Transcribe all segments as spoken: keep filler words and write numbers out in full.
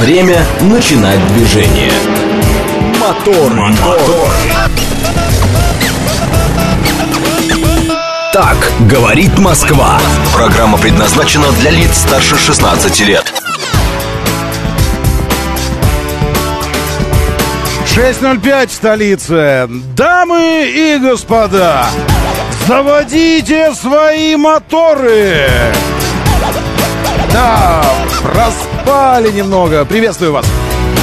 Время начинать движение. Мотор, мотор. Так говорит Москва. Программа предназначена для лиц старше шестнадцати лет. шесть ноль пять в столице. Дамы и господа, заводите свои моторы. Да, проспали немного. Приветствую вас.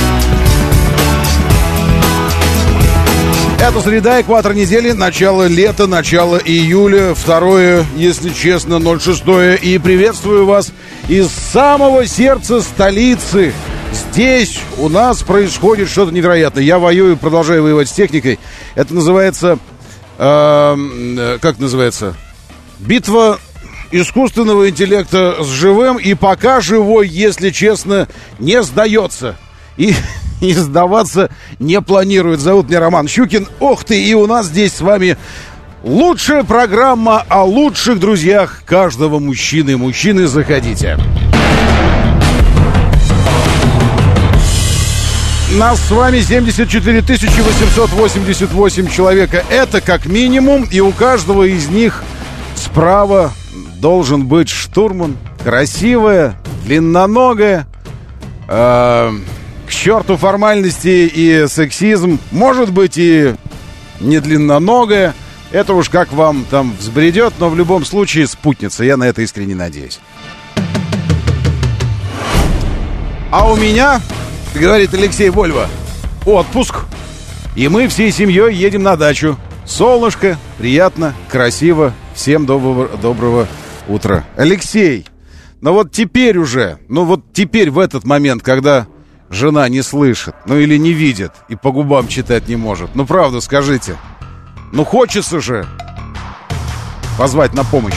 Это среда, экватор недели, начало лета, начало июля, второе, если честно, ноль шестое. И приветствую вас из самого сердца столицы. Здесь у нас происходит что-то невероятное. Я воюю, продолжаю воевать с техникой. Это называется... Э, как называется? Битва искусственного интеллекта с живым. И пока живой, если честно, не сдается. И, и сдаваться не планирует. Зовут меня Роман Щукин. Ох ты, и у нас здесь с вами лучшая программа о лучших друзьях каждого мужчины. Мужчины, заходите. Нас с вами семьдесят четыре тысячи восемьсот восемьдесят восемь человека. Это как минимум. И у каждого из них справа должен быть штурман. Красивая, длинноногая. Э, к черту формальности и сексизм. Может быть и не длинноногая. Это уж как вам там взбредет. Но в любом случае спутница. Я на это искренне надеюсь. А у меня... говорит Алексей Вольво, отпуск. И мы всей семьей едем на дачу. Солнышко, приятно, красиво. Всем доброго, доброго утра. Алексей, ну вот теперь уже, ну вот теперь в этот момент, когда жена не слышит, ну или не видит и по губам читать не может, ну правда скажите, ну хочется же позвать на помощь.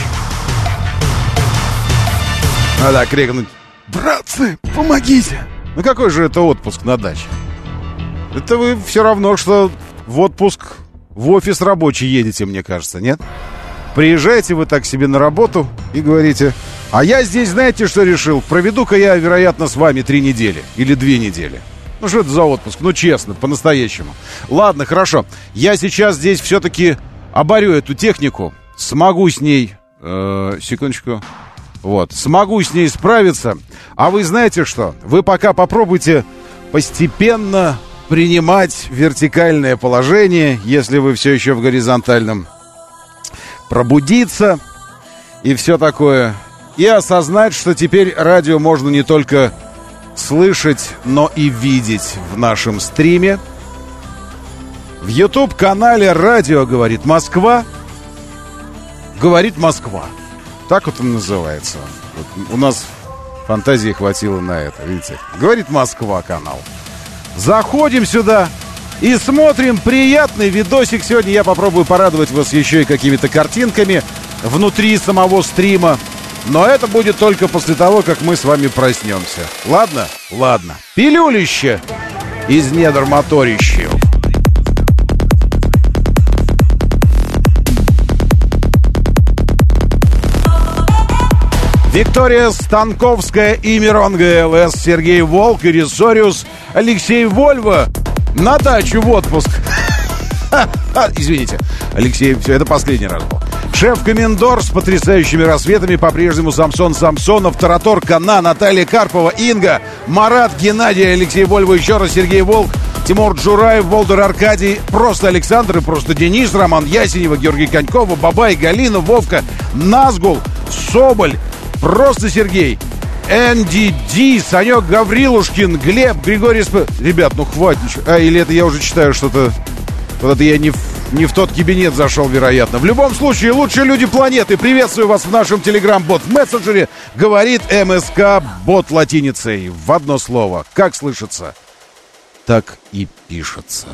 Надо крикнуть: братцы, помогите! Ну какой же это отпуск на даче? Это вы все равно, что в отпуск в офис рабочий едете, мне кажется, нет? Приезжаете вы так себе на работу и говорите: а я здесь, знаете, что решил? Проведу-ка я, вероятно, с вами три недели или две недели. Ну что это за отпуск? Ну честно, по-настоящему. Ладно, хорошо. Я сейчас здесь все-таки оборю эту технику. Смогу с ней... Э, секундочку... Вот, смогу с ней справиться. А вы знаете что? Вы пока попробуйте постепенно принимать вертикальное положение, если вы все еще в горизонтальном. Пробудиться и все такое. И осознать, что теперь радио можно не только слышать, но и видеть в нашем стриме. В YouTube-канале «Радио говорит Москва». «Говорит Москва». Так вот он называется. Вот у нас фантазии хватило на это, видите. «Говорит Москва» канал. Заходим сюда и смотрим приятный видосик. Сегодня я попробую порадовать вас еще и какими-то картинками внутри самого стрима. Но это будет только после того, как мы с вами проснемся. Ладно? Ладно. Пилюлище из недр моторищев. Виктория Станковская и Мирон ГЛС, Сергей Волк и Ресориус, Алексей Вольво на дачу в отпуск. Извините, Алексей, все, это последний раз был. Шеф-комендор с потрясающими рассветами по-прежнему Самсон Самсонов, Таратор Кана, Наталья Карпова, Инга, Марат, Геннадий, Алексей Вольво, еще раз Сергей Волк, Тимур Джураев, Волдер Аркадий, просто Александр и просто Денис, Роман Ясенева, Георгий Конькова, Бабай, Галина, Вовка, Назгул, Соболь, просто Сергей, Энди Ди, Санек Гаврилушкин, Глеб, Григорий Сп... Ребят, ну хватит. А, или это я уже читаю что-то... Вот это я не в, не в тот кабинет зашел, вероятно. В любом случае, лучшие люди планеты. Приветствую вас в нашем телеграм-бот в мессенджере. Говорит МСК бот латиницей. В одно слово. Как слышится, так и пишется.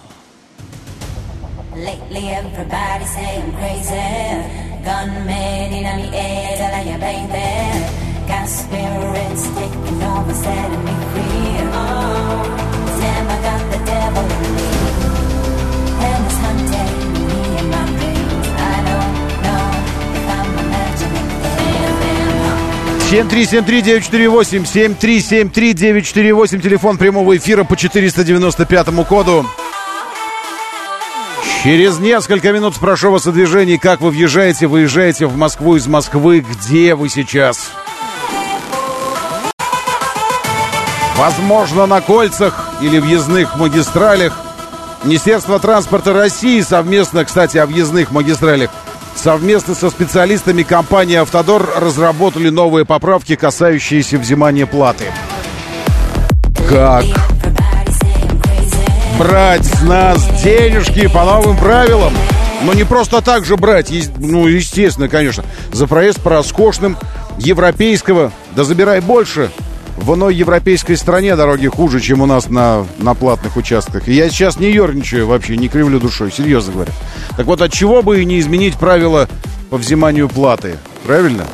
Lately everybody say I'm crazy. Gunman in the air, telling you baby. Got spirits taking over, setting me free. Oh, damn, I got the devil in me. And it's hunting me in my dreams. I don't know if I'm imagining. Damn, damn, семь три семь три девять четыре восемь, семь три семь три девять четыре восемь, телефон прямого эфира по четыреста девяносто пятому коду. Через несколько минут спрошу вас о движении, как вы въезжаете, выезжаете в Москву из Москвы, где вы сейчас? Возможно, на кольцах или въездных магистралях. Министерство транспорта России совместно, кстати, о въездных магистралях, совместно со специалистами компании «Автодор» разработали новые поправки, касающиеся взимания платы. Как брать с нас денежки по новым правилам? Ну, не просто так же брать, ну, естественно, конечно, за проезд по роскошным европейского, да забирай больше. В иной европейской стране дороги хуже, чем у нас на, на платных участках. И я сейчас не ерничаю вообще, не кривлю душой, серьезно говоря. Так вот, от чего бы и не изменить правила по взиманию платы, правильно?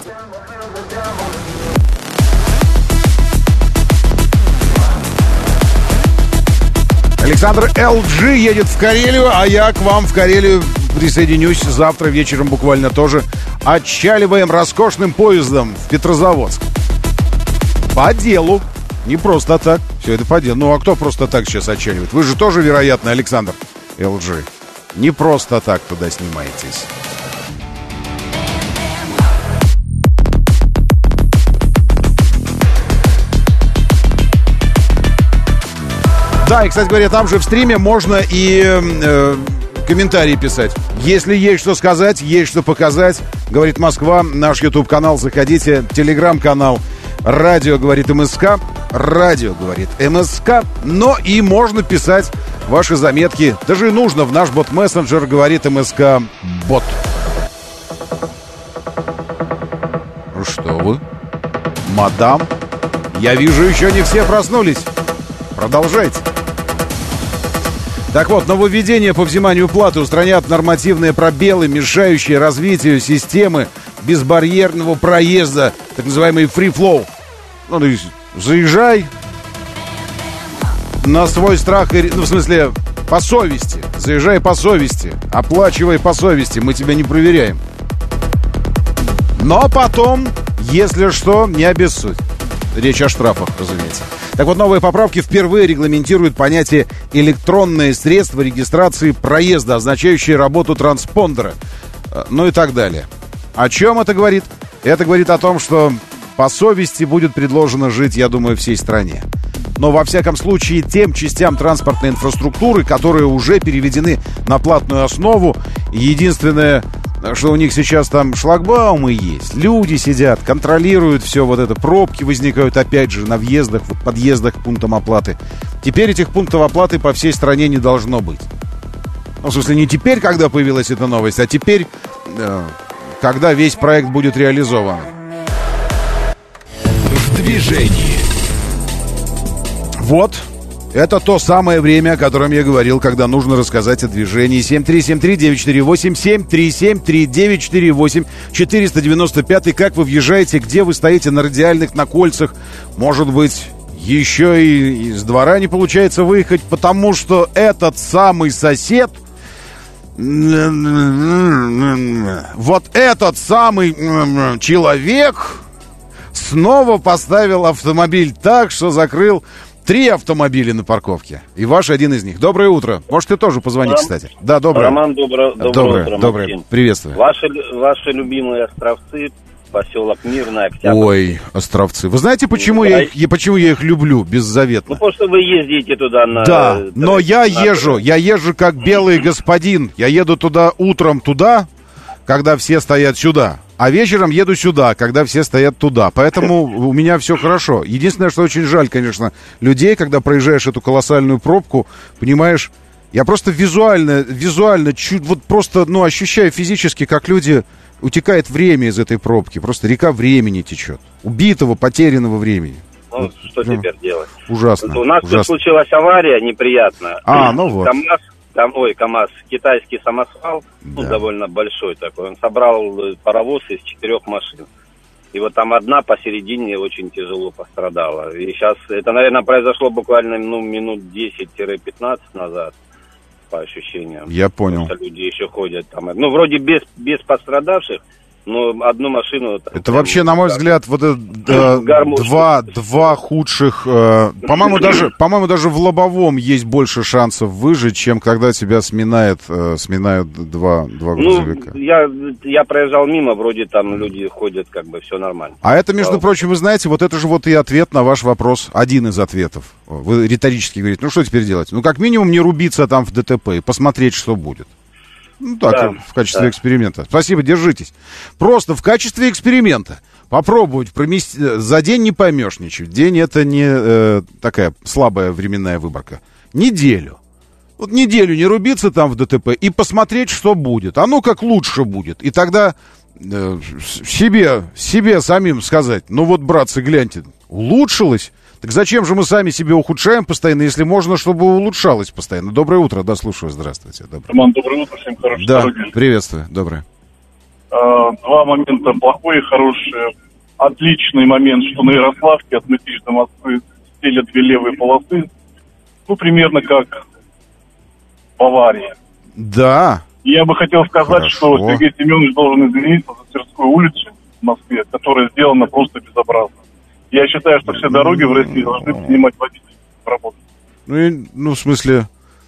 Александр эл джи едет в Карелию, а я к вам в Карелию присоединюсь завтра вечером буквально тоже. Отчаливаем роскошным поездом в Петрозаводск. По делу. Не просто так. Все это по делу. Ну, а кто просто так сейчас отчаливает? Вы же тоже, вероятно, Александр эл джи. Не просто так туда снимаетесь. Да, и, кстати говоря, там же в стриме можно и э, комментарии писать. Если есть что сказать, есть что показать, говорит Москва, наш YouTube-канал, заходите, телеграм-канал «Радио говорит МСК», «Радио говорит МСК», но и можно писать ваши заметки, даже и нужно в наш бот-мессенджер «Говорит МСК» бот. Ну что вы, мадам, я вижу, еще не все проснулись. Продолжайте. Так вот, нововведения по взиманию платы устранят нормативные пробелы, мешающие развитию системы безбарьерного проезда, так называемый free flow. Ну, то есть, заезжай на свой страх и... Ну, в смысле, по совести. Заезжай по совести. Оплачивай по совести. Мы тебя не проверяем. Но потом, если что, не обессудь. Речь о штрафах, разумеется. Так вот, новые поправки впервые регламентируют понятие «электронное средство регистрации проезда», означающее работу транспондера, ну и так далее. О чем это говорит? Это говорит о том, что по совести будет предложено жить, я думаю, всей стране. Но, во всяком случае, тем частям транспортной инфраструктуры, которые уже переведены на платную основу, единственное, что у них сейчас там шлагбаумы есть, люди сидят, контролируют все вот это, пробки возникают опять же на въездах, подъездах к пунктам оплаты. Теперь этих пунктов оплаты по всей стране не должно быть. Ну, в смысле, не теперь, когда появилась эта новость, а теперь, э, когда весь проект будет реализован. В движении. Вот. Это то самое время, о котором я говорил, когда нужно рассказать о движении. семь три семь три девять четыре восемь, семь три семь три девять четыре восемь, четыреста девяносто пять. Как вы въезжаете, где вы стоите, на радиальных, на кольцах. Может быть, еще и из двора не получается выехать, потому что этот самый сосед... Вот этот самый человек снова поставил автомобиль так, что закрыл... Три автомобиля на парковке. И ваш один из них. Доброе утро. Можете тоже позвонить, Ром... кстати. Да, доброе. Роман, доброе, доброе, доброе утро. Доброе. Приветствую. Ваши, ваши любимые островцы, поселок Мирный, Октябрь. Ой, островцы. Вы знаете, почему, ну, я, их, я, почему я их люблю беззаветно? Ну, потому что вы ездите туда на... Да, но на, я на... езжу. Я езжу как белый господин. Я еду туда утром туда, когда все стоят сюда. А вечером еду сюда, когда все стоят туда. Поэтому у меня все хорошо. Единственное, что очень жаль, конечно, людей, когда проезжаешь эту колоссальную пробку, понимаешь, я просто визуально, визуально, чуть, вот просто, ну, ощущаю физически, как люди, утекает время из этой пробки. Просто река времени течет. Убитого, потерянного времени. Ну, вот, что ну, теперь делать? Ужасно. Вот у нас ужасно. тут случилась авария неприятная. А, ну вот. КамАЗ, там, ой, КамАЗ, китайский самосвал, да. ну, довольно большой такой. Он собрал паровоз из четырех машин. И вот там одна посередине очень тяжело пострадала. И сейчас, это, наверное, произошло буквально, ну, минут десять-пятнадцать назад, по ощущениям. Я понял. Потому что люди еще ходят там. Ну, вроде без, без пострадавших, Ну, одну машину... Там, это там, вообще, на мой взгляд, вот это, э, два, два худших... Э, по-моему, даже, по-моему, даже в лобовом есть больше шансов выжить, чем когда тебя сминает, э, сминают два, два грузовика. Ну, я, я проезжал мимо, вроде там люди ходят, как бы все нормально. А это, между прочим, вы знаете, вот это же вот и ответ на ваш вопрос, один из ответов. Вы риторически говорите, ну что теперь делать? Ну, как минимум, не рубиться там в ДТП и посмотреть, что будет. Ну, так, да, в качестве да. эксперимента. Спасибо, держитесь. Просто в качестве эксперимента попробовать промести... За день не поймешь ничего. День — это не э, такая слабая временная выборка. Неделю. Вот неделю не рубиться там в ДТП и посмотреть, что будет. Оно как лучше будет. И тогда э, себе, себе самим сказать, ну вот, братцы, гляньте, улучшилось. Так зачем же мы сами себе ухудшаем постоянно, если можно, чтобы улучшалось постоянно? Доброе утро, да, слушаю, здравствуйте. Доброе. Роман, доброе утро, всем хорошего Да, здоровья. приветствую, доброе. А, два момента, плохой и хороший. Отличный момент, что на Ярославке от Мытищ до Москвы стелят две левые полосы. Ну, примерно как в Баварии. Да. И я бы хотел сказать, Хорошо. что Сергей Семенович должен извиниться за Тверскую улицу в Москве, которая сделана просто безобразно. Я считаю, что все дороги в России должны принимать водителей в работу. Ну, и, ну, в смысле...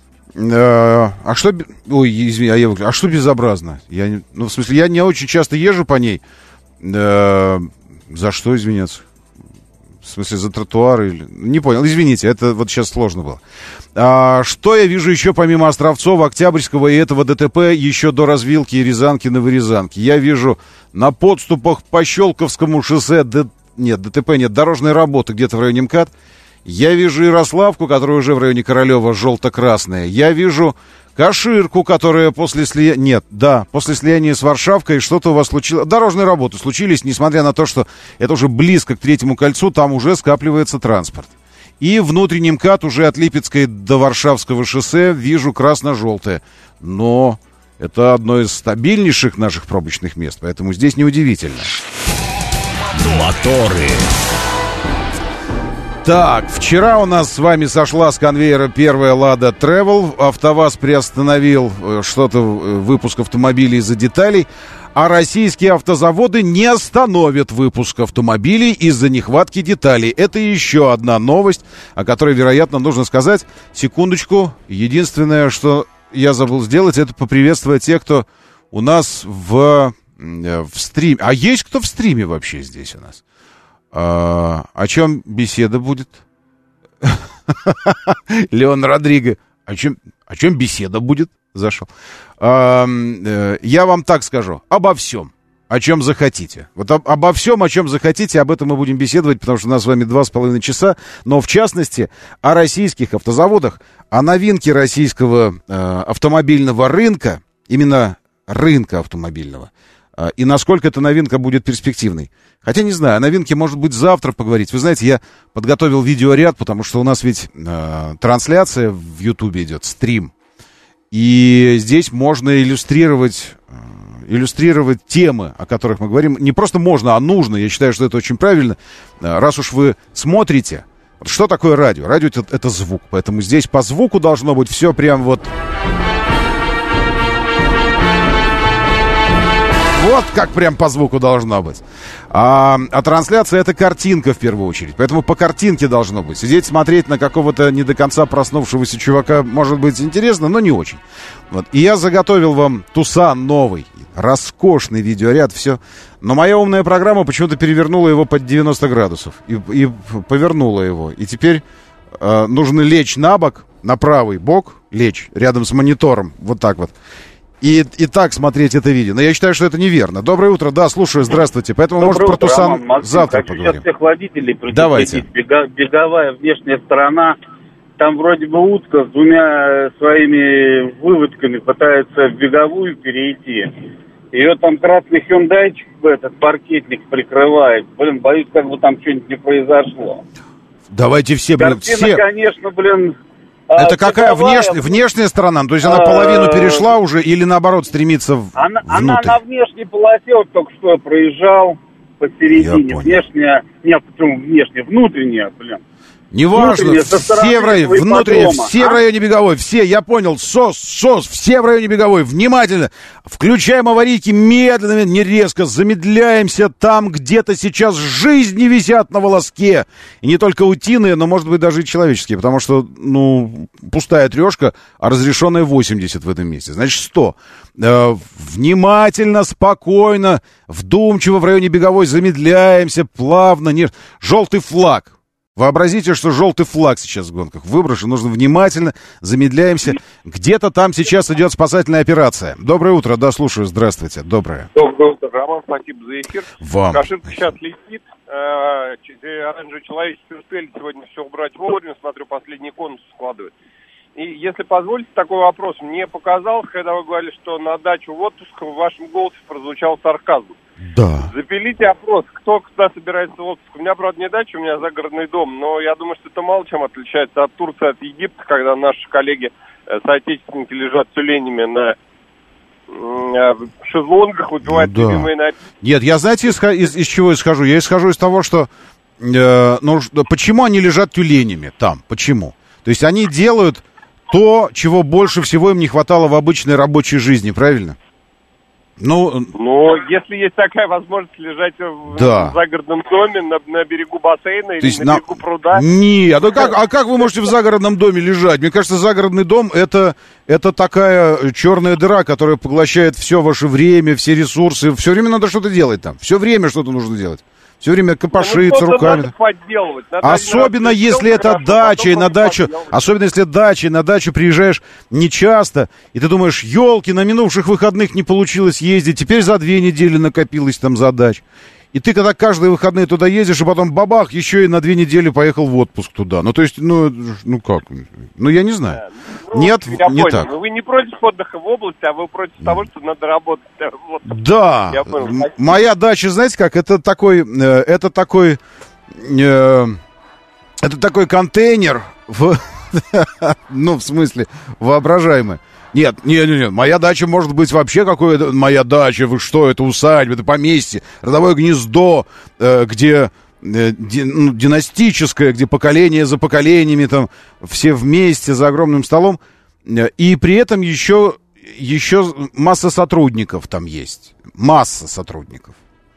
Э, а что... Ой, извини, а, я, а что безобразно? Я, не- ну, в смысле, я не очень часто езжу по ней. Э, за что извиняться? В смысле, за тротуар или... Не понял, извините, это вот сейчас сложно было. А, что я вижу еще помимо Островцова, Октябрьского и этого ДТП еще до развилки Рязанки, Новорязанки? Я вижу на подступах по Щелковскому шоссе... Д... Нет, ДТП нет, дорожной работы где-то в районе МКАД. Я вижу Ярославку, которая уже в районе Королева, желто-красная. Я вижу Каширку, которая после слияния... Нет, да, после слияния с Варшавкой что-то у вас случилось. Дорожные работы случились, несмотря на то, что это уже близко к Третьему кольцу, там уже скапливается транспорт. И внутренний МКАД уже от Липецкой до Варшавского шоссе вижу красно-желтое. Но это одно из стабильнейших наших пробочных мест, поэтому здесь неудивительно. Моторы. Так, вчера у нас с вами сошла с конвейера первая «Лада Travel». АвтоВАЗ приостановил э, что-то, э, выпуск автомобилей из-за деталей. А российские автозаводы не остановят выпуск автомобилей из-за нехватки деталей. Это еще одна новость, о которой, вероятно, нужно сказать. Секундочку. Единственное, что я забыл сделать, это поприветствовать тех, кто у нас в, в стриме. А есть кто в стриме вообще здесь у нас? А, о чем беседа будет? Леон Родриго. О чем, о чем беседа будет? Зашел. А, э, я вам так скажу. Обо всем. О чем захотите. Вот об, обо всем, о чем захотите, об этом мы будем беседовать, потому что у нас с вами два с половиной часа. Но в частности, о российских автозаводах, о новинке российского э, автомобильного рынка, именно рынка автомобильного. И насколько эта новинка будет перспективной. Хотя не знаю, о новинке, может быть, завтра поговорить. Вы знаете, я подготовил видеоряд, потому что у нас ведь э, трансляция в Ютубе идет, стрим. И здесь можно иллюстрировать, э, иллюстрировать темы, о которых мы говорим. Не просто можно, а нужно. Я считаю, что это очень правильно. Э, раз уж вы смотрите, что такое радио? Радио это, это звук. Поэтому здесь по звуку должно быть все прям вот... Вот как прям по звуку должно быть. А, а трансляция — это картинка в первую очередь. Поэтому по картинке должно быть. Сидеть, смотреть на какого-то не до конца проснувшегося чувака может быть интересно, но не очень. Вот. И я заготовил вам Тусан новый, роскошный видеоряд, все. Но моя умная программа почему-то перевернула его под девяносто градусов. И, и повернула его. И теперь э, нужно лечь на бок, на правый бок, лечь рядом с монитором. Вот так вот. И, и так смотреть это видео. Но я считаю, что это неверно. Доброе утро, да, слушаю, здравствуйте. Поэтому, Доброе может, про утро, Тусан Роман, завтра хочу поговорим. сейчас всех водителей предупредить. Давайте. Бега, беговая внешняя сторона, там вроде бы утка с двумя своими выводками пытается в беговую перейти. Ее там красный хюндайчик, этот паркетник прикрывает. Блин, боюсь, как бы там что-нибудь не произошло. Давайте все, блин, Картина, все. конечно, блин... Это а, какая беговая, внеш... внешняя сторона? То есть она а, половину перешла уже или наоборот стремится в... Она, внутрь? она на внешней полосе, вот только что я проезжал посередине. Я понял. Внешняя, нет, почему внешняя, внутренняя, блин. Неважно, все в районе, внутренне, все а? в районе Беговой, все, я понял, СОС, СОС, все в районе Беговой, внимательно, включаем аварийки медленно, не резко, замедляемся, там где-то сейчас жизни висят на волоске, и не только утиные, но, может быть, даже и человеческие, потому что, ну, пустая трешка, а разрешенная восемьдесят в этом месте, значит, сто. Э, внимательно, спокойно, вдумчиво в районе Беговой замедляемся, плавно, не... Желтый флаг. Вообразите, что желтый флаг сейчас в гонках выброшен. Нужно внимательно, замедляемся. Где-то там сейчас идет спасательная операция. Доброе утро, да, слушаю. Здравствуйте. Доброе. Доброе утро, Роман. Спасибо за эфир. Вам. Кашинка сейчас летит. Оранжевые человечки успели сегодня все убрать вовремя. Смотрю, последний конус складывают. И если позволите такой вопрос. Мне показалось, когда вы говорили, что на дачу в отпуск в вашем голосе прозвучал сарказм. Да. Запилите опрос, кто куда собирается в отпуск. У меня, правда, не дача, у меня загородный дом, но я думаю, что это мало чем отличается от Турции, от Египта, когда наши коллеги, соотечественники лежат тюленями на э, шезлонгах, выпивают да. любимые напитки. Нет, я, знаете, из, из, из чего исхожу? Я исхожу из того, что э, ну, почему они лежат тюленями там? Почему? То есть они делают то, чего больше всего им не хватало в обычной рабочей жизни, правильно? Ну, Но если есть такая возможность лежать в, да. в загородном доме на, на берегу бассейна или на, на берегу пруда... Нет, а как, а как вы можете в загородном доме лежать? Мне кажется, загородный дом это, это такая черная дыра, которая поглощает все ваше время, все ресурсы. Все время надо что-то делать там. Все время что-то нужно делать. Все время копошиться ну, руками. Надо подделывать. Надо особенно если это хорошо, дача, и на дачу, подделывать. особенно если дача, и на дачу приезжаешь нечасто, и ты думаешь, елки, на минувших выходных не получилось ездить, теперь за две недели накопилось там задач. И ты когда каждые выходные туда ездишь, и потом бабах, еще и на две недели поехал в отпуск туда. Ну, то есть, ну, ну как? Ну, я не знаю. Ну, Нет, я не понял. так. Вы не против отдыха в области, а вы против того, что надо работать. Вот. Да, Я понял. М- моя дача, знаете как, это такой, э, это такой, э, это такой контейнер, в, ну, в смысле, воображаемый. Нет, нет, нет, нет, моя дача может быть вообще какой-то, моя дача, вы что, это усадьба, это поместье, родовое гнездо, э, где... Ди, ну, династическое, где поколение за поколениями там все вместе за огромным столом, и при этом еще, еще масса сотрудников там есть, масса сотрудников.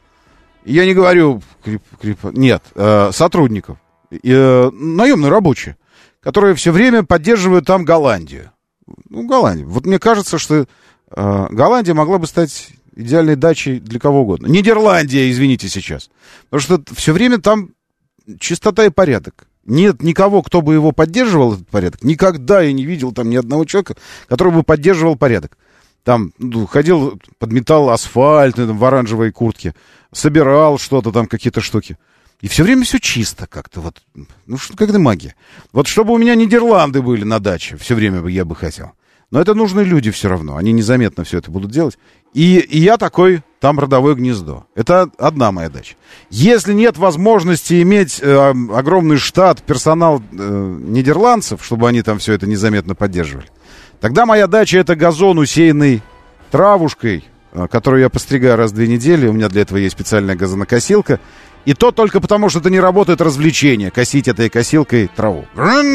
Я не говорю крип, крип, нет, э, сотрудников, э, наемные рабочие, которые все время поддерживают там Голландию. Ну, Голландию. Вот мне кажется, что э, Голландия могла бы стать идеальной дачей для кого угодно. Нидерландия, извините, сейчас. Потому что все время там чистота и порядок. Нет никого, кто бы его поддерживал, этот порядок. Никогда я не видел там ни одного человека, который бы поддерживал порядок. Там ну, ходил, подметал асфальт ну, в оранжевой куртке, собирал что-то там, какие-то штуки. И все время все чисто как-то. Вот. Ну, что как-то магия. Вот чтобы у меня Нидерланды были на даче, все время бы я бы хотел. Но это нужные люди все равно. Они незаметно все это будут делать. И, и я такой, там родовое гнездо. Это одна моя дача. Если нет возможности иметь э, огромный штат, персонал э, нидерландцев, чтобы они там все это незаметно поддерживали, тогда моя дача это газон, усеянный травушкой, э, которую я постригаю раз в две недели. У меня для этого есть специальная газонокосилка. И то только потому, что это не работает развлечение, косить этой косилкой траву.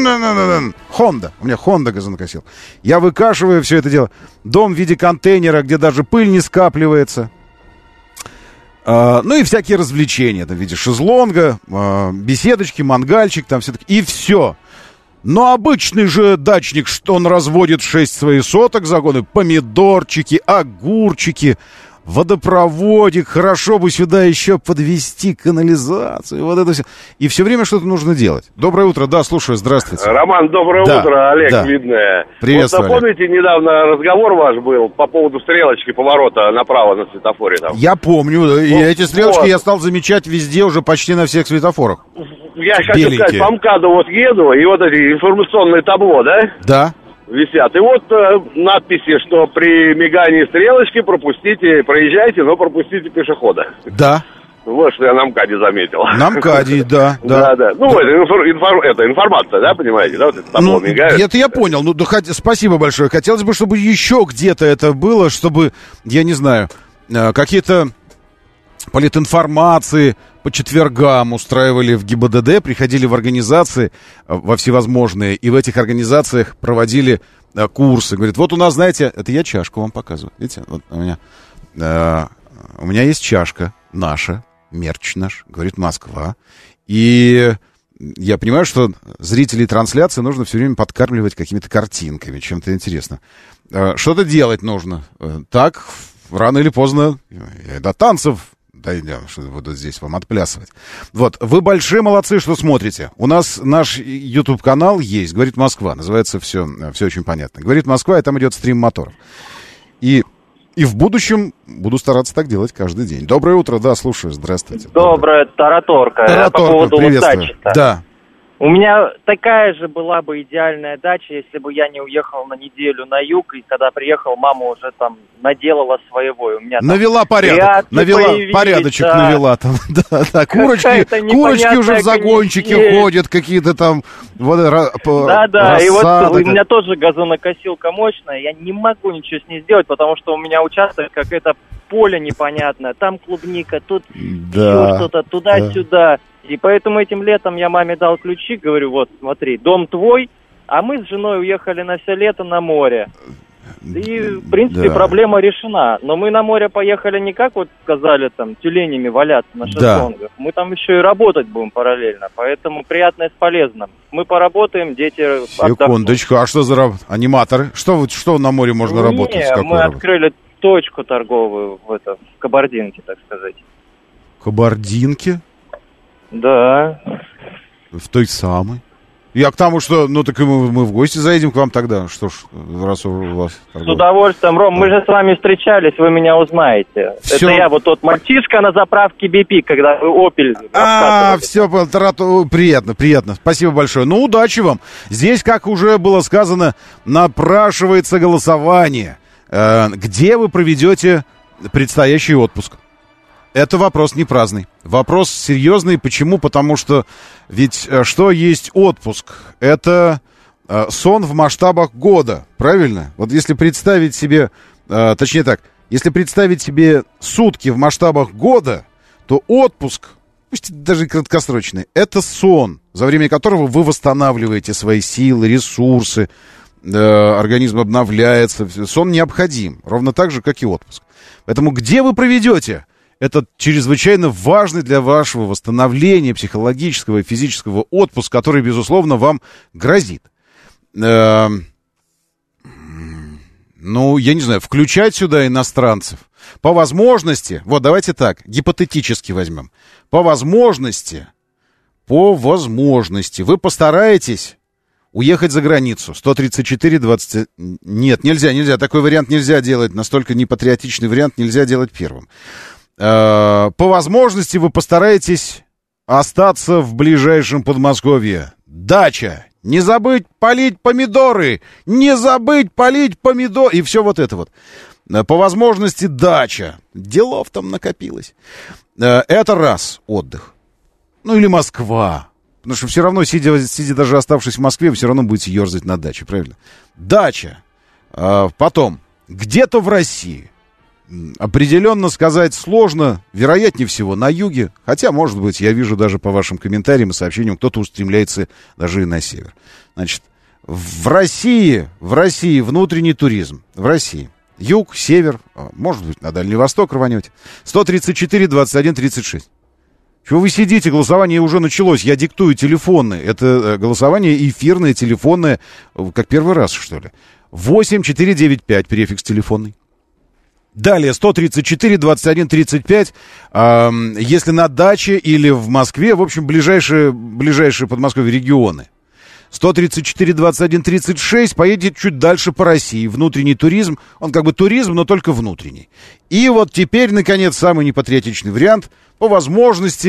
Хонда. У меня Хонда газонокосилка. Я выкашиваю все это дело. Дом в виде контейнера, где даже пыль не скапливается. А, ну и всякие развлечения. Там, в виде шезлонга, а, беседочки, мангальчик, там все-таки. И все. Но обычный же дачник, что он разводит шесть своих соток за годы, помидорчики, огурчики, водопроводик, хорошо бы сюда еще подвести канализацию, вот это все. И все время что-то нужно делать. Доброе утро, да, слушаю, здравствуйте. Роман, доброе да, утро, Олег, да. Видное. Приветствую, вот напомните, Олег. Недавно разговор ваш был по поводу стрелочки поворота направо на светофоре там. Я помню, вот, и эти стрелочки вот. я стал замечать везде, уже почти на всех светофорах. Я хочу Беленькие. сказать, по МКАДу вот еду, и вот эти информационные табло, да? Да. Висят. И вот э, надписи, что при мигании стрелочки пропустите, проезжайте, но пропустите пешехода. Да. Вот что я на МКАДе заметил. На МКАДе, да, да. Да, да. Ну, это, инфор, инфор, это информация, да, понимаете, да, вот это табло Ну, мигает. это я понял. Ну, да, хот... спасибо большое. Хотелось бы, чтобы еще где-то это было, чтобы, я не знаю, какие-то политинформации по четвергам устраивали в ГИБДД, приходили в организации во всевозможные, и в этих организациях проводили курсы. Говорит, вот у нас, знаете, это я чашку вам показываю. Видите, вот у меня, э, у меня есть чашка наша, мерч наш, говорит Москва. И я понимаю, что зрителей трансляции нужно все время подкармливать какими-то картинками, чем-то интересным. Э, что-то делать нужно. Так, рано или поздно, я до танцев дойдем, что буду здесь вам отплясывать. Вот, вы большие молодцы, что смотрите. У нас наш YouTube-канал есть, «Говорит Москва», называется все, все очень понятно. «Говорит Москва», и там идет стрим моторов. И, и в будущем буду стараться так делать каждый день. Доброе утро, да, слушаю, здравствуйте. Доброе, Тараторка. Тараторка, по поводу приветствую. дачи-то. Да. У меня такая же была бы идеальная дача, если бы я не уехал на неделю на юг, и когда приехал, мама уже там наделала своего. И у меня навела порядок, навела порядочек, да. навела там, да, да, курочки, курочки уже в загончике конечная. ходят, какие-то там, вот, да, да, и вот у меня тоже газонокосилка мощная, я не могу ничего с ней сделать, потому что у меня участок какое-то поле непонятное, там клубника, тут да, еще что-то, туда-сюда. Да. И поэтому этим летом я маме дал ключи, говорю, вот, смотри, дом твой, а мы с женой уехали на все лето на море. И, в принципе, да. проблема решена. Но мы на море поехали не как вот сказали, там, тюленями валяться на шезлонгах. Да. Мы там еще и работать будем параллельно. Поэтому приятное с полезным. Мы поработаем, дети отдохнут. Секундочку, а что за раб... аниматоры? Что, что на море можно не, работать? Не, мы работать? Открыли точку торговую в, это, в Кабардинке, так сказать. Кабардинке? Да. В той самой. Я к тому, что, ну так и мы, мы в гости заедем к вам тогда. Что ж, раз у вас торговля. С удовольствием, Ром, мы же с вами встречались, вы меня узнаете. Все. Это я вот тот мальчишка на заправке би пи, когда вы Opel. А, все, приятно, приятно. Спасибо большое. Ну, удачи вам. Здесь, как уже было сказано, напрашивается голосование. Где вы проведете предстоящий отпуск? Это вопрос не праздный. Вопрос серьезный. Почему? Потому что ведь что есть отпуск? Это э, сон в масштабах года. Правильно? Вот если представить себе, э, точнее так, если представить себе сутки в масштабах года, то отпуск, пусть даже краткосрочный, это сон, за время которого вы восстанавливаете свои силы, ресурсы, э, организм обновляется. Сон необходим. Ровно так же, как и отпуск. Поэтому где вы проведете этот чрезвычайно важный для вашего восстановления психологического и физического отпуск, который, безусловно, вам грозит? Э, ну, я не знаю, включать сюда иностранцев. По возможности, вот давайте так, гипотетически возьмем. По возможности, по возможности вы постараетесь уехать за границу. сто тридцать четыре двадцать... Нет, нельзя, нельзя. Такой вариант нельзя делать. Настолько непатриотичный вариант нельзя делать первым. По возможности вы постараетесь остаться в ближайшем Подмосковье. Дача. Не забыть полить помидоры. Не забыть полить помидоры. И все вот это вот. По возможности дача. Делов там накопилось. Это раз отдых. Ну или Москва. Потому что все равно, сидя, сидя даже оставшись в Москве, вы все равно будете ерзать на даче, правильно? Дача. Потом. Где-то в России. Определенно сказать сложно, вероятнее всего на юге, хотя, может быть, я вижу даже по вашим комментариям и сообщениям, кто-то устремляется даже и на север. Значит, в России, в России внутренний туризм, в России юг, север, может быть, на Дальний Восток рванете. сто тридцать четыре двадцать один тридцать шесть. Чего вы сидите, голосование уже началось, я диктую телефонные, это голосование эфирное, телефонное, как первый раз, что ли. восемь четыре девять пять, префикс телефонный. Далее, сто тридцать четыре двадцать один тридцать пять, э, если на даче или в Москве, в общем, ближайшие, ближайшие Подмосковье регионы. сто тридцать четыре двадцать один тридцать шесть, поедет чуть дальше по России. Внутренний туризм, он как бы туризм, но только внутренний. И вот теперь, наконец, самый непатриотичный вариант, по возможности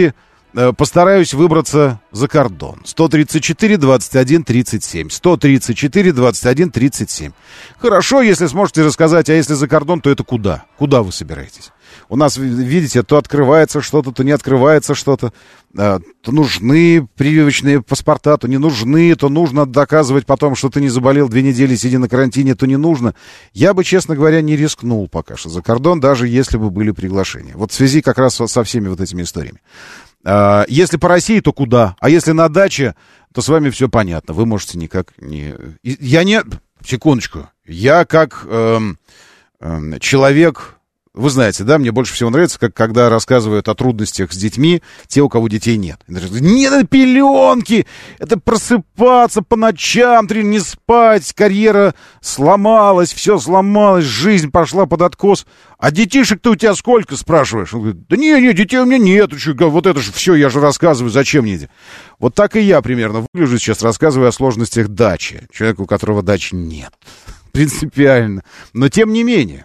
постараюсь выбраться за кордон. сто тридцать четыре двадцать один тридцать семь. сто тридцать четыре двадцать один тридцать семь. Хорошо, если сможете рассказать, а если за кордон, то это куда? Куда вы собираетесь? У нас, видите, то открывается что-то, то не открывается что-то. То нужны прививочные паспорта, то не нужны, то нужно доказывать потом, что ты не заболел, две недели сиди на карантине, то не нужно. Я бы, честно говоря, не рискнул пока что за кордон, даже если бы были приглашения. Вот в связи как раз со всеми вот этими историями. Если по России, то куда? А если на даче, то с вами все понятно. Вы можете никак не... Я не... Секундочку. Я как эм, эм, человек... Вы знаете, да, мне больше всего нравится, как когда рассказывают о трудностях с детьми, те, у кого детей нет. Нет, это пеленки, это просыпаться по ночам, не спать, карьера сломалась, все сломалось, жизнь пошла под откос. А детишек-то у тебя сколько, спрашиваешь? Он говорит, да не, не, детей у меня нет, вот это же все, я же рассказываю, зачем мне это? Вот так и я примерно выгляжу сейчас, рассказываю о сложностях дачи, человеку, у которого дачи нет, принципиально, но тем не менее.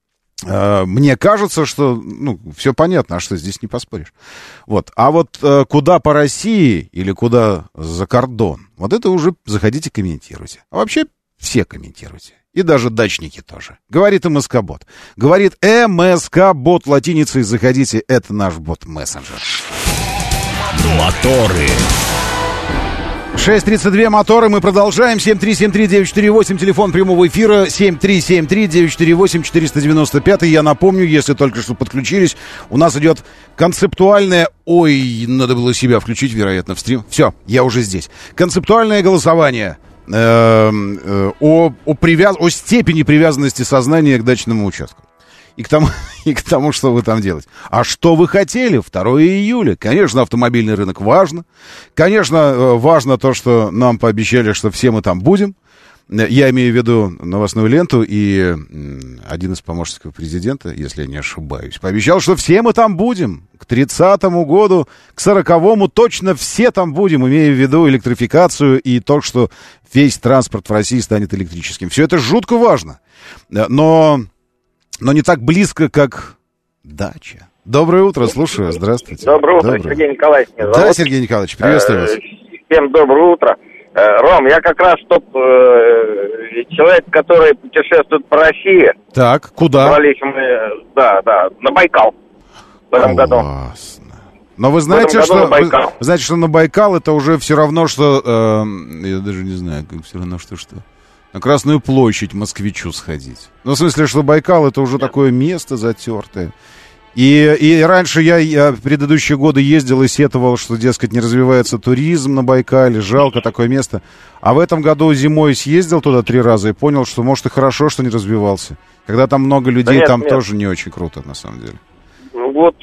Мне кажется, что, ну, все понятно, а что здесь не поспоришь. Вот. А вот э, куда по России или куда за кордон, вот это уже заходите, комментируйте. А вообще все комментируйте. И даже дачники тоже. Говорит МСК-бот. Говорит МСК-бот латиницей. Заходите, это наш бот-мессенджер. Моторы. шесть тридцать два моторы, мы продолжаем. семь три семь три девять четыре восемь, телефон прямого эфира семь три семь три девять четыре восемь четыреста девяносто пять. Я напомню, если только что подключились, у нас идет концептуальное... Ой, надо было себя включить, вероятно, в стрим. Все, я уже здесь. Концептуальное голосование э, э, о, о, привяз... о степени привязанности сознания к дачному участку. И к, тому, и к тому, что вы там делаете. А что вы хотели? второго июля. Конечно, автомобильный рынок важно. Конечно, важно то, что нам пообещали, что все мы там будем. Я имею в виду новостную ленту, и один из помощников президента, если я не ошибаюсь, пообещал, что все мы там будем. К тридцатому году, к сороковому точно все там будем, имея в виду электрификацию и то, что весь транспорт в России станет электрическим. Все это жутко важно. Но... Но не так близко, как дача. Доброе утро, слушаю, здравствуйте. Доброе утро, доброе. Сергей Николаевич меня зовут. Да, Сергей Николаевич, приветствую вас. Всем доброе утро. Ром, я как раз тот э, человек, который путешествует по России. Так, куда? Собрались мы, да, да, на Байкал в этом году. Классно. Но вы знаете, что, вы, вы знаете, что на Байкал это уже все равно, что... Э, я даже не знаю, как все равно, что что... На Красную площадь москвичу сходить. Ну, в смысле, что Байкал это уже такое место затертое. И, и раньше я, я в предыдущие годы ездил и сетовал, что, дескать, не развивается туризм на Байкале, жалко такое место. А в этом году зимой съездил туда три раза и понял, что, может, и хорошо, что не развивался. Когда там много людей, да нет, там нет. Тоже не очень круто, на самом деле. Вот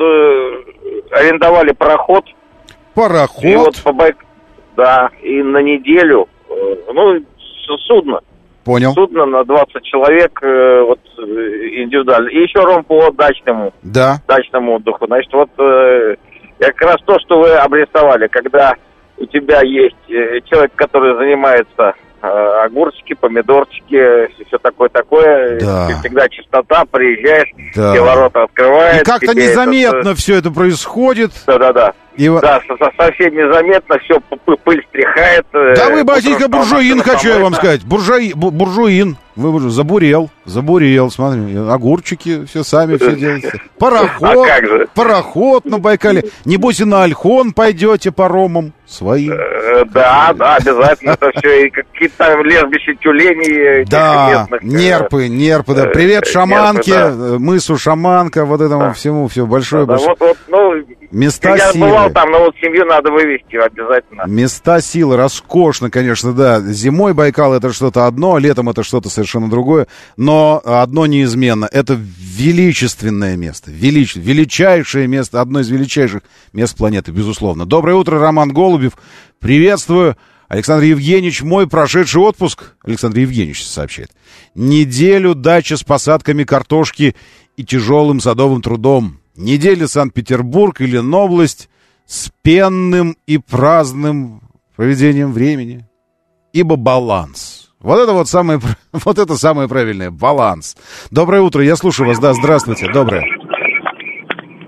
э, арендовали пароход. Пароход? И вот по Байк... Да, и на неделю, э, ну, судно. Понял. Судно на двадцать человек, э, вот, индивидуально. И еще, Ром, по дачному, да. дачному отдыху. Значит, вот э, как раз то, что вы обрисовали, когда у тебя есть э, человек, который занимается э, огурчики, помидорчики, все такое-такое, да. Всегда чистота, приезжаешь, да. Все ворота открывают. И как-то незаметно это... все это происходит. Да-да-да. И... Да, совсем незаметно, все, пыль стряхает. Да вы, батенька, буржуин, хочу я вам сказать. Буржуи, буржуин. Вы забурел, забурел, смотри. Огурчики, все сами все делаете. Пароход, а как же? Пароход на Байкале. Небось и на Ольхон пойдете паромом своим. Да, да, обязательно. Это все, и какие-то там лежбища тюленей. Да, нерпы, нерпы, да. Привет Шаманке, мысу Шаманка, вот этому всему, все большое, большое. Места я силы. Я бывал там, но вот семью надо вывести обязательно. Места силы, роскошно, конечно, да. Зимой Байкал это что-то одно, летом это что-то совершенно другое. Но одно неизменно. Это величественное место. Велич... Величайшее место, одно из величайших мест планеты, безусловно. Доброе утро, Роман Голубев. Приветствую. Александр Евгеньевич, мой прошедший отпуск, Александр Евгеньевич сообщает, неделю дача с посадками картошки и тяжелым садовым трудом. Неделя Санкт-Петербург или область с пенным и праздным проведением времени. Ибо баланс. Вот это вот самое, вот это самое правильное. Баланс. Доброе утро, я слушаю вас. Да, здравствуйте. Доброе.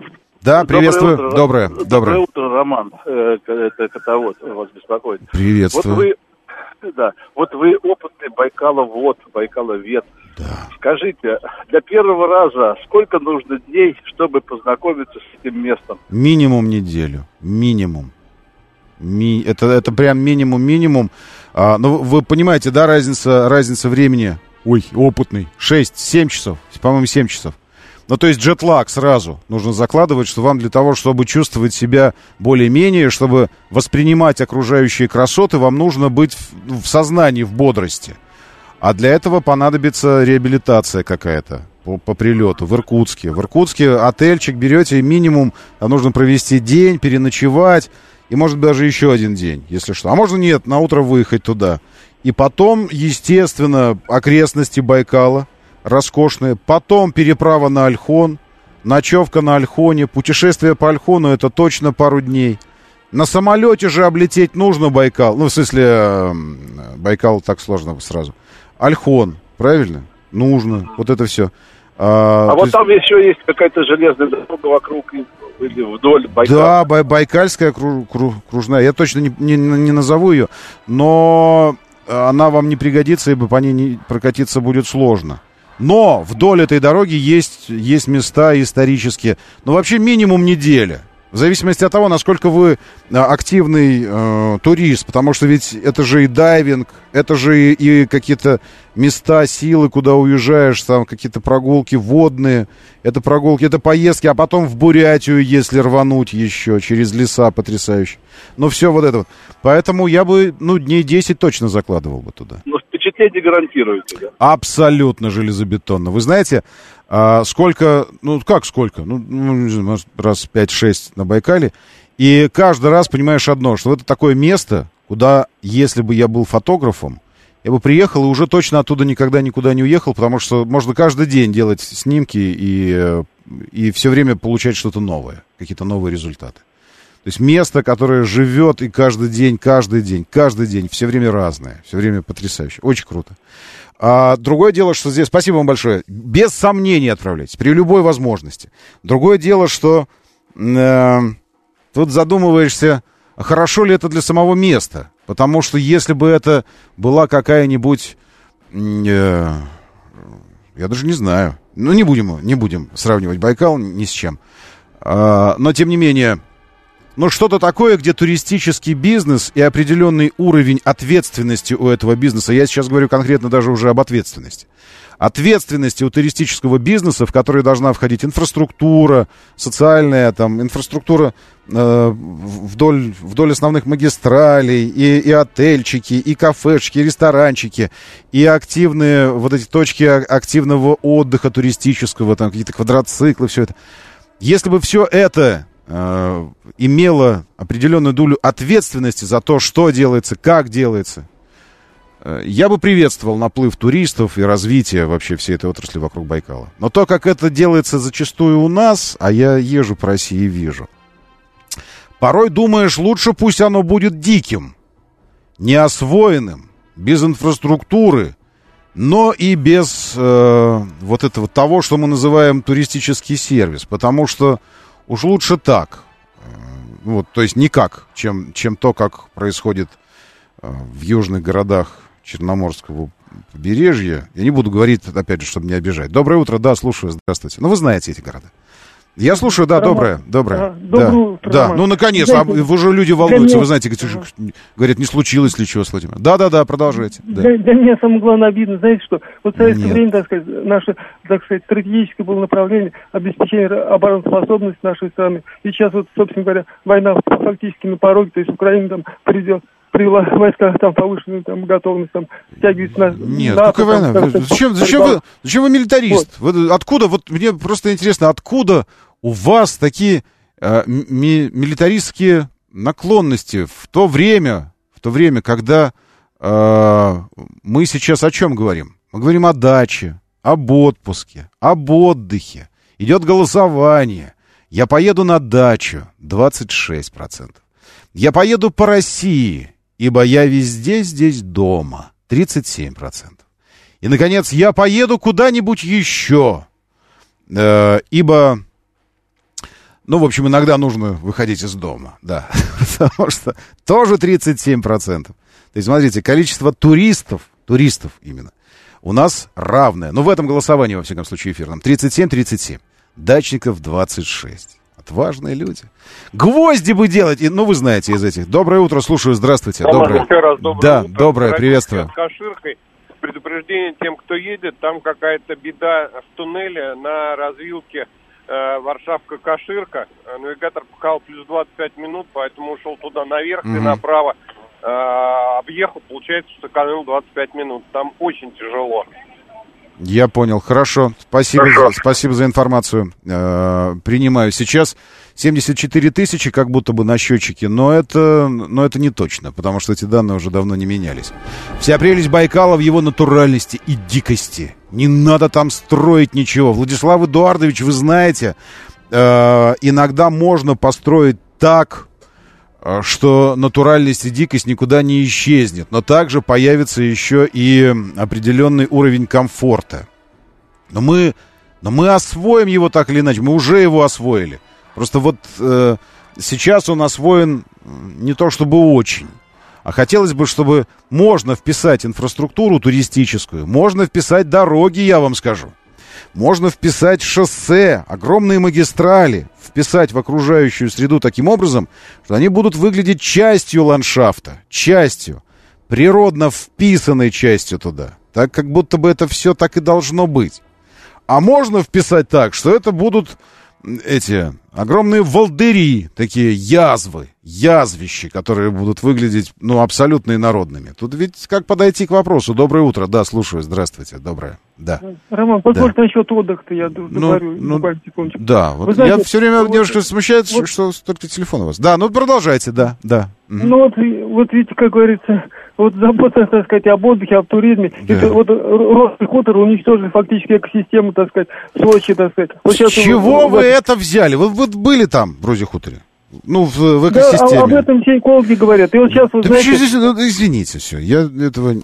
Да, приветствую. Доброе утро. Доброе, доброе. утро, Роман. Э, это котовод вас беспокоит. Приветствую. Вот вы, да, вот вы опытный байкаловод, байкаловед. Да. Скажите, для первого раза сколько нужно дней, чтобы познакомиться с этим местом? Минимум неделю. Минимум. Ми... Это, это прям минимум-минимум. А, ну, вы понимаете, да, разница, разница времени? Ой, опытный. шесть-семь часов. По-моему, семь часов. Ну, то есть джетлаг сразу нужно закладывать, что вам для того, чтобы чувствовать себя более-менее, чтобы воспринимать окружающие красоты, вам нужно быть в, в сознании, в бодрости. А для этого понадобится реабилитация какая-то по, по прилету в Иркутске. В Иркутске отельчик берете, минимум там нужно провести день, переночевать, и, может, даже еще один день, если что. А можно нет, на утро выехать туда. И потом, естественно, окрестности Байкала роскошные. Потом переправа на Ольхон, ночевка на Ольхоне, путешествие по Ольхону — это точно пару дней. На самолете же облететь нужно Байкал. Ну, в смысле, Байкал так сложно сразу. Ольхон, правильно? Нужно. Вот это все. А, а вот есть... там еще есть какая-то железная дорога вокруг или вдоль Байкала. Да, бай- Байкальская кру- кру- кружная. Я точно не, не, не назову ее, но она вам не пригодится, ибо по ней не прокатиться будет сложно. Но вдоль этой дороги есть, есть места исторические. Ну, вообще минимум неделя. В зависимости от того, насколько вы активный э, турист. Потому что ведь это же и дайвинг, это же и, и какие-то места, силы, куда уезжаешь, там какие-то прогулки водные. Это прогулки, это поездки, а потом в Бурятию, если рвануть еще, через леса потрясающе. Ну, все вот это вот. Поэтому я бы, ну, дней десять точно закладывал бы туда. Ну, впечатление гарантируете, да? Абсолютно железобетонно. Вы знаете, а, сколько, ну, как сколько? Ну, может, раз пять-шесть на Байкале. И каждый раз понимаешь одно, что это такое место, куда, если бы я был фотографом, я бы приехал и уже точно оттуда никогда никуда не уехал, потому что можно каждый день делать снимки и, и все время получать что-то новое, какие-то новые результаты. То есть место, которое живет и каждый день, каждый день, каждый день, все время разное, все время потрясающе. Очень круто. А другое дело, что здесь, спасибо вам большое, без сомнений отправляйтесь, при любой возможности. Другое дело, что э, тут задумываешься, хорошо ли это для самого места. Потому что если бы это была какая-нибудь, э, я даже не знаю, ну не будем, не будем сравнивать Байкал ни с чем. Э, но тем не менее... Но что-то такое, где туристический бизнес и определенный уровень ответственности у этого бизнеса, я сейчас говорю конкретно даже уже об ответственности, ответственности у туристического бизнеса, в который должна входить инфраструктура, социальная там, инфраструктура э, вдоль, вдоль основных магистралей, и, и отельчики, и кафешки, и ресторанчики, и активные вот эти точки активного отдыха туристического, там какие-то квадроциклы, все это. Если бы все это... имела определенную долю ответственности за то, что делается, как делается, я бы приветствовал наплыв туристов и развитие вообще всей этой отрасли вокруг Байкала. Но то, как это делается зачастую у нас, а я езжу по России и вижу, порой думаешь, лучше пусть оно будет диким, неосвоенным, без инфраструктуры, но и без э, вот этого того, что мы называем туристический сервис, потому что уж лучше так, вот, то есть никак, чем, чем то, как происходит э, в южных городах Черноморского побережья. Я не буду говорить, опять же, чтобы не обижать. Доброе утро, да, слушаю, здравствуйте. Ну, вы знаете эти города. Я слушаю, да, Роман, доброе, доброе. А, доброе да, утро, да. Роман. Ну, наконец, а вы же люди волнуются, вы знаете, говорят, не случилось ли чего с Владимиром. Да-да-да, продолжайте. Да. Для, для меня самое главное обидно, знаете что, вот в советское Нет. время, так сказать, наше, так сказать, стратегическое было направление обеспечения обороноспособности нашей страны. И сейчас вот, собственно говоря, война фактически на пороге, то есть Украина там придет, привела войска там повышенную там готовность, там стягивается на... Нет, НАТО, какая война? Там, зачем, зачем, вы, зачем вы милитарист? Вот. Вы, откуда, вот мне просто интересно, откуда у вас такие э, ми, милитаристские наклонности в то время, в то время, когда э, мы сейчас о чем говорим? Мы говорим о даче, об отпуске, об отдыхе. Идет голосование. Я поеду на дачу, двадцать шесть процентов. Я поеду по России, ибо я везде здесь дома, тридцать семь процентов. И, наконец, я поеду куда-нибудь еще, э, ибо... Ну, в общем, иногда нужно выходить из дома, да. Потому что тоже тридцать семь процентов. То есть, смотрите, количество туристов, туристов именно, у нас равное. Ну, в этом голосовании, во всяком случае, эфирном. тридцать семь тридцать семь. Дачников двадцать шесть. Отважные люди. Гвозди бы делать. И, ну, вы знаете из этих. Доброе утро, слушаю. Здравствуйте. Доброе. Раз, доброе да, утро. доброе, приветствую. С Каширкой. Предупреждение тем, кто едет. Там какая-то беда в туннеле на развилке э, Варшавка-Каширка. Навигатор показал плюс двадцать пять минут, поэтому ушел туда наверх mm-hmm. и направо. Э, объехал, получается, что сэкономил двадцать пять минут. Там очень тяжело. Я понял, хорошо. Спасибо, хорошо. За, спасибо за информацию. Э, принимаю. Сейчас семьдесят четыре тысячи как будто бы на счетчике, но это, но это не точно, потому что эти данные уже давно не менялись. Вся прелесть Байкала в его натуральности и дикости. Не надо там строить ничего. Владислав Эдуардович, вы знаете, э, иногда можно построить так, что натуральность и дикость никуда не исчезнет, но также появится еще и определенный уровень комфорта. Но мы, но мы освоим его так или иначе, мы уже его освоили. Просто вот э, сейчас он освоен не то чтобы очень, а хотелось бы, чтобы можно вписать инфраструктуру туристическую, можно вписать дороги, я вам скажу. Можно вписать шоссе, огромные магистрали, вписать в окружающую среду таким образом, что они будут выглядеть частью ландшафта, частью, природно вписанной частью туда. Так, как будто бы это все так и должно быть. А можно вписать так, что это будут эти огромные волдыри, такие язвы, язвищи, которые будут выглядеть, ну, абсолютно инородными. Тут ведь как подойти к вопросу? Доброе утро. Да, слушаю. Здравствуйте. Доброе. Да. Роман, позвольте да. насчет отдыха-то я говорю. Ну, ну, да, вот знаете, я все время вот, немножко смущает, вот, что только телефон у вас. Да, ну продолжайте, да, да. Ну вот, вот видите, как говорится, вот забота, так сказать, об отдыхе, об туризме. Да. Это, вот Русский хутор уничтожили фактически экосистему, так сказать, Сочи, так сказать. Вот с чего вы, вы это взяли? Вы, вы были там, в Розе хуторе? Ну, в, в экосистеме. Да, об этом все экологи говорят. И вот сейчас, вот, да, знаете... здесь, ну, извините, все, я этого...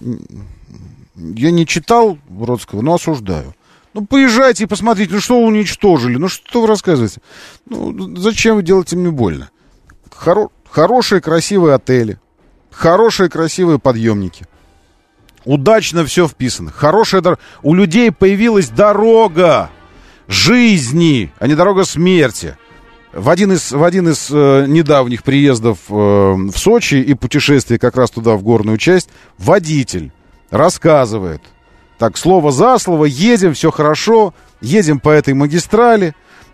Я не читал Бродского, но осуждаю. Ну, поезжайте и посмотрите, ну, что уничтожили, ну, что вы рассказываете? Ну, зачем вы делаете мне больно? Хоро... Хорошие, красивые отели, хорошие, красивые подъемники. Удачно все вписано. Хорошая дорога. У людей появилась дорога жизни, а не дорога смерти. В один из, в один из э, недавних приездов э, в Сочи и путешествий как раз туда, в горную часть, водитель рассказывает. Так, слово за слово, едем, все хорошо, едем по этой магистрали.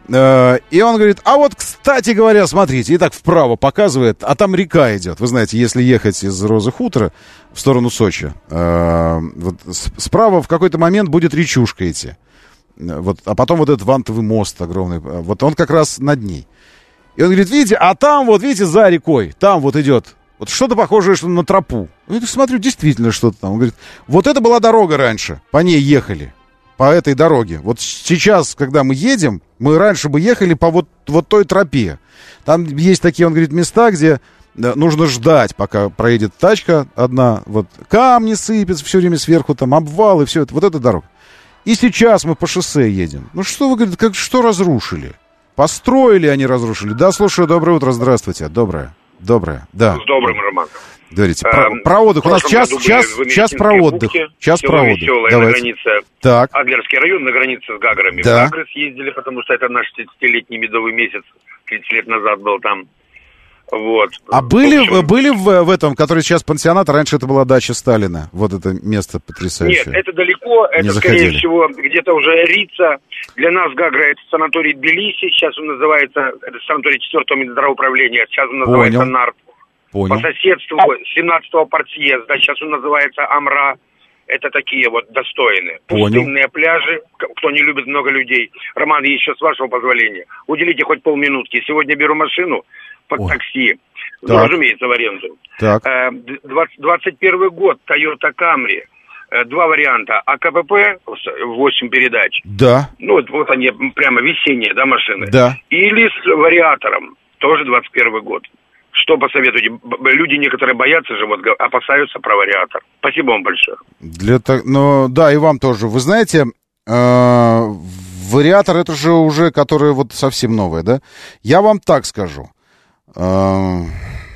Э, и он говорит, а вот, кстати говоря, смотрите, и так вправо показывает, а там река идет. Вы знаете, если ехать из Розы хутора в сторону Сочи, э, вот справа в какой-то момент будет речушка идти. Вот, а потом вот этот вантовый мост огромный, вот он как раз над ней. И он говорит, видите, а там вот, видите, за рекой, там вот идет вот что-то похожее что на тропу. Я смотрю, действительно что-то там. Он говорит, вот это была дорога раньше, по ней ехали, по этой дороге. Вот сейчас, когда мы едем, мы раньше бы ехали по вот, вот той тропе. Там есть такие, он говорит, места, где да, нужно ждать, пока проедет тачка одна, вот камни сыпятся все время сверху, там обвалы, все это, вот эта дорога. И сейчас мы по шоссе едем. Ну что вы говорите, как, что разрушили? Построили, а не разрушили. Да, слушаю, доброе утро, здравствуйте. Доброе, доброе, да. С добрым, Роман. Говорите, про, а, про отдых. У нас час, час, час про отдых. Бухте, час про отдых. Веселое, давайте. На границе, так. Адлерский район на границе с Гаграми. Да. В Гагры съездили, потому что это наш тридцатилетний медовый месяц. тридцать лет назад был там. Вот. А были, в, общем, были в, в этом, который сейчас пансионат, раньше это была дача Сталина, вот это место потрясающее? Нет, это далеко, это, скорее всего, где-то уже Рица. Для нас Гагра это санаторий Тбилиси, сейчас он называется, это санаторий четвертого Минздравоуправления, сейчас он называется Понял. НАРТ. Понял. По соседству семнадцатого партсъезда, сейчас он называется Амра. Это такие вот достойные. Понял. Пустынные пляжи, кто не любит много людей. Роман, еще с вашего позволения, уделите хоть полминутки. Сегодня беру машину под Ой. такси, ну, разумеется, в аренду. Так. двадцать первый год, Toyota Camry. Два варианта. АКПП, восемь передач. Да. Ну, вот, вот они прямо весенние, да, машины. Да. Или с вариатором, тоже двадцать первый год. Что посоветуете? Люди некоторые боятся же, вот опасаются про вариатор. Спасибо вам большое. Для, ну, да, и вам тоже. Вы знаете, э, вариатор, это же уже, которое вот совсем новое, да? Я вам так скажу. Но,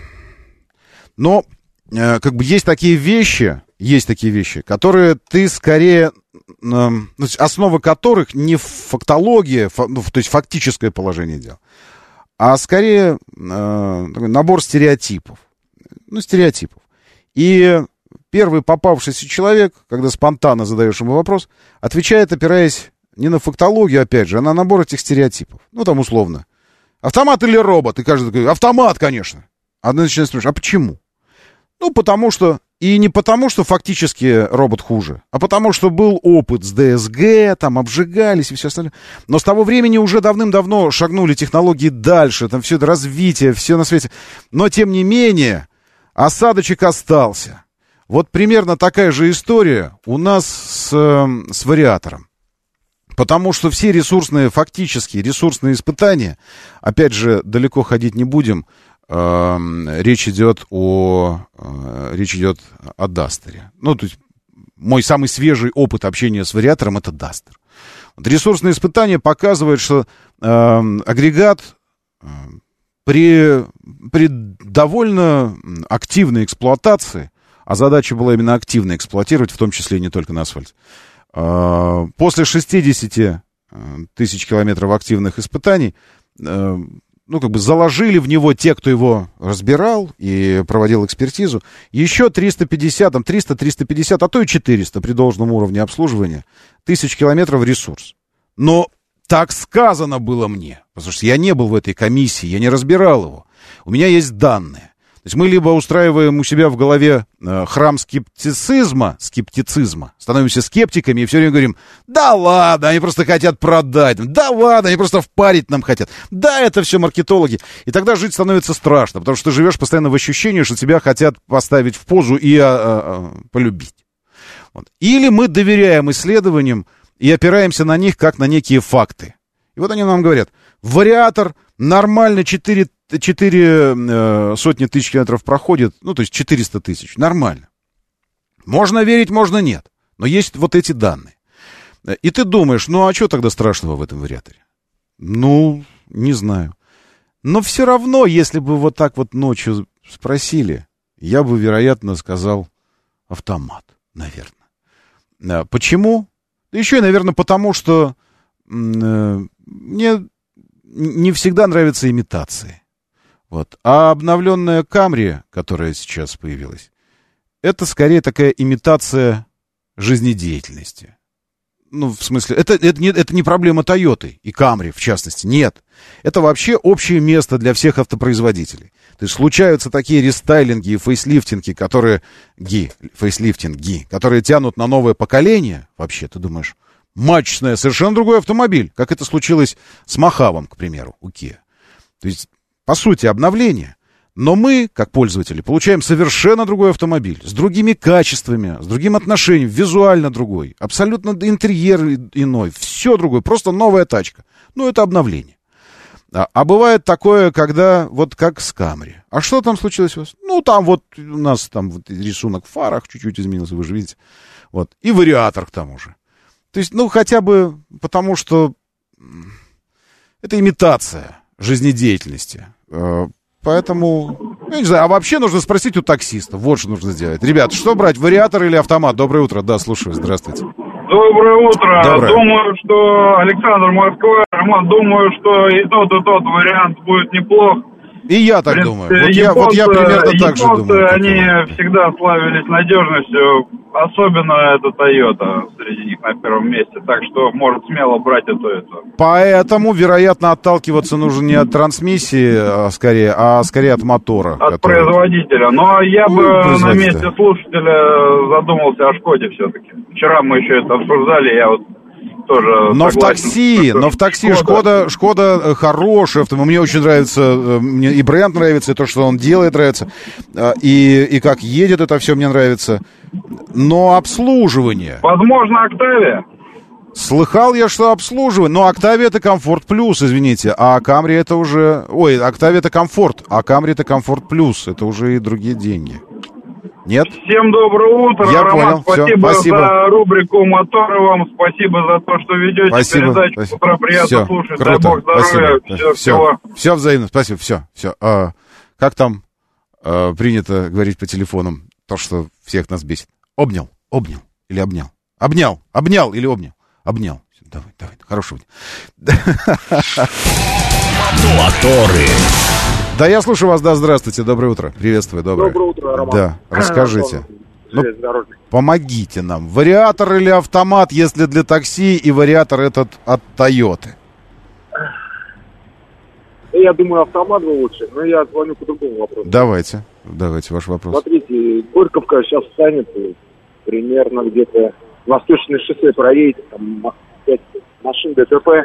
как бы, есть такие вещи, есть такие вещи, которые ты скорее, основа которых не фактология, ну, то есть фактическое положение дел, а скорее набор стереотипов. Ну, стереотипов. И первый попавшийся человек, когда спонтанно задаешь ему вопрос, отвечает, опираясь не на фактологию, опять же, а на набор этих стереотипов. Ну, там, условно. Автомат или робот? И каждый такой, автомат, конечно. А ты начинаешь спрашивать, а почему? Ну, потому что... И не потому, что фактически робот хуже, а потому, что был опыт с ди эс джи, там обжигались и все остальное. Но с того времени уже давным-давно шагнули технологии дальше, там все это развитие, все на свете. Но, тем не менее, осадочек остался. Вот примерно такая же история у нас с, с вариатором. Потому что все ресурсные, фактически ресурсные испытания, опять же, далеко ходить не будем, э, речь идет о, э, речь идет о Дастере. Ну, то есть, мой самый свежий опыт общения с вариатором — это Дастер. Вот ресурсные испытания показывают, что э, агрегат э, при, при довольно активной эксплуатации, а задача была именно активно эксплуатировать, в том числе и не только на асфальте, после шестидесяти тысяч километров активных испытаний, ну, как бы заложили в него те, кто его разбирал и проводил экспертизу, еще триста пятьдесят, там, триста, триста пятьдесят, а то и четыреста при должном уровне обслуживания тысяч километров ресурс. Но так сказано было мне, потому что я не был в этой комиссии, я не разбирал его. У меня есть данные. То есть мы либо устраиваем у себя в голове э, храм скептицизма, скептицизма, становимся скептиками и все время говорим, да ладно, они просто хотят продать, да ладно, они просто впарить нам хотят, да, это все маркетологи. И тогда жить становится страшно, потому что ты живешь постоянно в ощущении, что тебя хотят поставить в позу и а, а, полюбить. Вот. Или мы доверяем исследованиям и опираемся на них как на некие факты. И вот они нам говорят, вариатор нормально четыре Четыре э, сотни тысяч километров проходит, ну, то есть четыреста тысяч, нормально. Можно верить, можно нет, но есть вот эти данные. И ты думаешь, ну, а что тогда страшного в этом вариаторе? Ну, не знаю. Но все равно, если бы вот так вот ночью спросили, я бы, вероятно, сказал автомат, наверное. Почему? Еще и, наверное, потому что э, мне не всегда нравятся имитации. Вот. А обновленная Камри, которая сейчас появилась, это скорее такая имитация жизнедеятельности. Ну, в смысле, это, это, не, это не проблема Тойоты и Камри, в частности, нет. Это вообще общее место для всех автопроизводителей. То есть случаются такие рестайлинги и фейслифтинги, которые, ги, фейслифтинги, которые тянут на новое поколение. Вообще, ты думаешь, мачечное, совершенно другой автомобиль, как это случилось с Мохавом, к примеру, у Kia. То есть, по сути, обновление. Но мы, как пользователи, получаем совершенно другой автомобиль, с другими качествами, с другим отношением, визуально другой, абсолютно интерьер иной, все другое, просто новая тачка. Ну, это обновление. А, а бывает такое, когда, вот как с Камри. А что там случилось у вас? Ну, там вот у нас там вот рисунок в фарах чуть-чуть изменился, вы же видите. Вот. И вариатор к тому же. То есть, ну, хотя бы потому, что это имитация жизнедеятельности. Поэтому, я не знаю, а вообще нужно спросить у таксиста. Вот что нужно сделать. Ребят, что брать, вариатор или автомат? Доброе утро. Да, слушаю. Здравствуйте. Доброе утро. Доброе. Думаю, что Александр Москва, Роман, думаю, что и тот, и тот вариант будет неплох. И я так принципе, думаю. Вот, японцы, я, вот я примерно так же думаю. Они всегда славились надежностью, особенно это Toyota среди них на первом месте, так что может смело брать и то, и то. Поэтому, вероятно, отталкиваться нужно не от трансмиссии, а скорее, а скорее от мотора. От который... производителя. Но я ну, бы на месте слушателя задумался о Шкоде все-таки. Вчера мы еще это обсуждали, я вот тоже но согласен, в такси, что... но в такси Шкода, Шкода хороший автомобиль. Мне очень нравится, мне и бренд нравится, и то, что он делает, нравится, и, и как едет это все мне нравится. Но обслуживание... Возможно, Октавия? Слыхал я, что обслуживание, но Октавия это комфорт плюс, извините, а Камри это уже... Ой, Октавия это комфорт, а Камри это комфорт плюс, это уже и другие деньги. Нет? Всем доброе утро, Я Роман. понял. Все, спасибо, спасибо за рубрику «Моторы» вам. Спасибо за то, что ведете спасибо, передачу. спасибо. С утра приятно все, слушать. круто. Дай бог здоровья. Спасибо. Все, все, всего. все взаимно. Спасибо. Все, все. А, как там а, принято говорить по телефонам то, что всех нас бесит? Обнял, обнял или обнял? Обнял, обнял или обнял? Обнял. Давай, давай, хорошего дня. Моторы. Да, я слушаю вас, да, здравствуйте, доброе утро. Приветствую, доброе. Доброе утро, Роман. Да, расскажите. Ну, Железнодорожник. помогите нам. Вариатор или автомат, если для такси, и вариатор этот от Тойоты? Я думаю, автомат был лучше, но я звоню по другому вопросу. Давайте, давайте ваш вопрос. Смотрите, Горьковка сейчас встанет примерно где-то Восточное шоссе проедет, там пять машин ДТП,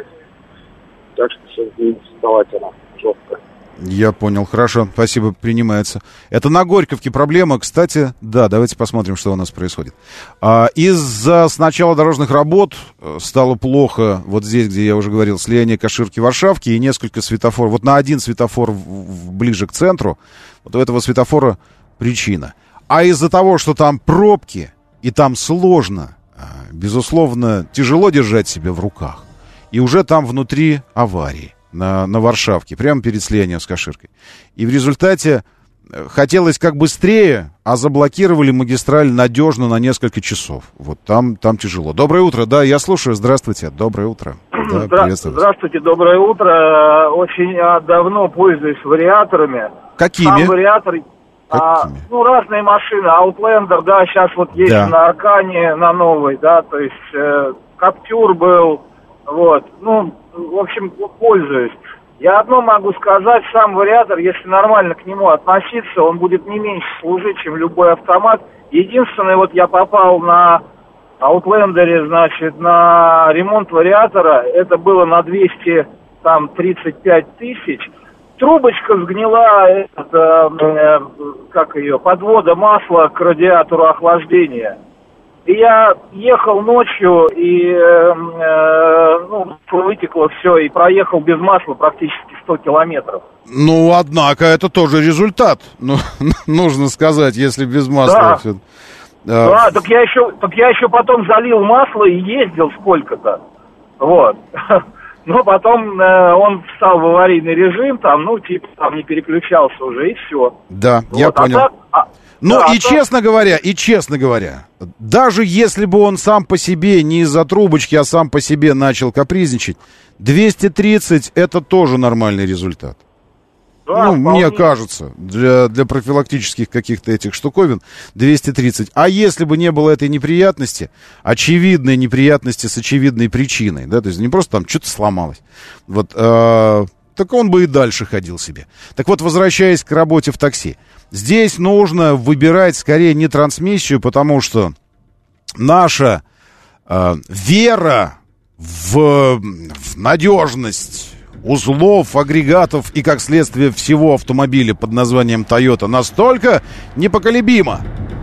так что сейчас будет вставать она жестко. Я понял, хорошо, спасибо, принимается. Это на Горьковке проблема, кстати, да, давайте посмотрим, что у нас происходит. А, из-за с начала дорожных работ стало плохо, вот здесь, где я уже говорил, слияние Каширки-Варшавки и несколько светофоров. Вот на один светофор в, в, ближе к центру, вот у этого светофора причина. А из-за того, что там пробки, и там сложно, безусловно, тяжело держать себя в руках, и уже там внутри аварии. На, на Варшавке, прямо перед слиянием с Каширкой. И в результате хотелось как быстрее, а заблокировали магистраль надежно на несколько часов. Вот там, там тяжело. Доброе утро, да, я слушаю, здравствуйте, доброе утро. Да, Здра- здравствуйте, доброе утро. Очень а, давно пользуюсь вариаторами. Какими? Сам вариатор, а, ну, разные машины, Outlander, да, сейчас вот есть да. на Аркане, на новой, да, то есть э, Каптюр был, вот, ну, в общем, пользуюсь. Я одно могу сказать, сам вариатор, если нормально к нему относиться, он будет не меньше служить, чем любой автомат. Единственное, вот я попал на Outlander'е, значит, на ремонт вариатора, это было на двести тридцать пять тысяч. Трубочка сгнила, это, э, как ее, подвода масла к радиатору охлаждения. И я ехал ночью, и э, э, ну, вытекло все, и проехал без масла практически сто километров. Ну, однако, это тоже результат. Ну, нужно сказать, если без масла. Да, все... да, так я еще, так я еще потом залил масло и ездил сколько-то. Вот. Но потом э, он встал в аварийный режим, там, ну, типа, там не переключался уже, и все. Да, вот. я а понял. Так, а, Ну да, и а честно так... говоря, и честно говоря, даже если бы он сам по себе, не из-за трубочки, а сам по себе начал капризничать, двести тридцать это тоже нормальный результат. Да, ну, вполне. Мне кажется, для, для профилактических каких-то этих штуковин двести тридцать. А если бы не было этой неприятности, очевидной неприятности с очевидной причиной, да, то есть не просто там что-то сломалось, вот, э, так он бы и дальше ходил себе. Так вот, возвращаясь к работе в такси, здесь нужно выбирать скорее не трансмиссию, потому что наша э, вера в, в надежность узлов, агрегатов и, как следствие, всего автомобиля под названием Toyota настолько непоколебима,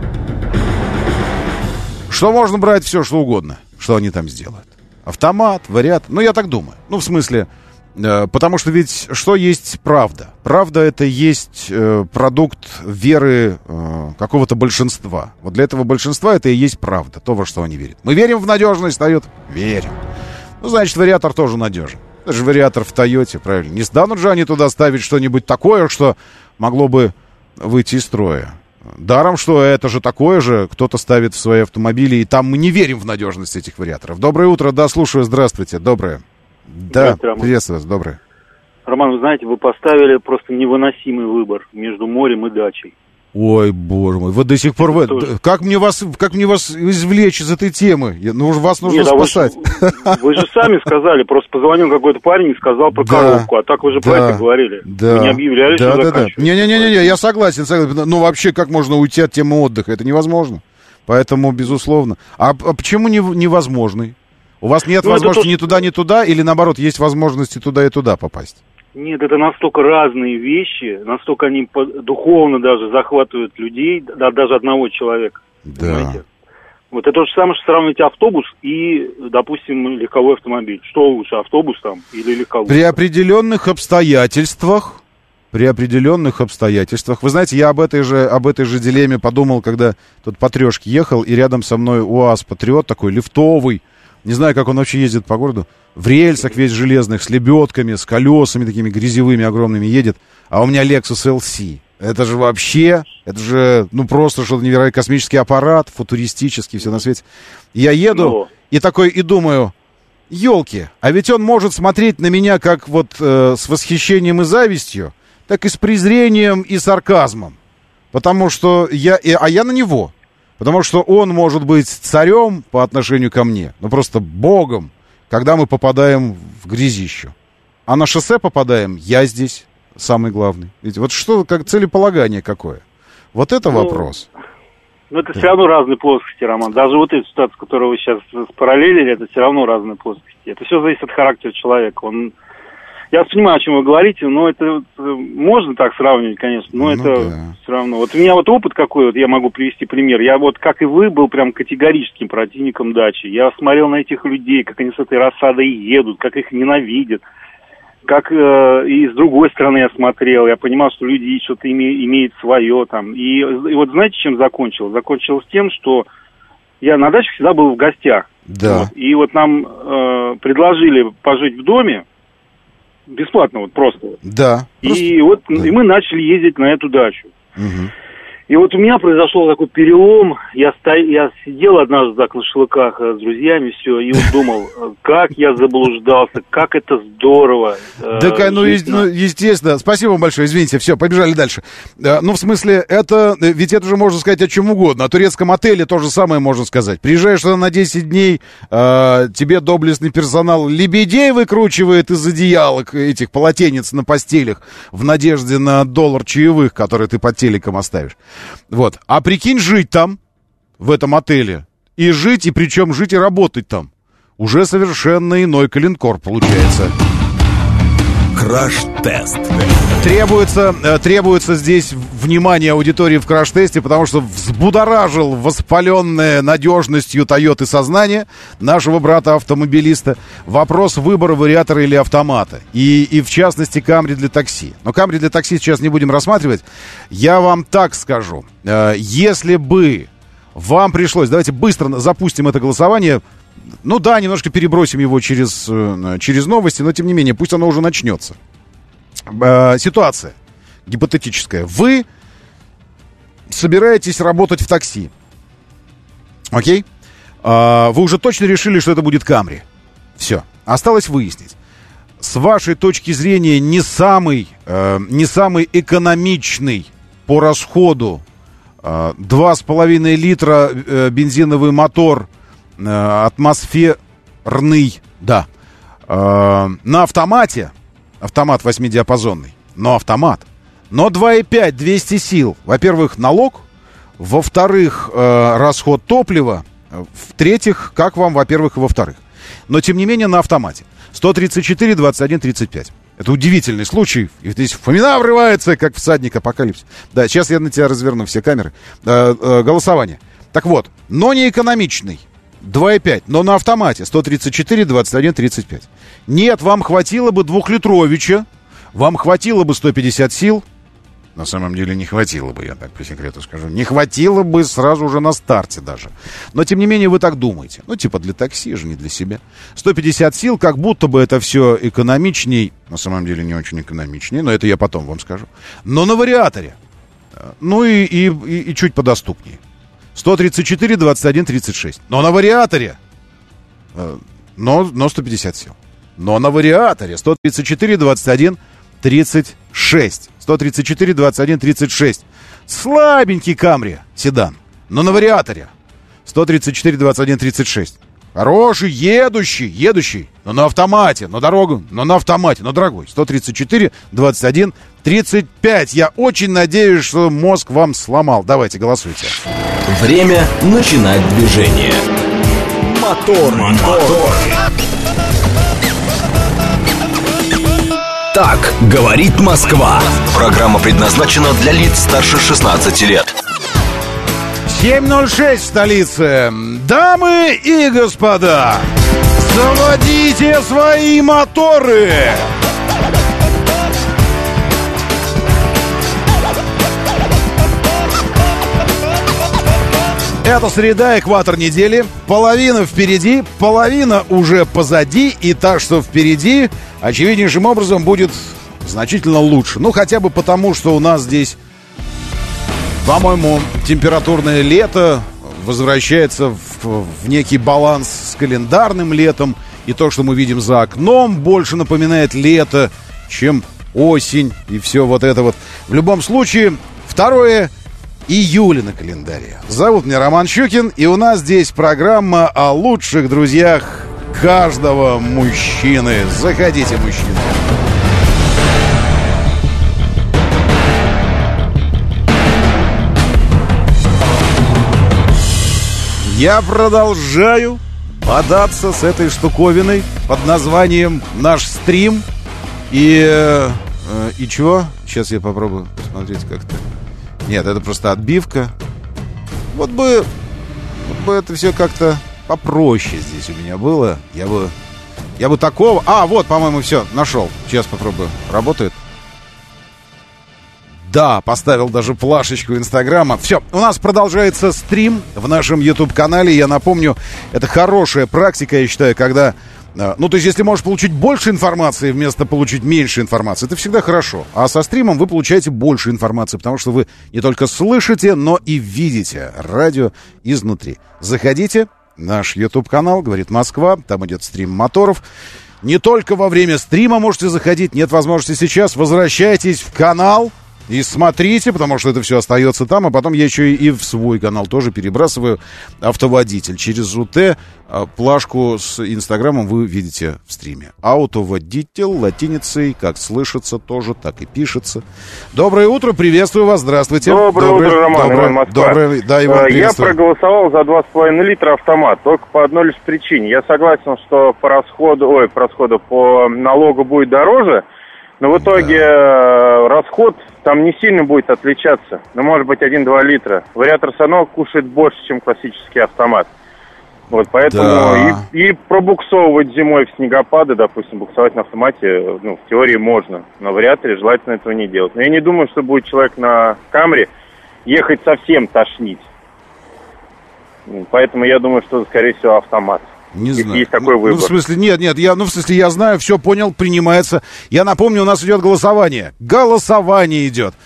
что можно брать все, что угодно, что они там сделают. Автомат, вариатор, ну, я так думаю. Ну, в смысле, э, потому что ведь что есть правда? Правда — это есть э, продукт веры э, какого-то большинства. Вот для этого большинства это и есть правда, то, во что они верят. Мы верим в надежность Toyota? Верим. Ну, значит, вариатор тоже надежен. Это же вариатор в Тойоте, правильно? Не станут же они туда ставить что-нибудь такое, что могло бы выйти из строя. Даром, что это же такое же кто-то ставит в свои автомобили, и там мы не верим в надежность этих вариаторов. Доброе утро, да, слушаю, здравствуйте, доброе. Да, приветствую вас, доброе. Роман, вы знаете, вы поставили просто невыносимый выбор между морем и дачей. Ой, боже мой, вы до сих пор... Вы... Как, мне вас, как мне вас извлечь из этой темы? Я, ну, вас нужно Нет, спасать. А вы, вы же сами сказали, просто позвонил какой-то парень и сказал про да, коробку, а так вы же да, про это говорили. Да, вы не объявляли, да, что да, да. Не-не-не, я согласен, согласен. Ну, вообще, как можно уйти от темы отдыха? Это невозможно. Поэтому, безусловно. А, а почему не, невозможный? У вас нет ну, возможности ни туда, ни туда, или, наоборот, есть возможности туда и туда попасть? Нет, это настолько разные вещи, настолько они духовно даже захватывают людей, да, даже одного человека. Да. Понимаете? Вот это то же самое, что сравнить автобус и, допустим, легковой автомобиль. Что лучше, автобус там или легковой? При определенных обстоятельствах, при определенных обстоятельствах. Вы знаете, я об этой же, об этой же дилемме подумал, когда тут по трешке ехал, и рядом со мной УАЗ Патриот такой лифтовый. Не знаю, как он вообще ездит по городу. В рельсах весь железных, с лебедками, с колесами такими грязевыми, огромными едет. А у меня Lexus эл си. Это же вообще, это же, ну, просто что-то невероятное. Космический аппарат, футуристический, все на свете. Я еду ну. и такой, и думаю, елки, а ведь он может смотреть на меня как вот э, с восхищением и завистью, так и с презрением и сарказмом. Потому что я, а я на него. Потому что он может быть царем по отношению ко мне, ну просто богом, когда мы попадаем в грязищу. А на шоссе попадаем, я здесь самый главный. Ведь вот что, как целеполагание какое? Вот это ну, вопрос. Ну, это да. все равно разные плоскости, Роман. Даже вот эта ситуация, которую вы сейчас спараллелили, это все равно разные плоскости. Это все зависит от характера человека. Он... Я понимаю, о чем вы говорите, но это можно так сравнивать, конечно, но ну, это да. все равно. Вот у меня вот опыт какой, вот я могу привести пример. Я вот, как и вы, был прям категорическим противником дачи. Я смотрел на этих людей, как они с этой рассадой едут, как их ненавидят. Как э, и с другой стороны я смотрел, я понимал, что люди что-то име, имеют свое там. И, и вот знаете, чем закончилось? Закончилось тем, что я на даче всегда был в гостях. Да. Вот, и вот нам э, предложили пожить в доме, бесплатно вот просто. Да. И просто... вот да. и мы начали ездить на эту дачу. Угу. И вот у меня произошел такой перелом. Я, сто... я сидел однажды так на шашлыках с друзьями, все, и вот думал, как я заблуждался, как это здорово. Так, э, ну, е- ну, естественно. Спасибо вам большое, извините, все, побежали дальше. Э, ну, в смысле, это, ведь это же можно сказать о чем угодно. О турецком отеле то же самое можно сказать. Приезжаешь туда на десять дней, э, тебе доблестный персонал лебедей выкручивает из одеялок, этих полотенец на постелях, в надежде на доллар чаевых, которые ты под телеком оставишь. Вот. А прикинь, жить там, в этом отеле, и жить, и причем жить и работать там. Уже совершенно иной коленкор получается. Краш-тест. Требуется, э, требуется здесь внимание аудитории в краш-тесте, потому что взбудоражил воспаленное надежностью Тойоты сознание нашего брата-автомобилиста вопрос выбора вариатора или автомата. И, и в частности, Камри для такси. Но Камри для такси сейчас не будем рассматривать. Я вам так скажу. Э, если бы вам пришлось... Давайте быстро запустим это голосование. Ну да, немножко перебросим его через, через новости, но тем не менее, пусть оно уже начнется. Э, ситуация гипотетическая. Вы собираетесь работать в такси. Окей? Э, вы уже точно решили, что это будет Камри. Все. Осталось выяснить. С вашей точки зрения, не самый, э, не самый экономичный по расходу э, два с половиной литра э, бензиновый мотор, атмосферный, да, э, на автомате, автомат восьмидиапазонный, но автомат, но два и пять, двести сил. Во-первых, налог, во-вторых, э, расход топлива, в-третьих, как вам, во-первых, и во-вторых. Но, тем не менее, на автомате. сто тридцать четыре, двадцать один, тридцать пять. Это удивительный случай. И здесь Фомина врывается, как всадник апокалипсиса. Да, сейчас я на тебя разверну все камеры. Э, э, голосование. Так вот, но не экономичный. два и пять, но на автомате сто тридцать четыре, двадцать один, тридцать пять. Нет, вам хватило бы двухлитровича, вам хватило бы сто пятьдесят сил. На самом деле не хватило бы, я так по секрету скажу. Не хватило бы сразу же на старте даже. Но тем не менее вы так думаете. Ну типа для такси же, не для себя. сто пятьдесят сил, как будто бы это все экономичней. На самом деле не очень экономичней, но это я потом вам скажу. Но на вариаторе. Ну и, и, и, и чуть подоступнее. сто тридцать четыре, двадцать один, тридцать шесть. Но на вариаторе. Но, но сто пятьдесят сил. Но на вариаторе. сто тридцать четыре, двадцать один, тридцать шесть. сто тридцать четыре, двадцать один, тридцать шесть. Слабенький Камри седан. Но на вариаторе. сто тридцать четыре, двадцать один, тридцать шесть. Хороший, едущий, едущий. Но на автомате. Но дорогу, но на автомате. Но дорогой. сто тридцать четыре, двадцать один, тридцать пять. Я очень надеюсь, что мозг вам сломал. Давайте, голосуйте. Время начинать движение. Мотор, мотор. Так говорит Москва. Программа предназначена для лиц старше шестнадцати лет. семь ноль шесть в столице. Дамы и господа, заводите свои моторы. Это среда, экватор недели. Половина впереди, половина уже позади. И та, что впереди, очевиднейшим образом будет значительно лучше. Ну, хотя бы потому, что у нас здесь, по-моему, температурное лето возвращается в, в некий баланс с календарным летом. И то, что мы видим за окном, больше напоминает лето, чем осень. И все вот это вот. В любом случае, второе июля на календаре. Зовут меня Роман Щукин, и у нас здесь программа о лучших друзьях каждого мужчины. Заходите, мужчины. Я продолжаю бодаться с этой штуковиной под названием «Наш стрим». И, э, и чего? Сейчас я попробую посмотреть как-то. Нет, это просто отбивка. Вот бы, вот бы это все как-то попроще здесь у меня было. Я бы, я бы такого... А, вот, по-моему, все, нашел. Сейчас попробую. Работает? Да, поставил даже плашечку Инстаграма. Все, у нас продолжается стрим в нашем YouTube-канале. Я напомню, это хорошая практика, я считаю, когда... Ну, то есть, если можешь получить больше информации вместо получить меньше информации, это всегда хорошо. А со стримом вы получаете больше информации, потому что вы не только слышите, но и видите радио изнутри. Заходите, наш YouTube-канал, говорит Москва, там идет стрим моторов. Не только во время стрима можете заходить, нет возможности сейчас. Возвращайтесь в канал и смотрите, потому что это все остается там. А потом я еще и в свой канал тоже перебрасываю автоводитель. Через УТ плашку с Инстаграмом вы видите в стриме. Автоводитель латиницей, как слышится тоже, так и пишется. Доброе утро, приветствую вас, здравствуйте. Доброе, доброе утро, Роман, доброе, Иван, Москва. Доброе, да, Иван, Я проголосовал за два с половиной литра автомат, только по одной лишь причине. Я согласен, что по расходу, ой, по расходу, по налогу будет дороже, но в итоге да. расход там не сильно будет отличаться. Ну, может быть, один-два литра. Вариатор все равно кушает больше, чем классический автомат. Вот, поэтому да. и, и пробуксовывать зимой в снегопады, допустим, буксовать на автомате, ну, в теории можно. Но в вариаторе желательно этого не делать. Но я не думаю, что будет человек на Камри ехать совсем тошнить. Поэтому я думаю, что, скорее всего, автомат. Не Если знаю. есть такой ну, выбор. Ну, в смысле, нет, нет, я, ну, в смысле, я знаю, все понял, принимается. Я напомню, у нас идет голосование. Голосование идет.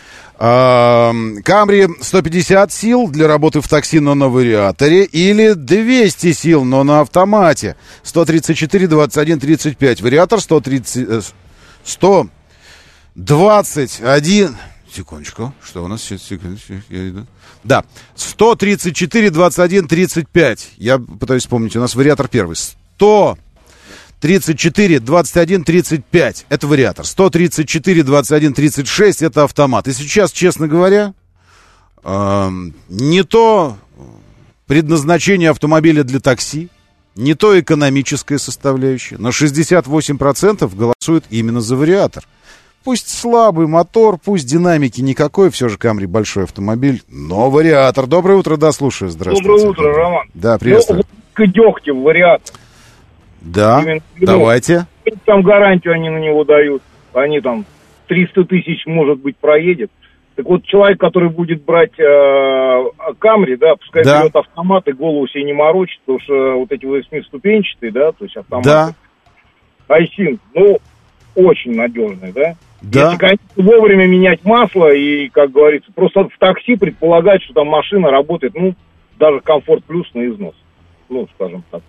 Камри сто пятьдесят сил для работы в такси, но на вариаторе, или двести сил, но на автомате. сто тридцать четыре двадцать один тридцать пять. Вариатор сто тридцать... сто двадцать один... Секундочку, что у нас сейчас? Секундочку, я иду. Да, сто тридцать четыре двадцать один тридцать пять. Я пытаюсь вспомнить, у нас вариатор первый. сто тридцать четыре двадцать один тридцать пять. Это вариатор. сто тридцать четыре двадцать один тридцать шесть. Это автомат. И сейчас, честно говоря, э, не то предназначение автомобиля для такси, не то экономическая составляющая, но шестьдесят восемь процентов голосуют именно за вариатор. Пусть слабый мотор, пусть динамики никакой, все же Камри большой автомобиль, но вариатор. Доброе утро, да, слушаю, здравствуйте. Доброе утро, Роман. Да, приветствую. Ну, дегтя в вариатор. Да, именно, давайте. Там гарантию они на него дают, они там триста тысяч, может быть, проедет. Так вот, человек, который будет брать э, Камри, да, пускай да. берет автомат и голову себе не морочит, потому что вот эти восьмиступенчатые, да, то есть автоматы. Да. Айсин, ну, очень надежный, да. Да. Если, конечно, вовремя менять масло и, как говорится, просто в такси предполагать, что там машина работает, ну, даже комфорт плюс на износ, ну, скажем так.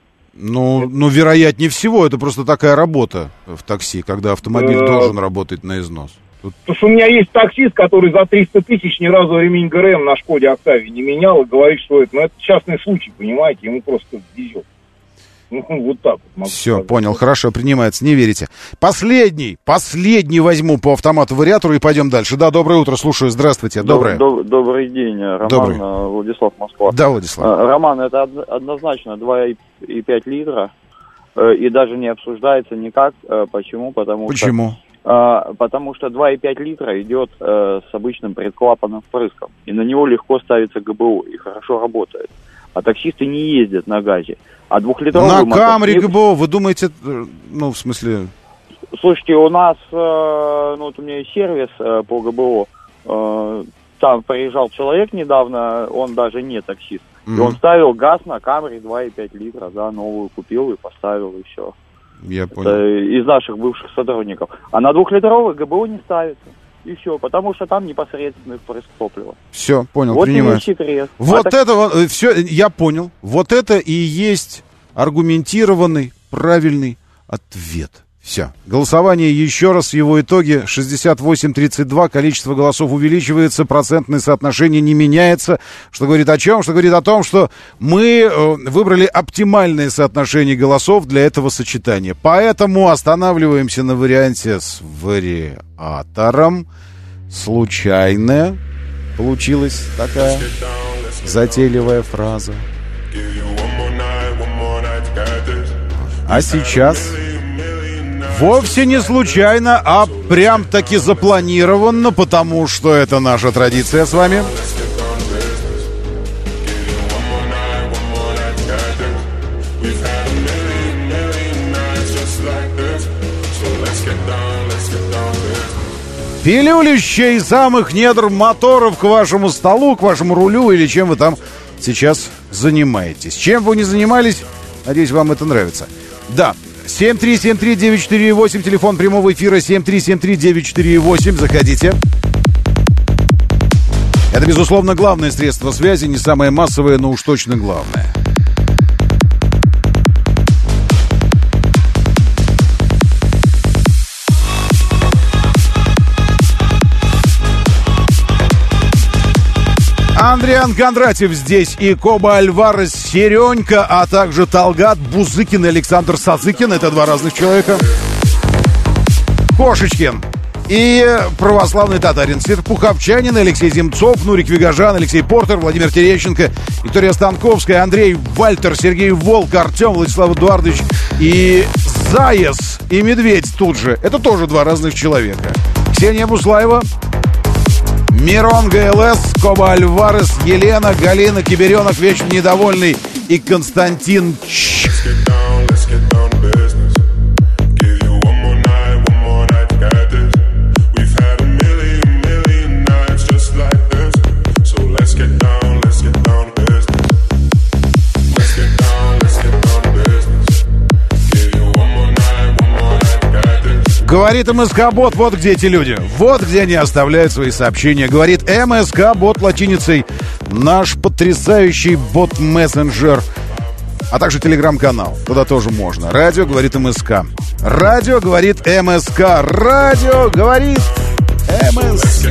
Ну, ну, вероятнее всего, это просто такая работа в такси, когда автомобиль должен работать на износ. Тут... Потому что у меня есть таксист, который за триста тысяч ни разу ремень ГРМ на Шкоде Октавии не менял и говорит, что это, ну, это частный случай, понимаете, ему просто везет. Ну, вот так вот. Все, сказать. Понял, хорошо, принимается, не верите. Последний, последний возьму по автомату-вариатору и пойдем дальше. Да, доброе утро, слушаю, здравствуйте, доброе. Доб- добрый день, Роман, добрый. Владислав, Москва. Да, Владислав. Роман, это однозначно два и пять литра, и даже не обсуждается никак. Почему? Потому Почему? что... Потому что два и пять литра идет с обычным предклапанным впрыском, и на него легко ставится ГБО, и хорошо работает. А таксисты не ездят на газе. А двухлитровый на мотор... Камри ГБО, вы думаете, ну, в смысле... Слушайте, у нас, э, ну, вот у меня есть сервис э, по ГБО, э, там приезжал человек недавно, он даже не таксист, Mm-hmm. И он ставил газ на Камри два и пять литра, да, новую купил и поставил, и все. Я понял. Это из наших бывших сотрудников. А на двухлитровый ГБУ не ставится. И все, потому что там непосредственный впрыск топлива. Все, понял, вот принимаю. Секрет. Вот а это, так... все, я понял. Вот это и есть аргументированный, правильный ответ. Все. Голосование еще раз, его итоги шестьдесят восемь тридцать два, количество голосов увеличивается, процентное соотношение не меняется. Что говорит о чем? Что говорит о том, что мы выбрали оптимальное соотношение голосов для этого сочетания. Поэтому останавливаемся на варианте с вариатором. Случайная получилась такая затейливая фраза. А сейчас... Вовсе не случайно, а прям-таки запланированно, потому что это наша традиция с вами. Пилюлище из самых недр моторов к вашему столу, к вашему рулю или чем вы там сейчас занимаетесь. Чем бы вы ни занимались, надеюсь, вам это нравится. Да. семь три семь три девять четыре восемь, телефон прямого эфира семь три семь три девять четыре восемь, заходите. Это, безусловно, главное средство связи, не самое массовое, но уж точно главное. Андриан Кондратьев здесь и Коба Альварес Серенька, а также Талгат Бузыкин и Александр Сазыкин. Это два разных человека. Кошечкин и православный татарин Серпуховчанин, Алексей Земцов, Нурик Вигажан, Алексей Портер, Владимир Терещенко, Виктория Станковская, Андрей Вальтер, Сергей Волк, Артем, Владислав Эдуардович и Заяц и Медведь тут же. Это тоже два разных человека. Ксения Буслаева, Мирон ГЛС, Коба Альварес, Елена, Галина, Киберенок, вечно недовольный и Константин Ч. Говорит МСК-бот, вот где эти люди. Вот где они оставляют свои сообщения. Говорит МСК-бот латиницей. Наш потрясающий бот-мессенджер. А также телеграм-канал. Туда тоже можно. Радио говорит МСК. Радио говорит МСК. Радио говорит МСК.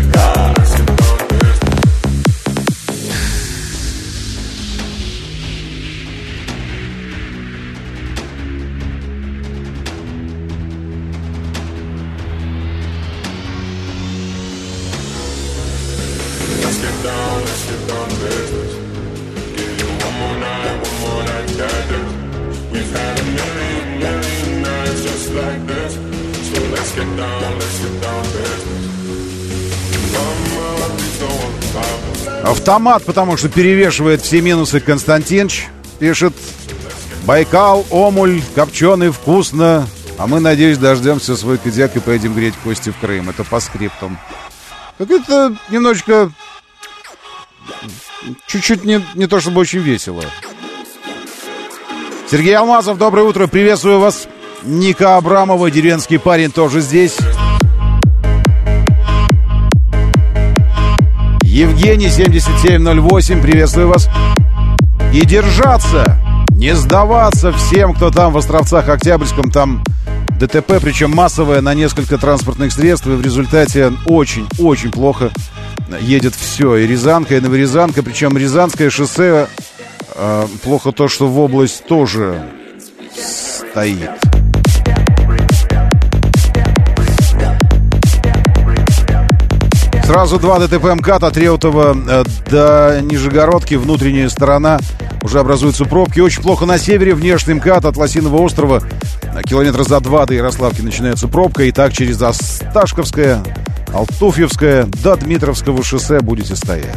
Автомат, потому что перевешивает все минусы. Константинович пишет: Байкал, омуль, копченый, вкусно. А мы, надеюсь, дождемся свой кодиак и поедем греть кости в Крым. Это по скриптам. Как-то немножечко... Чуть-чуть не, не то чтобы очень весело. Сергей Алмазов, доброе утро, приветствую вас. Ника Абрамова, деревенский парень, тоже здесь. Евгений семьдесят семь ноль восемь, приветствую вас. И держаться, не сдаваться всем, кто там в Островцах Октябрьском, там ДТП, причем массовое на несколько транспортных средств, и в результате очень-очень плохо едет все. И Рязанка, и Новорязанка, причем Рязанское шоссе, э, плохо то, что в область тоже стоит. Сразу два ДТП МКАД от Реутова э, до Нижегородки, внутренняя сторона, уже образуются пробки. Очень плохо на севере, внешний МКАД от Лосиного острова, километра за два до Ярославки начинается пробка. И так через Осташковское, Алтуфьевское до Дмитровского шоссе будете стоять.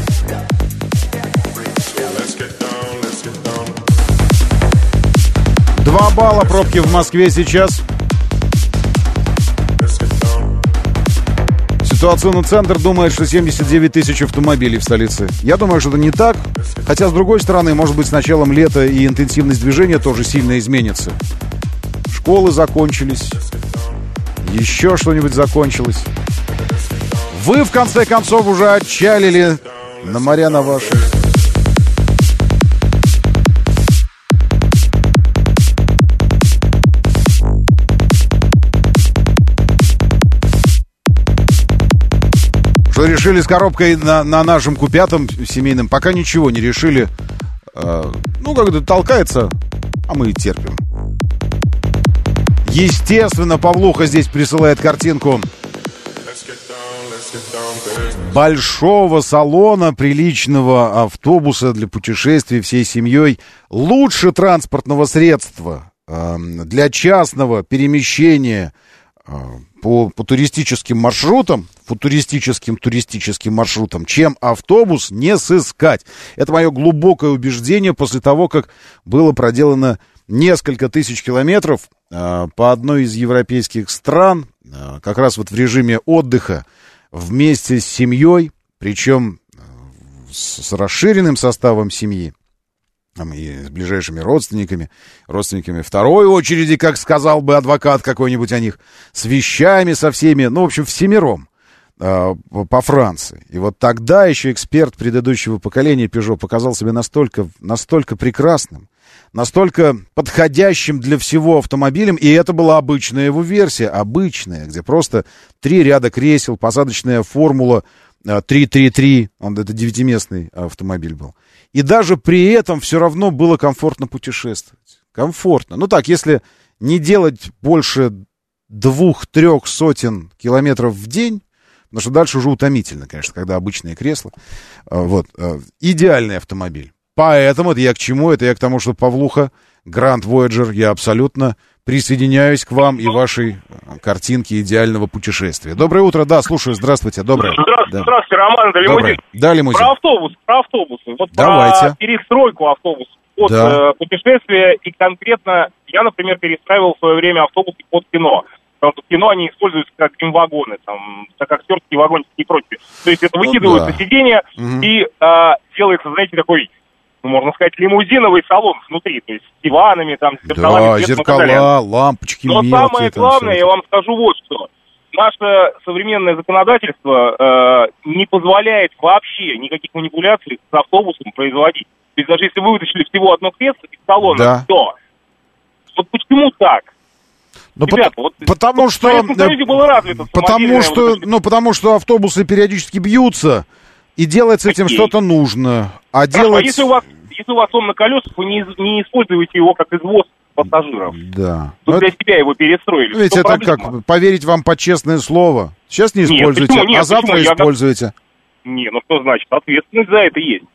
Два балла пробки в Москве сейчас. Ситуационный центр думает, что семьдесят девять тысяч автомобилей в столице. Я думаю, что это не так. Хотя, с другой стороны, может быть, с началом лета и интенсивность движения тоже сильно изменится. Школы закончились. Еще что-нибудь закончилось. Вы, в конце концов, уже отчалили на моря на ваши. Что решили с коробкой на, на нашем купятом семейном? Пока ничего не решили. Э, ну, как-то толкается, а мы и терпим. Естественно, Павлуха здесь присылает картинку большого салона, приличного автобуса для путешествий всей семьей. Лучше транспортного средства э, для частного перемещения э, по, по туристическим маршрутам, футуристическим туристическим маршрутам, чем автобус, не сыскать. Это мое глубокое убеждение после того, как было проделано несколько тысяч километров э, по одной из европейских стран, э, как раз вот в режиме отдыха, вместе с семьей, причем э, с, с расширенным составом семьи, там, и с ближайшими родственниками, родственниками второй очереди, как сказал бы адвокат какой-нибудь о них, с вещами, со всеми, ну, в общем, всемиром э, по Франции. И вот тогда еще эксперт предыдущего поколения Peugeot показал себя настолько, настолько прекрасным, настолько подходящим для всего автомобилем, и это была обычная его версия, обычная, где просто три ряда кресел, посадочная формула три три три, он это девятиместный автомобиль был. И даже при этом все равно было комфортно путешествовать. Комфортно. Ну так, если не делать больше двух-трех сотен километров в день, потому что дальше уже утомительно, конечно, когда обычные кресла. Вот. Идеальный автомобиль. Поэтому это я к чему? Это я к тому, что Павлуха, Grand Voyager, я абсолютно присоединяюсь к вам и вашей картинке идеального путешествия. Доброе утро, да, слушаю, здравствуйте, доброе. Здравствуйте, да. здравствуйте, Роман, это лимузин. Да, лимузин. Про автобус, про автобусы. Вот давайте. Про перестройку автобуса под да. э, путешествие, и конкретно я, например, перестраивал в свое время автобусы под кино. Потому что в кино они используются как вагоны, там, как актерские вагончики и прочее. То есть это выкидываются ну, да. сиденья, угу. и э, делается, знаете, такой... можно сказать, лимузиновый салон внутри, то есть с диванами, там, с зеркалами. Да, зеркала, лампочки, но мелкие. Самое главное, я вам скажу вот что. Наше современное законодательство э, не позволяет вообще никаких манипуляций с автобусом производить. То есть даже если вы вытащили всего одно кресло из салона, да. то вот почему так? Ну, Ребята, по- вот, потому вот что, было развито потому что, вот ну, потому что автобусы периодически бьются, и делать с этим Окей. что-то нужно. А Хорошо, делать... а если у вас, если у вас он на колесах, вы не, не используете его как извоз пассажиров. Да. Тут для это... себя его перестроили. Ведь что это проблема? Как, поверить вам под честное слово. Сейчас не используете, нет, нет, а завтра почему? используете. Я... Не, ну что значит? Ответственность за это есть.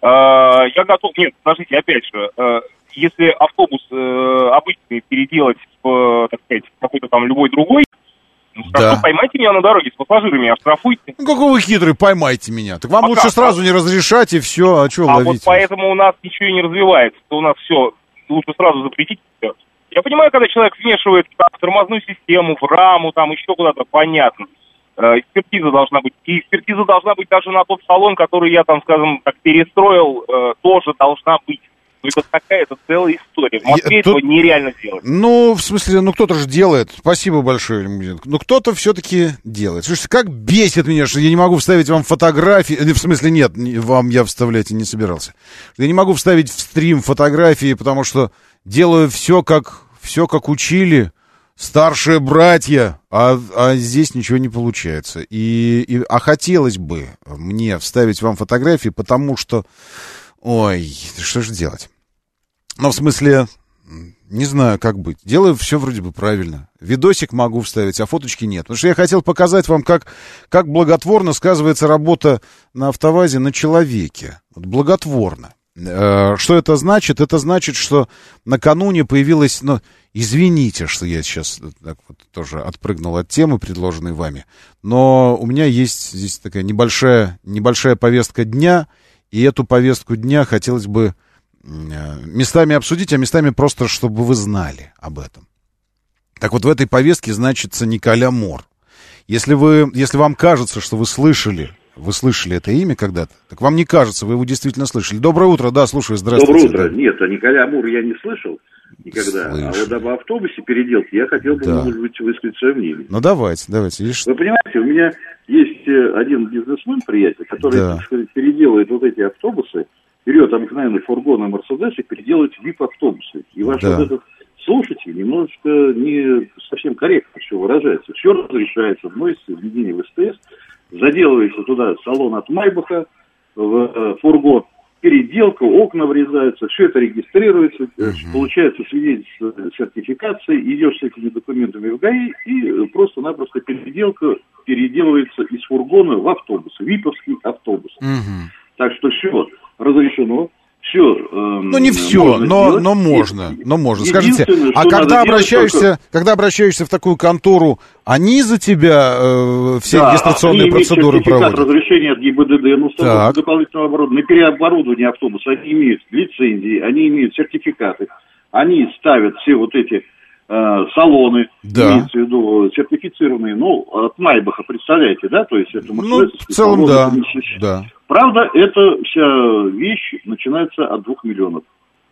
А, я готов... Нет, подождите, опять же, а, если автобус а, обычный переделать в, так сказать, какой-то там любой другой, ну, да. поймайте меня на дороге с пассажирами, оштрафуйте. Ну, какой вы хитрый, поймайте меня. Так вам а лучше как? сразу не разрешать, и все, а что а ловить? А вот поэтому у нас ничего и не развивается, у нас все, лучше сразу запретить все. Я понимаю, когда человек смешивает там, тормозную систему, в раму, там еще куда-то, понятно. Э, экспертиза должна быть. И экспертиза должна быть даже на тот салон, который я там, скажем, так перестроил, э, тоже должна быть. Ну, это какая-то целая история. В Москве этого Тут... нереально сделать. Ну, в смысле, ну, кто-то же делает. Спасибо большое, лимузин. Ну, кто-то все-таки делает. Слушайте, как бесит меня, что я не могу вставить вам фотографии. В смысле, нет, вам я вставлять и не собирался. Я не могу вставить в стрим фотографии, потому что делаю все, как, все, как учили старшие братья, а, а здесь ничего не получается. И, и, а хотелось бы мне вставить вам фотографии, потому что... Ой, что же делать? Ну, в смысле, не знаю, как быть. Делаю все вроде бы правильно. Видосик могу вставить, а фоточки нет. Потому что я хотел показать вам, как, как благотворно сказывается работа на АвтоВАЗе на человеке. Вот благотворно. Э, что это значит? Это значит, что накануне появилась... Ну, извините, что я сейчас так вот тоже отпрыгнул от темы, предложенной вами. Но у меня есть здесь такая небольшая, небольшая повестка дня... И эту повестку дня хотелось бы местами обсудить, а местами просто, чтобы вы знали об этом. Так вот, в этой повестке значится Николя Мор. Если вы, если вам кажется, что вы слышали, вы слышали это имя когда-то, так вам не кажется, вы его действительно слышали. Доброе утро, да, слушаю, здравствуйте. Доброе утро. Да. Нет, а Николя Амур я не слышал никогда. Слышали. А вот об автобусе переделки я хотел бы, Да. может быть, высказать свое мнение. Ну, давайте, давайте. И что? Вы понимаете, у меня есть э, один бизнесмен, приятель, который, Да. так сказать, переделывает вот эти автобусы, берет обыкновенный фургон и Мерседес и переделывает в ви ай пи-автобусы. И ваш Да. вот этот слушатель немножечко не совсем корректно все выражается. Все разрешается, вносится изменения в эс тэ эс, заделывается туда салон от Майбаха, в э, фургон, переделка, окна врезаются, все это регистрируется, uh-huh. получается свидетельство сертификации, идешь с этими документами в ГАИ, и просто-напросто переделка переделывается из фургона в автобус, виповский автобус. Uh-huh. Так что все разрешено. Все. Эм, ну, не все, но, но можно. Но можно. Скажите, а когда обращаешься, только... когда обращаешься в такую контору, они за тебя э, все да, регистрационные процедуры проводят? Разрешение от ГИБДД, ну, дополнительного оборудования, на переоборудование автобуса, они имеют лицензии, они имеют сертификаты, они ставят все вот эти э, салоны, да. имеется в виду сертифицированные, ну, от Майбаха, представляете, да? То есть это ну, в целом, да. да. Правда, эта вся вещь начинается от двух миллионов.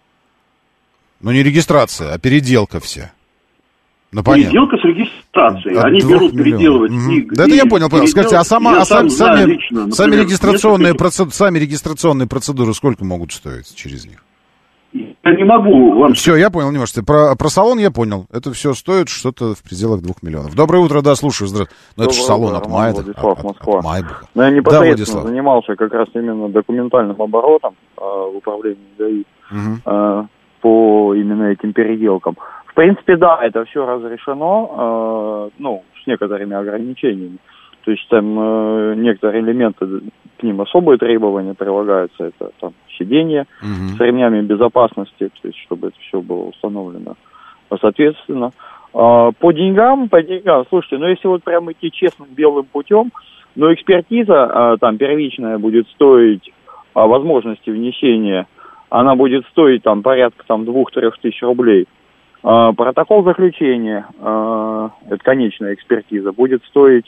Ну, не регистрация, а переделка вся. Ну, переделка с регистрацией. От Они берут миллионов. переделывать угу. книг. Да это я понял, понял. Скажите, а, сама, а сам, сам, сами, лично, например, сами, регистрационные несколько... процедуры, сами регистрационные процедуры сколько могут стоить через них? Я не могу вам... Все, я понял, не можете. Про, про салон я понял. Это все стоит что-то в пределах двух миллионов. Доброе утро, да, слушаю. Здравствуйте. Ну, это же салон от Майбаха. Владислав, Москва. Майбаха. Но я непосредственно да, занимался как раз именно документальным оборотом э, в управлении ГАИ угу. э, по именно этим переделкам. В принципе, да, это все разрешено, э, ну, с некоторыми ограничениями. То есть там э, некоторые элементы, к ним особые требования прилагаются. Это там сиденье uh-huh. с ремнями безопасности, то есть чтобы это все было установлено. Соответственно, э, по деньгам, по деньгам, слушайте, ну если вот прям идти честным белым путем, но экспертиза э, там первичная будет стоить о возможности внесения, она будет стоить там порядка там двух-трех тысяч рублей. Э, протокол заключения, э, это конечная экспертиза, будет стоить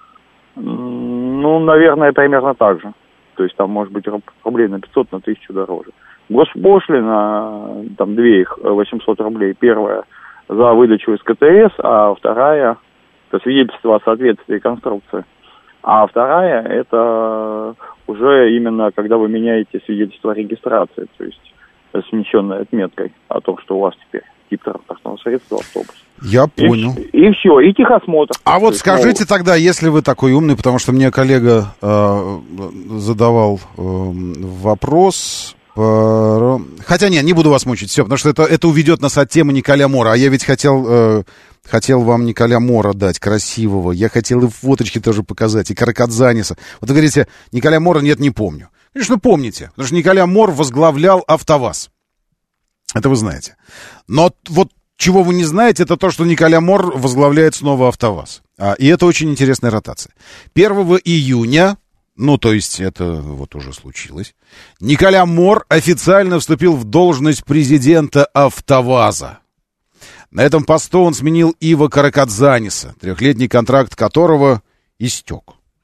ну, наверное, примерно так же. То есть там может быть рублей на пятьсот, на тысячу дороже. Госпошлина, там две их, восемьсот рублей. Первая за выдачу из ка тэ эс, а вторая это свидетельство о соответствии конструкции. А вторая это уже именно когда вы меняете свидетельство о регистрации, то есть с внесенной отметкой о том, что у вас теперь тип транспортного средства автобус. Я понял. И, и все, и техосмотр. А вот скажите ну... тогда, если вы такой умный, потому что мне коллега э, задавал э, вопрос, э, хотя нет, не буду вас мучить, все, потому что это, это уведет нас от темы Николя Мора, а я ведь хотел, э, хотел вам Николя Мора дать, красивого, я хотел и фоточки тоже показать, и Каракадзаниса. Вот вы говорите, Николя Мора нет, не помню. Конечно, помните, потому что Николя Мор возглавлял АвтоВАЗ. Это вы знаете. Но вот чего вы не знаете, это то, что Николя Мор возглавляет снова АвтоВАЗ. А, и это очень интересная ротация. первого июня, ну, то есть это вот уже случилось, Николя Мор официально вступил в должность президента АвтоВАЗа. На этом посту он сменил Ива Каракадзаниса, трехлетний контракт которого истек.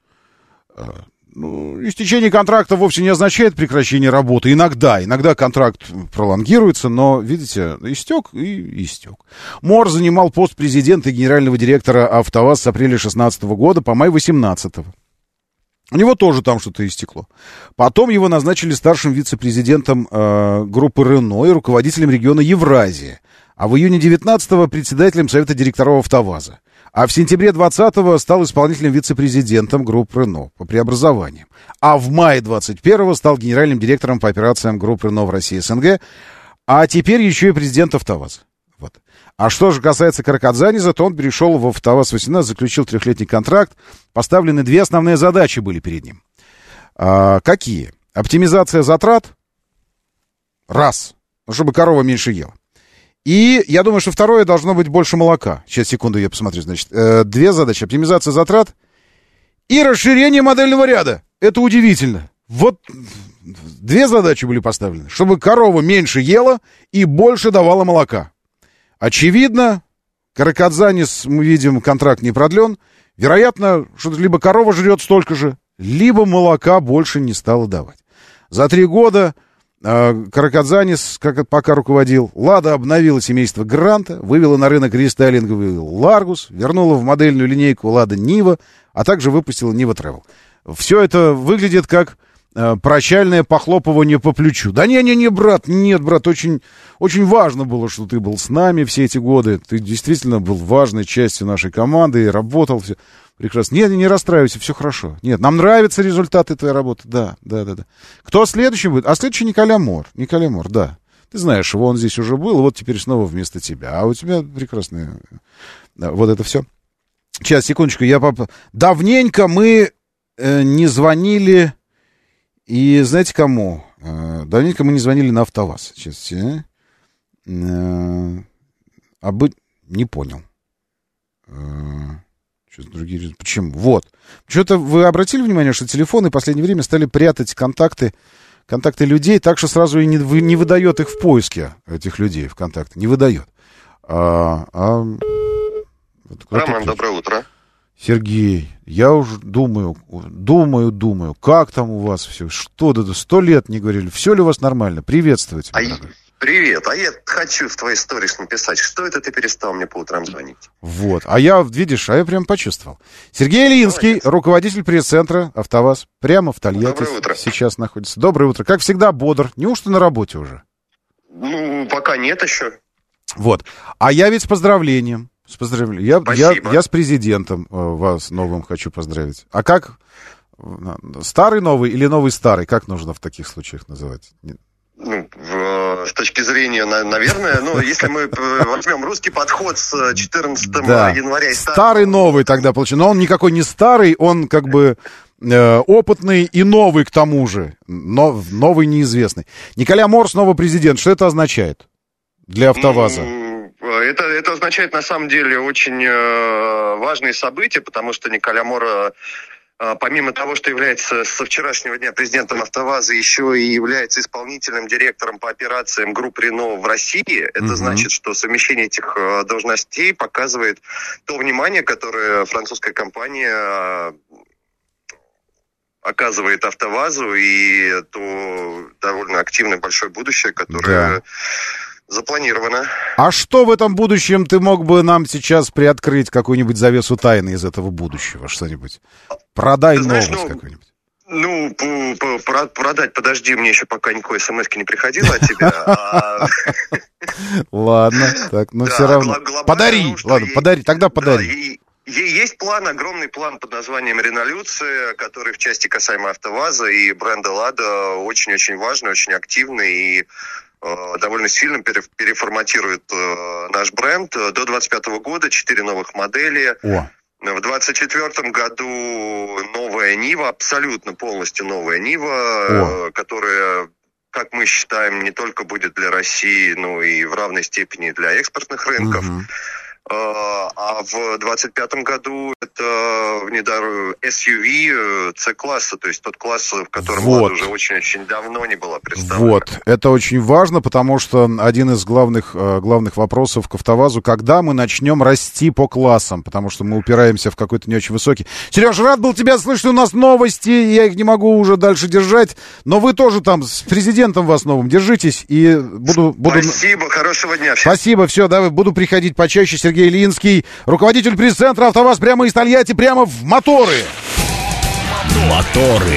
Ну, истечение контракта вовсе не означает прекращение работы. Иногда, иногда контракт пролонгируется, но, видите, истек и истек. Мор занимал пост президента и генерального директора АвтоВАЗ с апреля шестнадцатого года по май восемнадцатого. У него тоже там что-то истекло. Потом его назначили старшим вице-президентом э, группы Рено и руководителем региона Евразия. А в июне девятнадцатого председателем совета директоров АвтоВАЗа. А в сентябре двадцатого стал исполнительным вице-президентом группы Рено по преобразованиям. А в мае двадцать первого стал генеральным директором по операциям группы Рено в России и эс эн гэ. А теперь еще и президент АвтоВАЗа. Вот. А что же касается Каракадзаниса, то он перешел в АвтоВАЗ восемнадцать, заключил трехлетний контракт. Поставлены две основные задачи были перед ним. А, какие? Оптимизация затрат. Раз. Чтобы корова меньше ела. И я думаю, что второе должно быть больше молока. Сейчас, секунду, я посмотрю. Значит, э, две задачи. Оптимизация затрат и расширение модельного ряда. Это удивительно. Вот две задачи были поставлены. Чтобы корова меньше ела и больше давала молока. Очевидно, Каракадзанис, мы видим, контракт не продлен. Вероятно, что либо корова жрет столько же, либо молока больше не стало давать. За три года э, Каракадзанис, как пока руководил, «Лада» обновила семейство Гранта, вывела на рынок рестайлинговый «Ларгус», вернула в модельную линейку «Лада Нива», а также выпустила «Нива Тревел». Все это выглядит как э, прощальное похлопывание по плечу. Да не-не-не, брат, нет, брат, очень, очень важно было, что ты был с нами все эти годы. Ты действительно был важной частью нашей команды и работал все прекрасно. Нет, не расстраивайся, все хорошо. Нет, нам нравятся результаты твоей работы. Да, да, да, да. Кто следующим будет? А следующий Николя Мор. Николя Мор, да. Ты знаешь его, он здесь уже был, вот теперь снова вместо тебя. А у тебя прекрасное... Да, вот это все. Сейчас, секундочку, я поп... Давненько мы э, не звонили, и знаете кому? Э, давненько мы не звонили на АвтоВАЗ. Сейчас, э, э, а бы... Не понял. Э, что-то другие... Почему? Вот. Что-то вы обратили внимание, что телефоны в последнее время стали прятать контакты, контакты людей, так что сразу и не, не выдает их в поиске, этих людей в контакты. Не выдает. А... а... Вот, Роман, доброе утро. Сергей, я уже думаю, думаю, думаю, как там у вас все, что-то, сто лет не говорили, все ли у вас нормально? Приветствую тебя, а я, привет, а я хочу в твоей сторис написать, что это ты перестал мне по утрам звонить? Вот, а я, видишь, а я прям почувствовал. Сергей Ильинский, молодец, руководитель пресс-центра «АвтоВАЗ», прямо в Тольятти сейчас находится. Доброе утро, как всегда бодр, неужто на работе уже? Ну, пока нет еще. Вот, а я ведь с поздравлением. С поздравлением. Я, я, я с президентом э, вас новым хочу поздравить. А как? Старый новый или новый старый? Как нужно в таких случаях называть? Ну, в, с точки зрения, наверное, ну, если мы возьмем русский подход с четырнадцатого января... И старый новый тогда получил. Но он никакой не старый, он как бы э, опытный и новый к тому же. Но, новый неизвестный. Николя Мор снова президент. Что это означает для АвтоВАЗа? Это, это означает, на самом деле, очень э, важные события, потому что Николя Мор, э, помимо того, что является со вчерашнего дня президентом АвтоВАЗа, еще и является исполнительным директором по операциям групп Рено в России. Это mm-hmm. значит, что совмещение этих э, должностей показывает то внимание, которое французская компания э, оказывает АвтоВАЗу, и то довольно активное большое будущее, которое... Да. Запланировано. А что в этом будущем ты мог бы нам сейчас приоткрыть, какую-нибудь завесу тайны из этого будущего, что-нибудь? Продай ты новость знаешь, ну, какую-нибудь. Ну, по, по, продать, подожди, мне еще пока никакой смс-ки не приходило от тебя. Ладно, так, но все равно. Подари, ладно, подари, тогда подари. Есть план, огромный план под названием «Ренолюция», который в части касаемо АвтоВАЗа и бренда «Лада» очень-очень важный, очень активный и довольно сильно переформатирует э, наш бренд. До двадцать пятого года четыре новых модели. О. В двадцать четвертом году новая Нива, абсолютно полностью новая Нива, э, которая, как мы считаем, не только будет для России, но и в равной степени для экспортных рынков. Угу. А в двадцать пятом году это внедор... эс ю ви C-класса, то есть тот класс, в котором вот. Лада уже очень-очень давно не была представлена. Вот, это очень важно, потому что один из главных, главных вопросов к АвтоВАЗу, когда мы начнем расти по классам, потому что мы упираемся в какой-то не очень высокий. Сереж, рад был тебя слышать, у нас новости, я их не могу уже дальше держать, но вы тоже там с президентом вас новым, держитесь, и буду... буду... Спасибо, хорошего дня. Спасибо, все, давай, буду приходить почаще. Сергей Ильинский, руководитель пресс-центра «АвтоВАЗ», прямо из Тольятти, прямо в моторы. Моторы.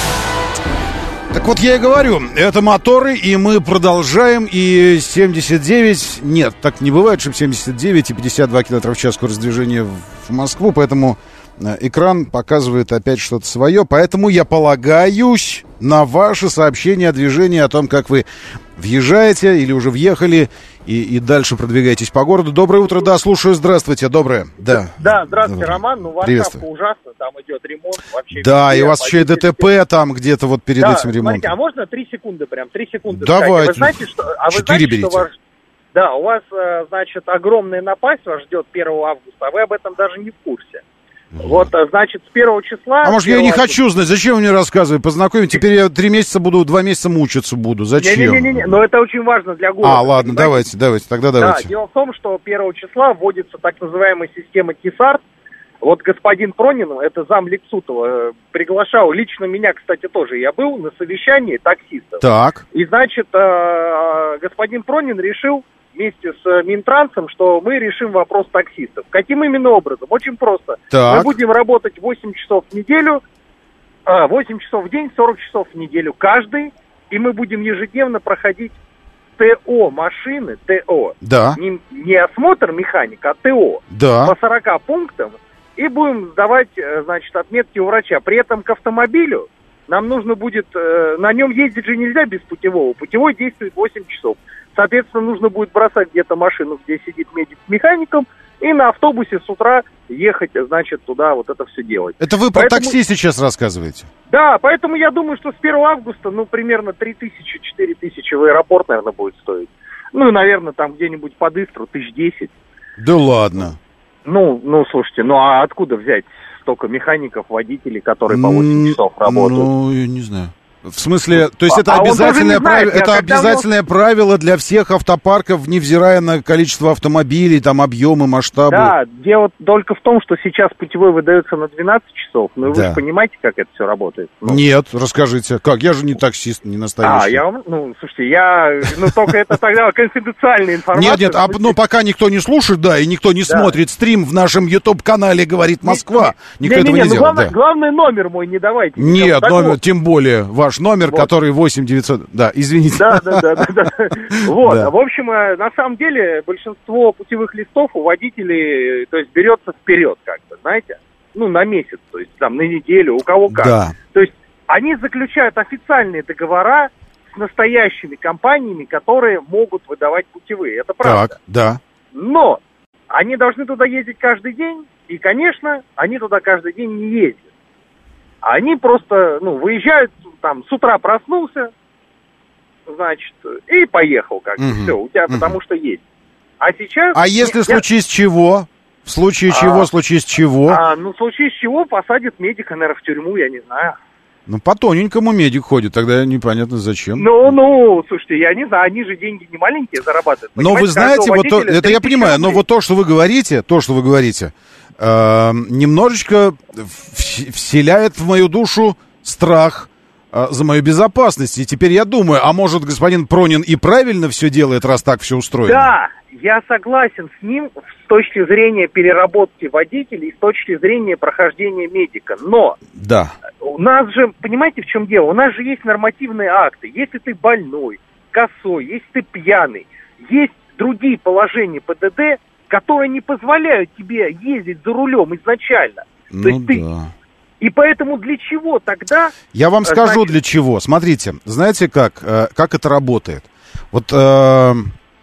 Так вот я и говорю, это моторы, и мы продолжаем, и семьдесят девять, нет, так не бывает, чтобы семьдесят девять и пятьдесят два километра в час скорость движения в Москву, поэтому экран показывает опять что-то свое, поэтому я полагаюсь на ваши сообщения о движении, о том, как вы въезжаете или уже въехали, и, и дальше продвигаетесь по городу. Доброе утро, да, слушаю, здравствуйте, доброе. Да, да, здравствуйте, Роман, ну Варшавка ужасно, там идет ремонт. Вообще да, везде, и у вас еще и ДТП там где-то вот перед да, этим ремонтом. Смотрите, а можно три секунды прям, три секунды? Давайте, вы знаете, что, а вы четыре знаете, берите. Что ваш... Да, у вас, значит, огромная напасть вас ждет первого августа, а вы об этом даже не в курсе. Вот, значит, с первого числа... А может, я не хочу знать, зачем вы мне рассказываете, познакомить? Теперь я три месяца буду, два месяца мучиться буду, зачем? Не-не-не, но это очень важно для города. А, ладно, понимаете? давайте, давайте, тогда давайте. Да, дело в том, что первого числа вводится так называемая система КИСАРТ, Вот господин Пронин, это зам Лексутова, приглашал лично меня, кстати, тоже. Я был на совещании таксистов. Так. И, значит, господин Пронин решил вместе с Минтрансом, что мы решим вопрос таксистов. Каким именно образом? Очень просто. Так. Мы будем работать восемь часов в неделю, восемь часов в день, сорок часов в неделю каждый, и мы будем ежедневно проходить ТО машины, ТО. Да. Не, не осмотр механика, а ТО. Да. По сорока пунктам. И будем сдавать, значит, отметки у врача. При этом к автомобилю нам нужно будет... На нем ездить же нельзя без путевого. Путевой действует восемь часов. Соответственно, нужно будет бросать где-то машину, где сидит медик с механиком, и на автобусе с утра ехать, значит, туда вот это все делать. Это вы про поэтому... такси сейчас рассказываете? Да, поэтому я думаю, что с первого августа, ну, примерно три тысячи, четыре тысячи в аэропорт, наверное, будет стоить. Ну, и, наверное, там где-нибудь под Истру тысяч десять. Да ладно. Ну, ну, слушайте, ну, а откуда взять столько механиков, водителей, которые по восемь часов работают? Ну, я не знаю. В смысле, то есть А- это а он обязательное, тоже не знает, прави- я это когда обязательное правило для всех автопарков, невзирая на количество автомобилей, там объемы, масштабы. Да, дело только в том, что сейчас путевой выдается на двенадцать часов. Ну, вы Да. же понимаете, как это все работает? Ну, Нет, расскажите. Как? Я же не таксист, не настоящий. А, я вам, ну, слушайте, я, ну, только это тогда конфиденциальная информация. Нет, нет, а, ну пока никто не слушает, да, и никто не Да. смотрит стрим в нашем YouTube-канале «Говорит Москва». Никто этого Не-не-не, не ну, делает. главное, Да. главное, номер мой не давайте. Нет, Так номер, вот. тем более ваш номер, Вот. который восемь девятьсот... Да, извините. Да, да, да, да, да. Вот, Да. в общем, э, на самом деле, большинство путевых листов у водителей, то есть, берется вперед как-то, знаете, ну, на месяц, то есть, там, на неделю, у кого как. Да. То есть, они заключают официальные договора с настоящими компаниями, которые могут выдавать путевые, это правда. Так, да. Но они должны туда ездить каждый день, и, конечно, они туда каждый день не ездят. Они просто, ну, выезжают, там, с утра проснулся, значит, и поехал, как бы, Мгм. все, у тебя потому что есть. А сейчас... А если я- случись чего? В случае А, чего, случись чего? А, ну, в случае с чего посадят медика, наверное, в тюрьму, я не знаю. Ну, по тоненькому медик ходит, тогда непонятно зачем. Ну, ну, слушайте, я не знаю, они же деньги не маленькие зарабатывают. Но вы Понимаете, знаете, каждого вот то, водителя это я три тысячи понимаю, но рублей. вот то, что вы говорите, то, что вы говорите, э, немножечко в- вселяет в мою душу страх э, за мою безопасность. И теперь я думаю, а может господин Пронин и правильно все делает, раз так все устроено? Да, я согласен с ним с точки зрения переработки водителей, с точки зрения прохождения медика. Но Да. у нас же, понимаете, в чем дело? У нас же есть нормативные акты. Если ты больной, косой, если ты пьяный, есть другие положения ПДД, которые не позволяют тебе ездить за рулем изначально. То Ну есть ты... да. И поэтому для чего тогда... Я вам э, скажу значит, для чего. Смотрите, знаете как, э, как это работает? Вот э, э,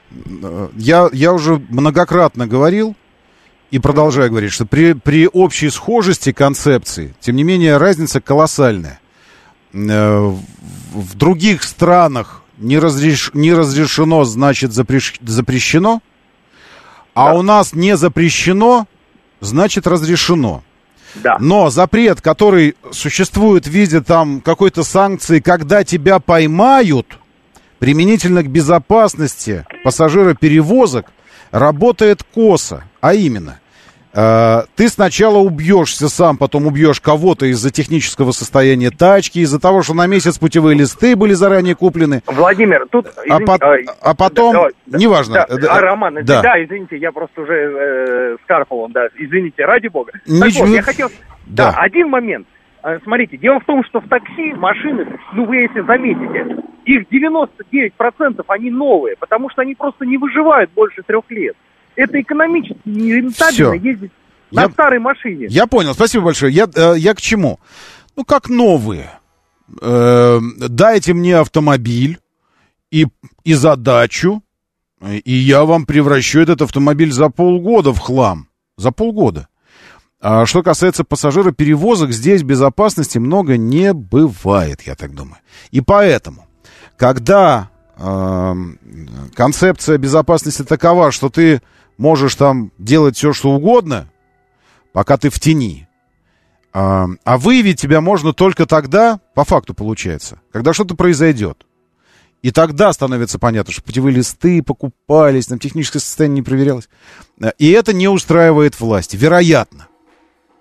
я, я уже многократно говорил и продолжаю говорить, что при, при общей схожести концепции, тем не менее, разница колоссальная. Э, в, в других странах не, разреш, не разрешено, значит запрещ, запрещено, а у нас не запрещено, значит разрешено. Да. Но запрет, который существует в виде там какой-то санкции, когда тебя поймают, применительно к безопасности пассажироперевозок, работает косо. А именно, э, ты сначала убьешься сам, потом убьешь кого-то из-за технического состояния тачки, из-за того, что на месяц путевые листы были заранее куплены. Владимир, тут... А, извините, по- а потом, да, да, неважно. да, э, а, Роман, да. да. извините, я просто уже э, с Карповым, да, извините, ради бога. Так Ничего. вот, я хотел... Да. Да, один момент. Э, Смотрите, дело в том, что в такси машины, ну вы если заметите, их девяносто девять процентов они новые, потому что они просто не выживают больше трех лет. Это экономически нерентабельно Всё. ездить на Я- старой машине. Я понял, спасибо большое. Я, э, я к чему? Ну, как новые. Э, дайте мне автомобиль и, и задачу, и я вам превращу этот автомобиль за полгода в хлам. За полгода. А что касается пассажироперевозок, здесь безопасности много не бывает, я так думаю. И поэтому, когда э, концепция безопасности такова, что ты можешь там делать все, что угодно, пока ты в тени, а, а выявить тебя можно только тогда, по факту получается, когда что-то произойдет. И тогда становится понятно, что путевые листы покупались, там техническое состояние не проверялось. И это не устраивает власти, вероятно.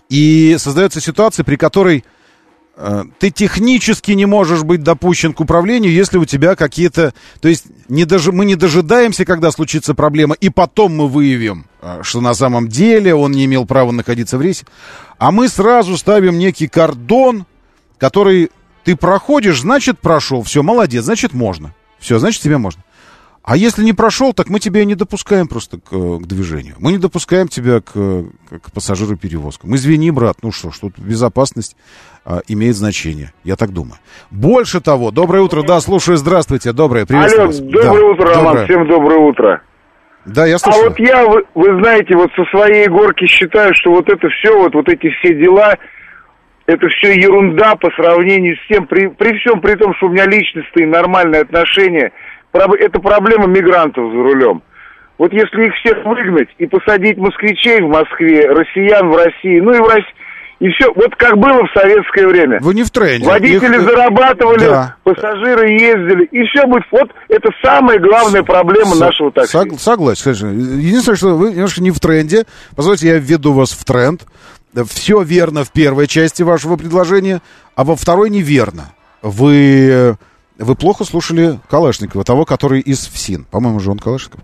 И создается ситуация, при которой э, ты технически не можешь быть допущен к управлению, если у тебя какие-то... То есть не дожи, мы не дожидаемся, когда случится проблема, и потом мы выявим, э, что на самом деле он не имел права находиться в рейсе. А мы сразу ставим некий кордон, который ты проходишь, значит, прошел. Все, молодец, значит, можно. Все, значит, тебе можно. А если не прошел, так мы тебя не допускаем просто к, к движению. Мы не допускаем тебя к, к пассажироперевозкам. Извини, брат, ну что ж, тут безопасность а, имеет значение. Я так думаю. Больше того, доброе утро, да, слушаю, здравствуйте, доброе, приветствую Алло, вас. доброе да, утро, Роман, доброе. Всем доброе утро. Да, я слушаю. А вот я, вы, вы знаете, вот со своей горки считаю, что вот это все, вот, вот эти все дела, это все ерунда по сравнению с тем, при, при всем при том, что у меня личностные нормальные отношения. Это проблема мигрантов за рулем. Вот если их всех выгнать и посадить москвичей в Москве, россиян в России, ну и в России, и все, вот как было в советское время. Вы не в тренде. Водители их... зарабатывали, да. пассажиры ездили, и все будет. Вот это самая главная проблема С... нашего такси. Сог... Согласен, конечно. Единственное, что вы немножко не в тренде. Позвольте, я введу вас в тренд. Все верно в первой части вашего предложения, а во второй неверно. Вы... Вы плохо слушали Калашникова, того, который из ФСИН. По-моему, же он Калашников.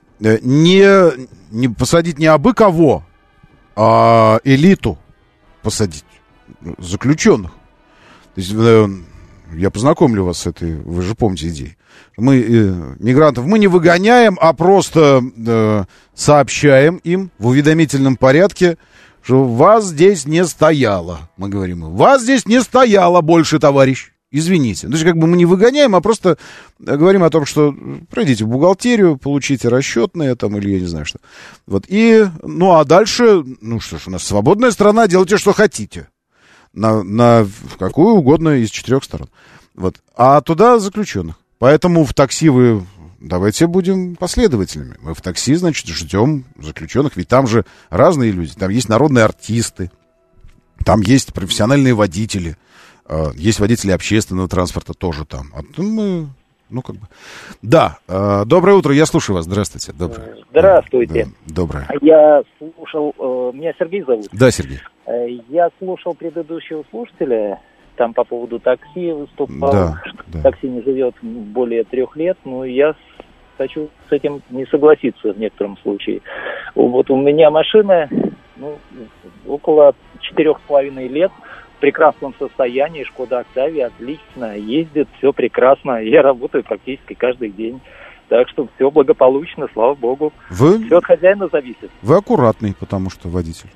Не, не посадить не абы кого, а элиту посадить. Заключенных. То есть, я познакомлю вас с этой, вы же помните идеей. Мы э, мигрантов мы не выгоняем, а просто э, сообщаем им в уведомительном порядке, что вас здесь не стояло. Мы говорим, вас здесь не стояло больше, товарищ. Извините. То есть, как бы мы не выгоняем, а просто говорим о том, что пройдите в бухгалтерию, получите расчетные там, или я не знаю что. Вот. И, ну, а дальше, ну что ж, у нас свободная страна, делайте, что хотите. На, на какую угодно из четырех сторон. Вот. А туда заключенных. Поэтому в такси вы... Давайте будем последовательными. Мы в такси, значит, ждем заключенных, ведь там же разные люди. Там есть народные артисты, там есть профессиональные водители, есть водители общественного транспорта тоже там. А мы, ну, как бы... Да, доброе утро, я слушаю вас. Здравствуйте. Доброе. Здравствуйте. Да, доброе. Я слушал... Меня Сергей зовут. Да, Сергей. Я слушал предыдущего слушателя, там по поводу такси выступал, да, что да. такси не живет более трех лет, но я хочу с этим не согласиться в некотором случае. Вот у меня машина, ну, около четырех с половиной лет, в прекрасном состоянии, Шкода Октавия, отлично, ездит, все прекрасно, я работаю практически каждый день. Так что все благополучно, слава богу. Вы... Все от хозяина зависит. Вы аккуратный, потому что водитель.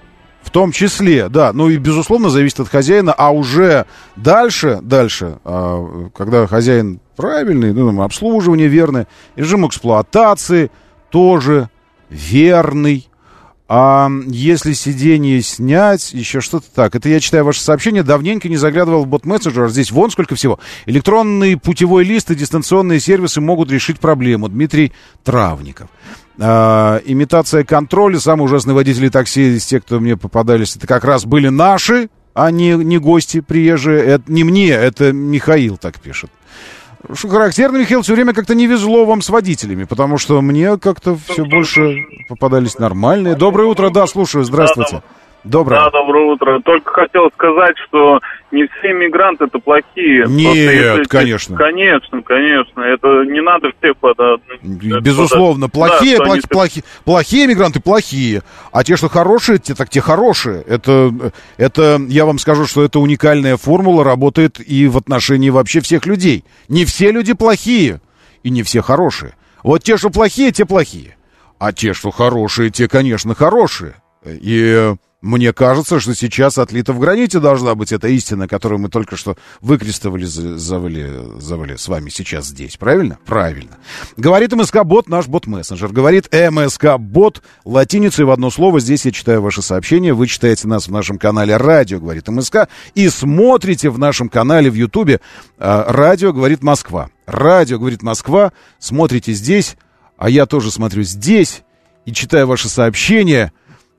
В том числе, да, ну и безусловно зависит от хозяина, а уже дальше, дальше, когда хозяин правильный, ну, обслуживание верное, режим эксплуатации тоже верный. А если сиденье снять, еще что-то так. Это я читаю ваше сообщение. Давненько не заглядывал в бот-мессенджер. Здесь вон сколько всего. Электронный путевой лист и дистанционные сервисы могут решить проблему. Дмитрий Травников. А, имитация контроля. Самые ужасные водители такси из тех, кто мне попадались, это как раз были наши, а не, не гости приезжие. Это не мне, это Михаил так пишет. Что характерно, Михаил, все время как-то не везло вам с водителями, потому что мне как-то все больше попадались нормальные. Доброе утро, да, слушаю, здравствуйте. Доброе. Да, доброе утро. Только хотел сказать, что не все мигранты это плохие. Нет, если... конечно. Конечно, конечно. Это не надо всех подать. Безусловно, плохие, да, плохие, они... плохие, плохие мигранты плохие. А те, что хорошие, те, так те хорошие. Это, это, я вам скажу, что это уникальная формула, работает и в отношении вообще всех людей. Не все люди плохие, и не все хорошие. Вот те, что плохие, те плохие. А те, что хорошие, те, конечно, хорошие. И мне кажется, что сейчас отлита в граните должна быть эта истина, которую мы только что выкрестовали, завали, завали с вами сейчас здесь. Правильно? Правильно. Говорит МСК-бот, наш бот-мессенджер. Говорит МСК-бот латиницей в одно слово. Здесь я читаю ваши сообщения. Вы читаете нас в нашем канале «Радио говорит МСК» и смотрите в нашем канале в Ютубе «Радио говорит Москва». «Радио говорит Москва». Смотрите здесь, а я тоже смотрю здесь и читаю ваши сообщения.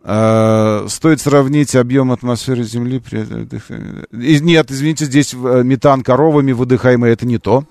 Uh, стоит сравнить объем атмосферы Земли при... Нет, извините, здесь метан коровами выдыхаемый, это не то.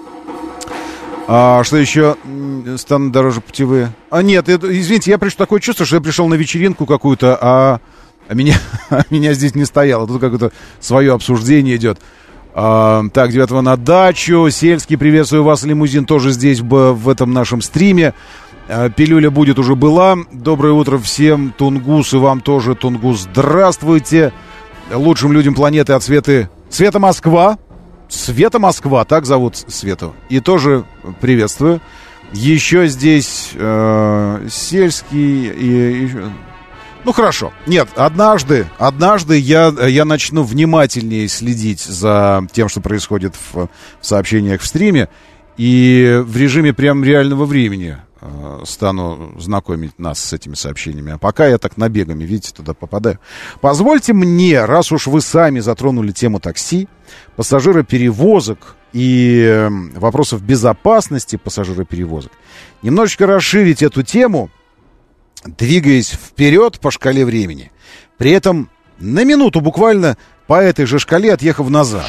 А, что еще? Станут дороже путевые. А нет, это, извините, я пришел такое чувство, что я пришел на вечеринку какую-то, а А меня, меня здесь не стояло. Тут какое-то свое обсуждение идет. А, так, девятого на дачу. Сельский, приветствую вас. Лимузин тоже здесь в, в этом нашем стриме. А, пилюля будет уже была. Доброе утро всем. Тунгус и вам тоже, Тунгус. Здравствуйте. Лучшим людям планеты от Светы. Света Москва. Света Москва, так зовут Свету. И тоже приветствую. Еще здесь э, сельский и... и Ну, хорошо. Нет, однажды, однажды я, я начну внимательнее следить за тем, что происходит в, в сообщениях в стриме, и в режиме прям реального времени э, стану знакомить нас с этими сообщениями. А пока я так набегами, видите, туда попадаю. Позвольте мне, раз уж вы сами затронули тему такси, пассажироперевозок и э, вопросов безопасности пассажироперевозок, немножечко расширить эту тему, двигаясь вперед по шкале времени. При этом на минуту буквально по этой же шкале отъехав назад.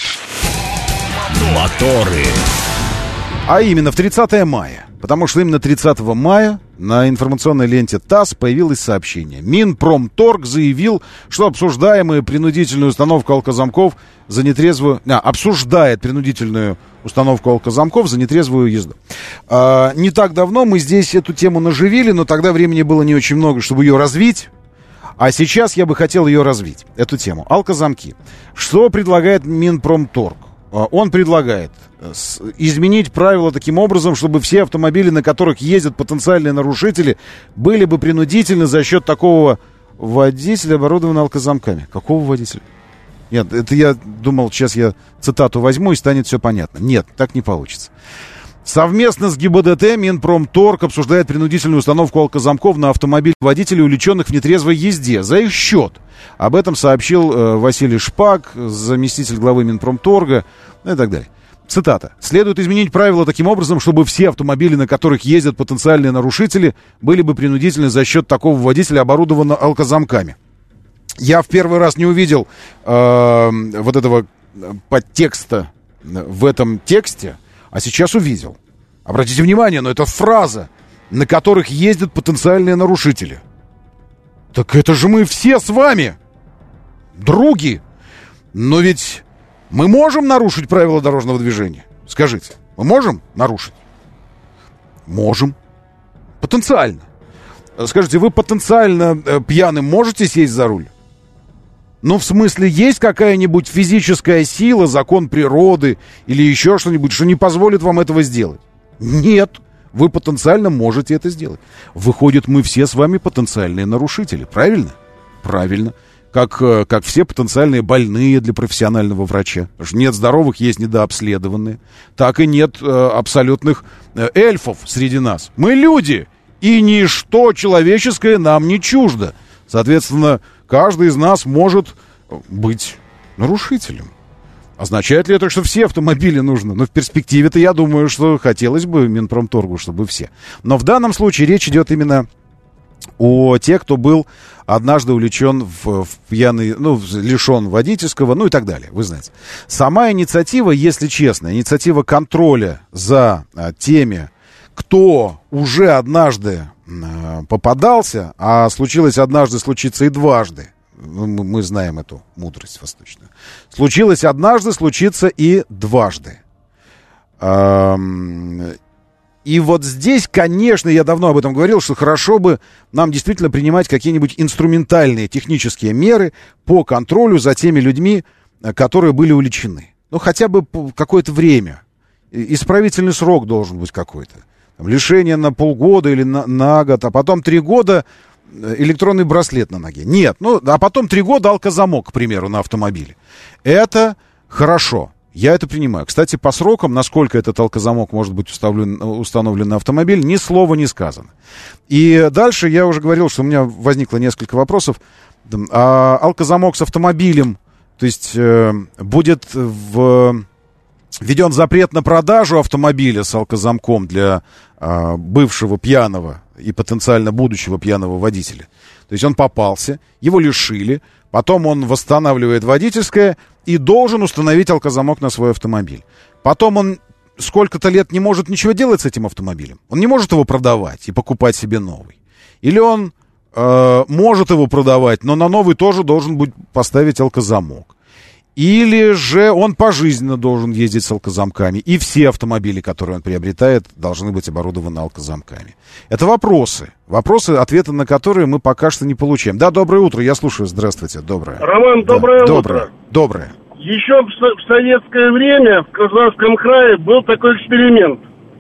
Моторы. А именно в тридцатое мая. Потому что именно тридцатого мая на информационной ленте ТАСС появилось сообщение. Минпромторг заявил, что обсуждаемая принудительную установку алкозамков за нетрезвую... А, обсуждает принудительную установку алкозамков за нетрезвую езду. А, не так давно мы здесь эту тему наживили, но тогда времени было не очень много, чтобы ее развить. А сейчас я бы хотел ее развить, эту тему. Алкозамки. Что предлагает Минпромторг? Он предлагает изменить правила таким образом, чтобы все автомобили, на которых ездят потенциальные нарушители, были бы принудительны за счет такого водителя, оборудованного алкозамками. Какого водителя? Нет, это я думал, сейчас я цитату возьму и станет все понятно. Нет, так не получится. Совместно с ГИБДД Минпромторг обсуждает принудительную установку алкозамков на автомобиль водителей, увлеченных в нетрезвой езде, за их счет. Об этом сообщил э, Василий Шпак, заместитель главы Минпромторга, ну и так далее. Цитата. «Следует изменить правила таким образом, чтобы все автомобили, на которых ездят потенциальные нарушители, были бы принудительны за счет такого водителя, оборудованного алкозамками». Я в первый раз не увидел э, вот этого подтекста в этом тексте, а сейчас увидел. Обратите внимание, но это фраза, на которых ездят потенциальные нарушители. Так это же мы все с вами, други. Но ведь мы можем нарушить правила дорожного движения? Скажите, мы можем нарушить? Можем. Потенциально. Скажите, вы потенциально пьяным можете сесть за руль? Ну, в смысле, есть какая-нибудь физическая сила, закон природы или еще что-нибудь, что не позволит вам этого сделать? Нет, вы потенциально можете это сделать. Выходит, мы все с вами потенциальные нарушители, правильно? Правильно. Как, как все потенциальные больные для профессионального врача. Потому что нет здоровых, есть недообследованные. Так и нет э, абсолютных э, эльфов среди нас. Мы люди, и ничто человеческое нам не чуждо. Соответственно, каждый из нас может быть нарушителем. Означает ли это, что все автомобили нужно? Ну, в перспективе-то я думаю, что хотелось бы Минпромторгу, чтобы все. Но в данном случае речь идет именно о тех, кто был однажды увлечен в, в пьяный, ну, лишен водительского, ну и так далее, вы знаете. Сама инициатива, если честно, инициатива контроля за а, теми, кто уже однажды а, попадался, а случилось однажды, случится и дважды. Мы, мы знаем эту мудрость восточную. Случилось однажды, случится и дважды. А, И вот здесь, конечно, я давно об этом говорил, что хорошо бы нам действительно принимать какие-нибудь инструментальные технические меры по контролю за теми людьми, которые были увлечены. Ну, хотя бы какое-то время. Исправительный срок должен быть какой-то. Там, лишение на полгода или на, на год, а потом три года электронный браслет на ноге. Нет, ну, а потом три года алкозамок, к примеру, на автомобиле. Это хорошо. Я это принимаю. Кстати, по срокам, насколько этот алкозамок может быть установлен, установлен на автомобиль, ни слова не сказано. И дальше я уже говорил, что у меня возникло несколько вопросов. А алкозамок с автомобилем, то есть э, будет в, введен запрет на продажу автомобиля с алкозамком для э, бывшего пьяного и потенциально будущего пьяного водителя. То есть он попался, его лишили, потом он восстанавливает водительское и должен установить алкозамок на свой автомобиль. Потом он сколько-то лет не может ничего делать с этим автомобилем. Он не может его продавать и покупать себе новый. Или он э, может его продавать, но на новый тоже должен будет поставить алкозамок. Или же он пожизненно должен ездить с алкозамками. И все автомобили, которые он приобретает, должны быть оборудованы алкозамками. Это вопросы. Вопросы, ответы на которые мы пока что не получаем. Да, доброе утро, я слушаю. Здравствуйте, доброе. Роман, доброе да, утро. Доброе, доброе. Еще в, в советское время в Краснодарском крае был такой эксперимент.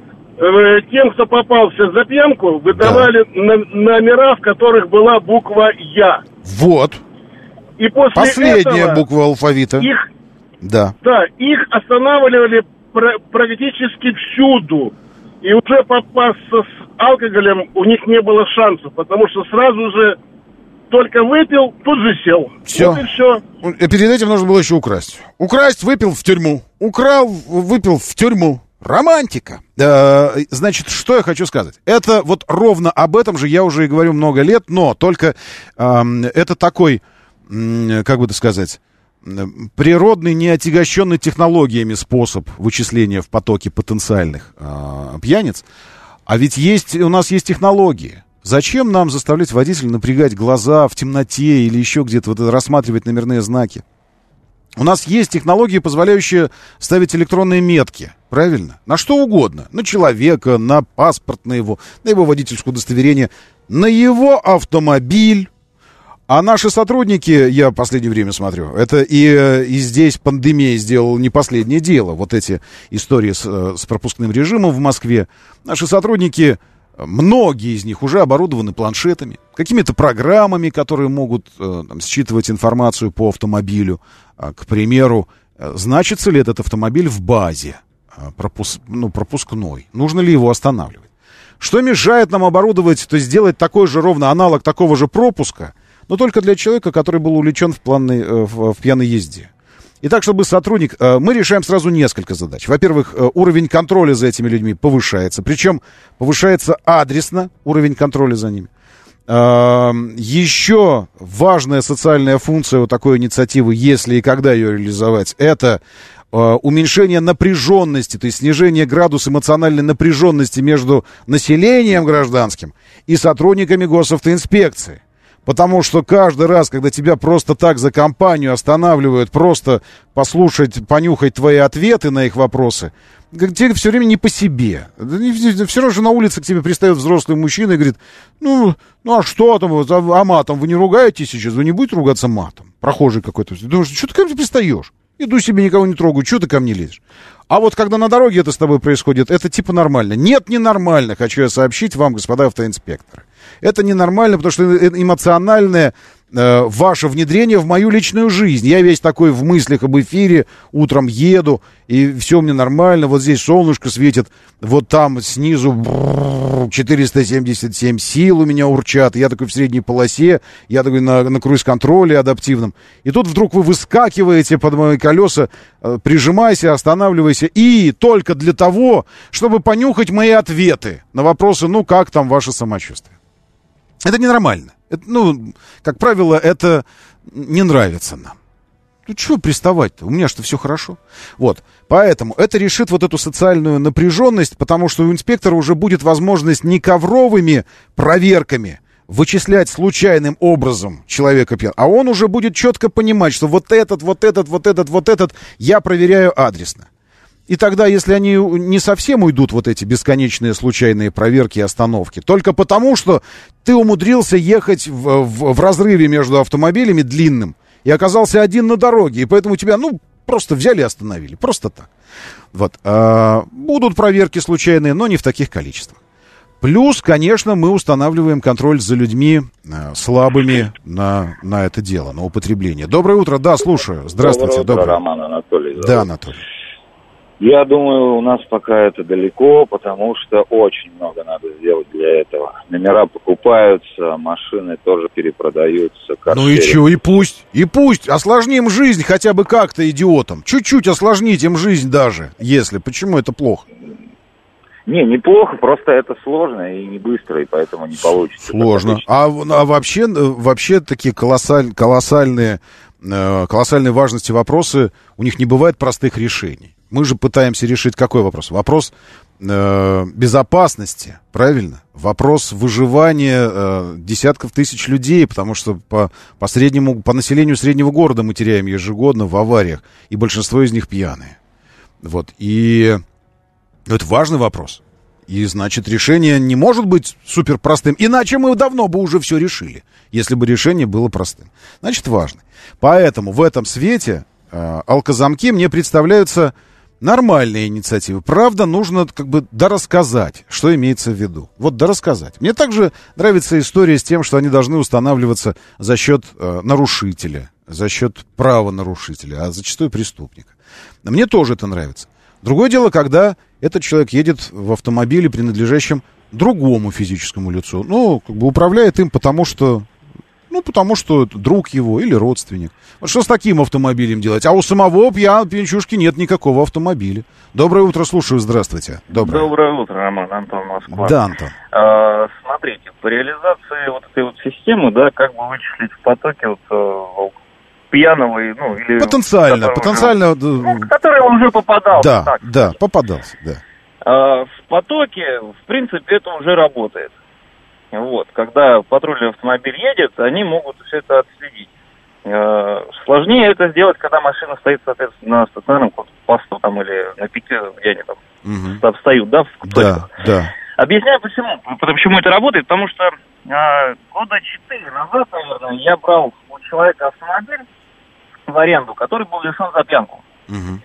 Тем, кто попался за пьянку, выдавали да. номера, в которых была буква «Я». Вот. И после Последняя этого буква алфавита. Их, да. да, их останавливали пр- практически всюду. И уже попасться с алкоголем у них не было шансов, потому что сразу же только выпил, тут же сел. Все. Вот и все. Перед этим нужно было еще украсть. Украсть, выпил в тюрьму. Украл, выпил в тюрьму. Романтика. Э, значит, что я хочу сказать? Это вот ровно об этом же я уже и говорю много лет, но только э, это такой... как бы это сказать, природный, не отягощенный технологиями способ вычисления в потоке потенциальных э, пьяниц. А ведь есть, у нас есть технологии. Зачем нам заставлять водителя напрягать глаза в темноте или еще где-то вот, рассматривать номерные знаки? У нас есть технологии, позволяющие ставить электронные метки, правильно? На что угодно. На человека, на паспорт, на его, на его водительское удостоверение, на его автомобиль. А наши сотрудники, я в последнее время смотрю, это и, и здесь пандемия сделала не последнее дело. Вот эти истории с, с пропускным режимом в Москве. Наши сотрудники, многие из них уже оборудованы планшетами, какими-то программами, которые могут там, считывать информацию по автомобилю. К примеру, значится ли этот автомобиль в базе пропуск, ну, пропускной? Нужно ли его останавливать? Что мешает нам оборудовать, то есть сделать такой же ровно аналог такого же пропуска, но только для человека, который был увлечен в, планной, в, в пьяной езде. Итак, чтобы сотрудник... Мы решаем сразу несколько задач. Во-первых, уровень контроля за этими людьми повышается. Причем повышается адресно уровень контроля за ними. Еще важная социальная функция у такой инициативы, если и когда ее реализовать, это уменьшение напряженности, то есть снижение градуса эмоциональной напряженности между населением гражданским и сотрудниками госавтоинспекции. Потому что каждый раз, когда тебя просто так за компанию останавливают, просто послушать, понюхать твои ответы на их вопросы, тебе все время не по себе. Все равно же на улице к тебе пристает взрослый мужчина и говорит, ну, ну а что там, а матом вы не ругаетесь сейчас? Вы не будете ругаться матом? Прохожий какой-то. Думаешь, что ты ко мне пристаешь? Иду себе, никого не трогаю, что ты ко мне лезешь? А вот когда на дороге это с тобой происходит, это типа нормально. Нет, ненормально, хочу я сообщить вам, господа автоинспекторы. Это ненормально, потому что эмоциональное э, ваше внедрение в мою личную жизнь. Я весь такой в мыслях об эфире, утром еду, и все мне нормально. Вот здесь солнышко светит, вот там снизу четыреста семьдесят семь сил у меня урчат. Я такой в средней полосе, я такой на, на круиз-контроле адаптивном. И тут вдруг вы выскакиваете под мои колеса, э, прижимайся, останавливайся. И только для того, чтобы понюхать мои ответы на вопросы, ну как там ваше самочувствие. Это ненормально. Это, ну, как правило, это не нравится нам. Ну, чего приставать-то? У меня что, все хорошо? Вот. Поэтому это решит вот эту социальную напряженность, потому что у инспектора уже будет возможность не ковровыми проверками вычислять случайным образом человека пьяного, а он уже будет четко понимать, что вот этот, вот этот, вот этот, вот этот я проверяю адресно. И тогда, если они не совсем уйдут, вот эти бесконечные случайные проверки и остановки, только потому, что ты умудрился ехать в, в, в разрыве между автомобилями длинным и оказался один на дороге, и поэтому тебя, ну, просто взяли и остановили, просто так. Вот. А, будут проверки случайные, но не в таких количествах. Плюс, конечно, мы устанавливаем контроль за людьми а, слабыми на, на это дело, на употребление. Доброе утро, да, слушаю. Здравствуйте. Доброе утро, доброе. Роман, Анатолий. Да, Анатолий. Я думаю, у нас пока это далеко, потому что очень много надо сделать для этого. Номера покупаются, машины тоже перепродаются. Ну и что, и пусть, и пусть. Осложним жизнь хотя бы как-то идиотам. Чуть-чуть осложнить им жизнь даже, если. Почему это плохо? Не, неплохо, просто это сложно и не быстро, и поэтому не получится. Сложно. А, а вообще, вообще такие колоссаль, колоссальные, колоссальной важности вопросы, у них не бывает простых решений. Мы же пытаемся решить какой вопрос? Вопрос э, безопасности, правильно? Вопрос выживания э, десятков тысяч людей, потому что по, по, среднему, по населению среднего города мы теряем ежегодно в авариях, и большинство из них пьяные. Вот, и это важный вопрос. И, значит, решение не может быть супер простым. Иначе мы давно бы уже все решили, если бы решение было простым. Значит, важно. Поэтому в этом свете э, алкозамки мне представляются нормальные инициативы. Правда, нужно как бы дорассказать, что имеется в виду. Вот дорассказать. Мне также нравится история с тем, что они должны устанавливаться за счет э, нарушителя, за счет правонарушителя, а зачастую преступника. Мне тоже это нравится. Другое дело, когда этот человек едет в автомобиле, принадлежащем другому физическому лицу. Ну, как бы управляет им, потому что, ну, потому что друг его или родственник. Вот что с таким автомобилем делать? А у самого пьян, пьянчушки нет никакого автомобиля. Доброе утро, слушаю, здравствуйте. Доброе, Доброе утро, Роман, Антон, Москва. Да, Антон. А, смотрите, по реализации вот этой вот системы, да, как бы вычислить в потоке вот пьяного, ну, или... Потенциально, потенциально... Уже, ну, который уже попадался. Да, так, да, попадался, да. А, в потоке, в принципе, это уже работает. Вот, когда патрульный автомобиль едет, они могут все это отследить. А, сложнее это сделать, когда машина стоит, соответственно, на стационарном посту там, или на пяти, где они там угу. встают, да, в точках. Да, да. Объясняю, почему. Почему это работает, потому что а, года четыре назад, наверное, я брал у человека автомобиль в аренду, который был лишен за пьянку. Угу.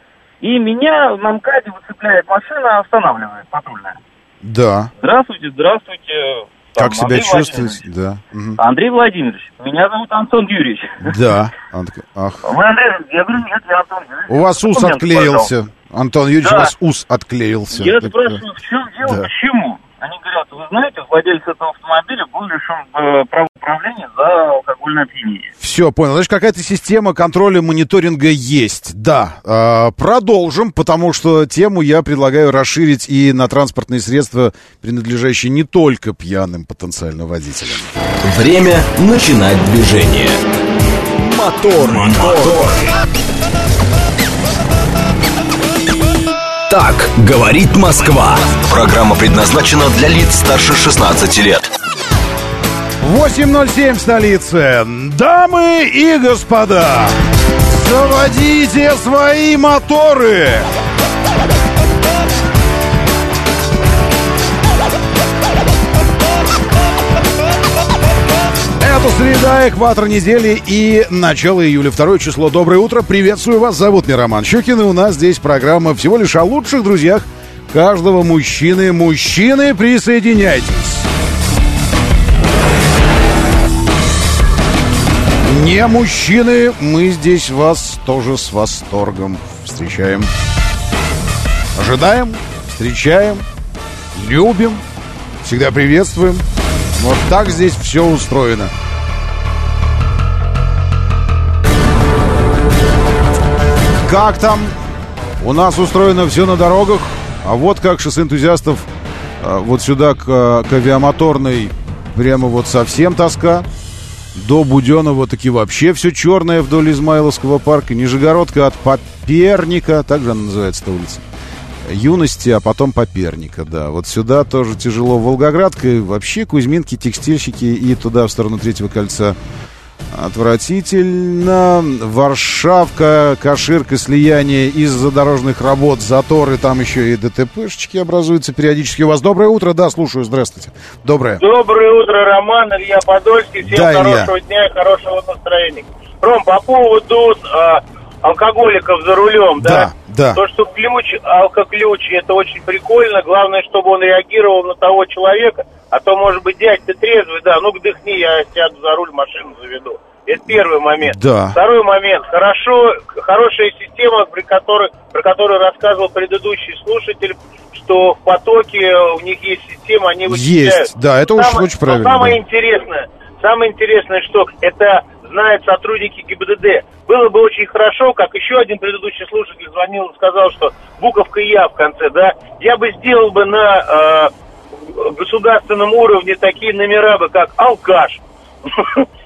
И меня на МКАДе выцепляет машина, останавливает патрульная. Да. Здравствуйте, здравствуйте. Там, как себя Андрей чувствуете? Да. Угу. Андрей Владимирович, меня зовут Антон Юрьевич. Да. Ах. Вы Андрей? Я говорю, нет, я Антон Юрьевич. У вас ус отклеился. Антон Юрьевич, да. У вас ус отклеился. Я спрашиваю, в чем дело, да. Почему? Они говорят, вы знаете, владелец этого автомобиля был лишен э, права управления за алкогольное опьянение. Все, понял. Значит, какая-то система контроля, мониторинга есть. Да. Э, продолжим, потому что тему я предлагаю расширить и на транспортные средства, принадлежащие не только пьяным потенциально водителям. Время начинать движение. Мотор, мотор. Так говорит Москва. Программа предназначена для лиц старше шестнадцати лет. восемь ноль семь в столице. Дамы и господа, заводите свои моторы. Это среда, экватор недели и начало июля, второе число. Доброе утро, приветствую вас, зовут меня Роман Щукин, и у нас здесь программа всего лишь о лучших друзьях каждого мужчины. Мужчины, присоединяйтесь. Не мужчины, мы здесь вас тоже с восторгом встречаем. Ожидаем, встречаем, любим, всегда приветствуем. Вот так здесь все устроено. Как там? У нас устроено все на дорогах. А вот как шоссе энтузиастов вот сюда к, к авиамоторной прямо вот совсем тоска. До Буденова таки вообще все черное вдоль Измайловского парка. Нижегородка от Поперника, так же она называется, эта улица. Юности, а потом Поперника, да. Вот сюда тоже тяжело. Волгоградка, вообще Кузьминки, текстильщики и туда, в сторону Третьего кольца. Отвратительно. Варшавка, Каширка, слияние из-за дорожных работ, заторы, там еще и ДТПшечки образуются периодически. У вас доброе утро, да, слушаю, здравствуйте. Доброе. Доброе утро, Роман, Илья Подольский. Всем да, хорошего Илья. Дня и хорошего настроения. Ром, по поводу а, алкоголиков за рулем, да? Да. То, что ключ, алкоключ, это очень прикольно. Главное, чтобы он реагировал на того человека. А то, может быть, дядь, ты трезвый, да, ну-ка дыхни, я сяду за руль, машину заведу. Это первый момент. Да. Второй момент. Хорошо, хорошая система, при которой, про которую рассказывал предыдущий слушатель, что в потоке у них есть система, они вычисляют. Есть, да, это самое, очень, очень правильно. Самое да. интересное, самое интересное, что это знают сотрудники ГИБДД. Было бы очень хорошо, как еще один предыдущий слушатель звонил и сказал, что буковка «Я» в конце, да, я бы сделал бы на э, государственном уровне такие номера бы, как «Алкаш».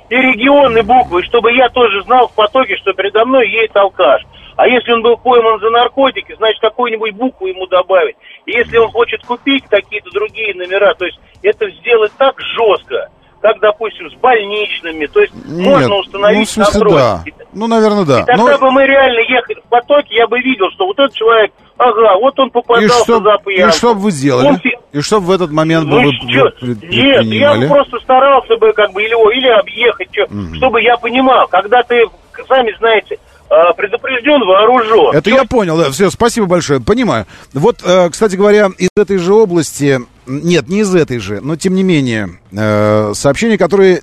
и регионы буквы, чтобы я тоже знал в потоке, что передо мной едет алкаш. А если он был пойман за наркотики, значит, какую-нибудь букву ему добавить. И если он хочет купить какие-то другие номера, то есть это сделать так жестко, как, допустим, с больничными, то есть Нет, можно установить ну, в смысле, контроль. да. Ну, наверное, да. И тогда Но... бы мы реально ехали в потоке, я бы видел, что вот этот человек, ага, вот он попадался и чтоб, за пьянку. И что бы вы сделали? Он... И что бы в этот момент ну, бы вы Нет, я бы просто старался бы, как бы, или, или объехать, что, mm-hmm. чтобы я понимал, когда ты, сами знаете, предупрежден, вооружен. Это я понял, да, все, спасибо большое, понимаю. Вот, кстати говоря, из этой же области, нет, не из этой же, но тем не менее, сообщения, которые,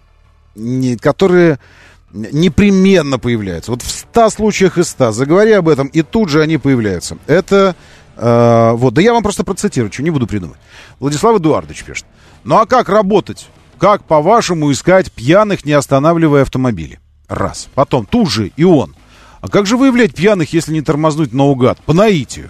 которые непременно появляются. Вот в ста случаях из ста, заговори об этом, и тут же они появляются. Это, вот, да я вам просто процитирую, что не буду придумать. Владислав Эдуардович пишет. Ну а как работать? Как, по-вашему, искать пьяных, не останавливая автомобили? Раз. Потом, тут же и он. А как же выявлять пьяных, если не тормознуть наугад? По наитию.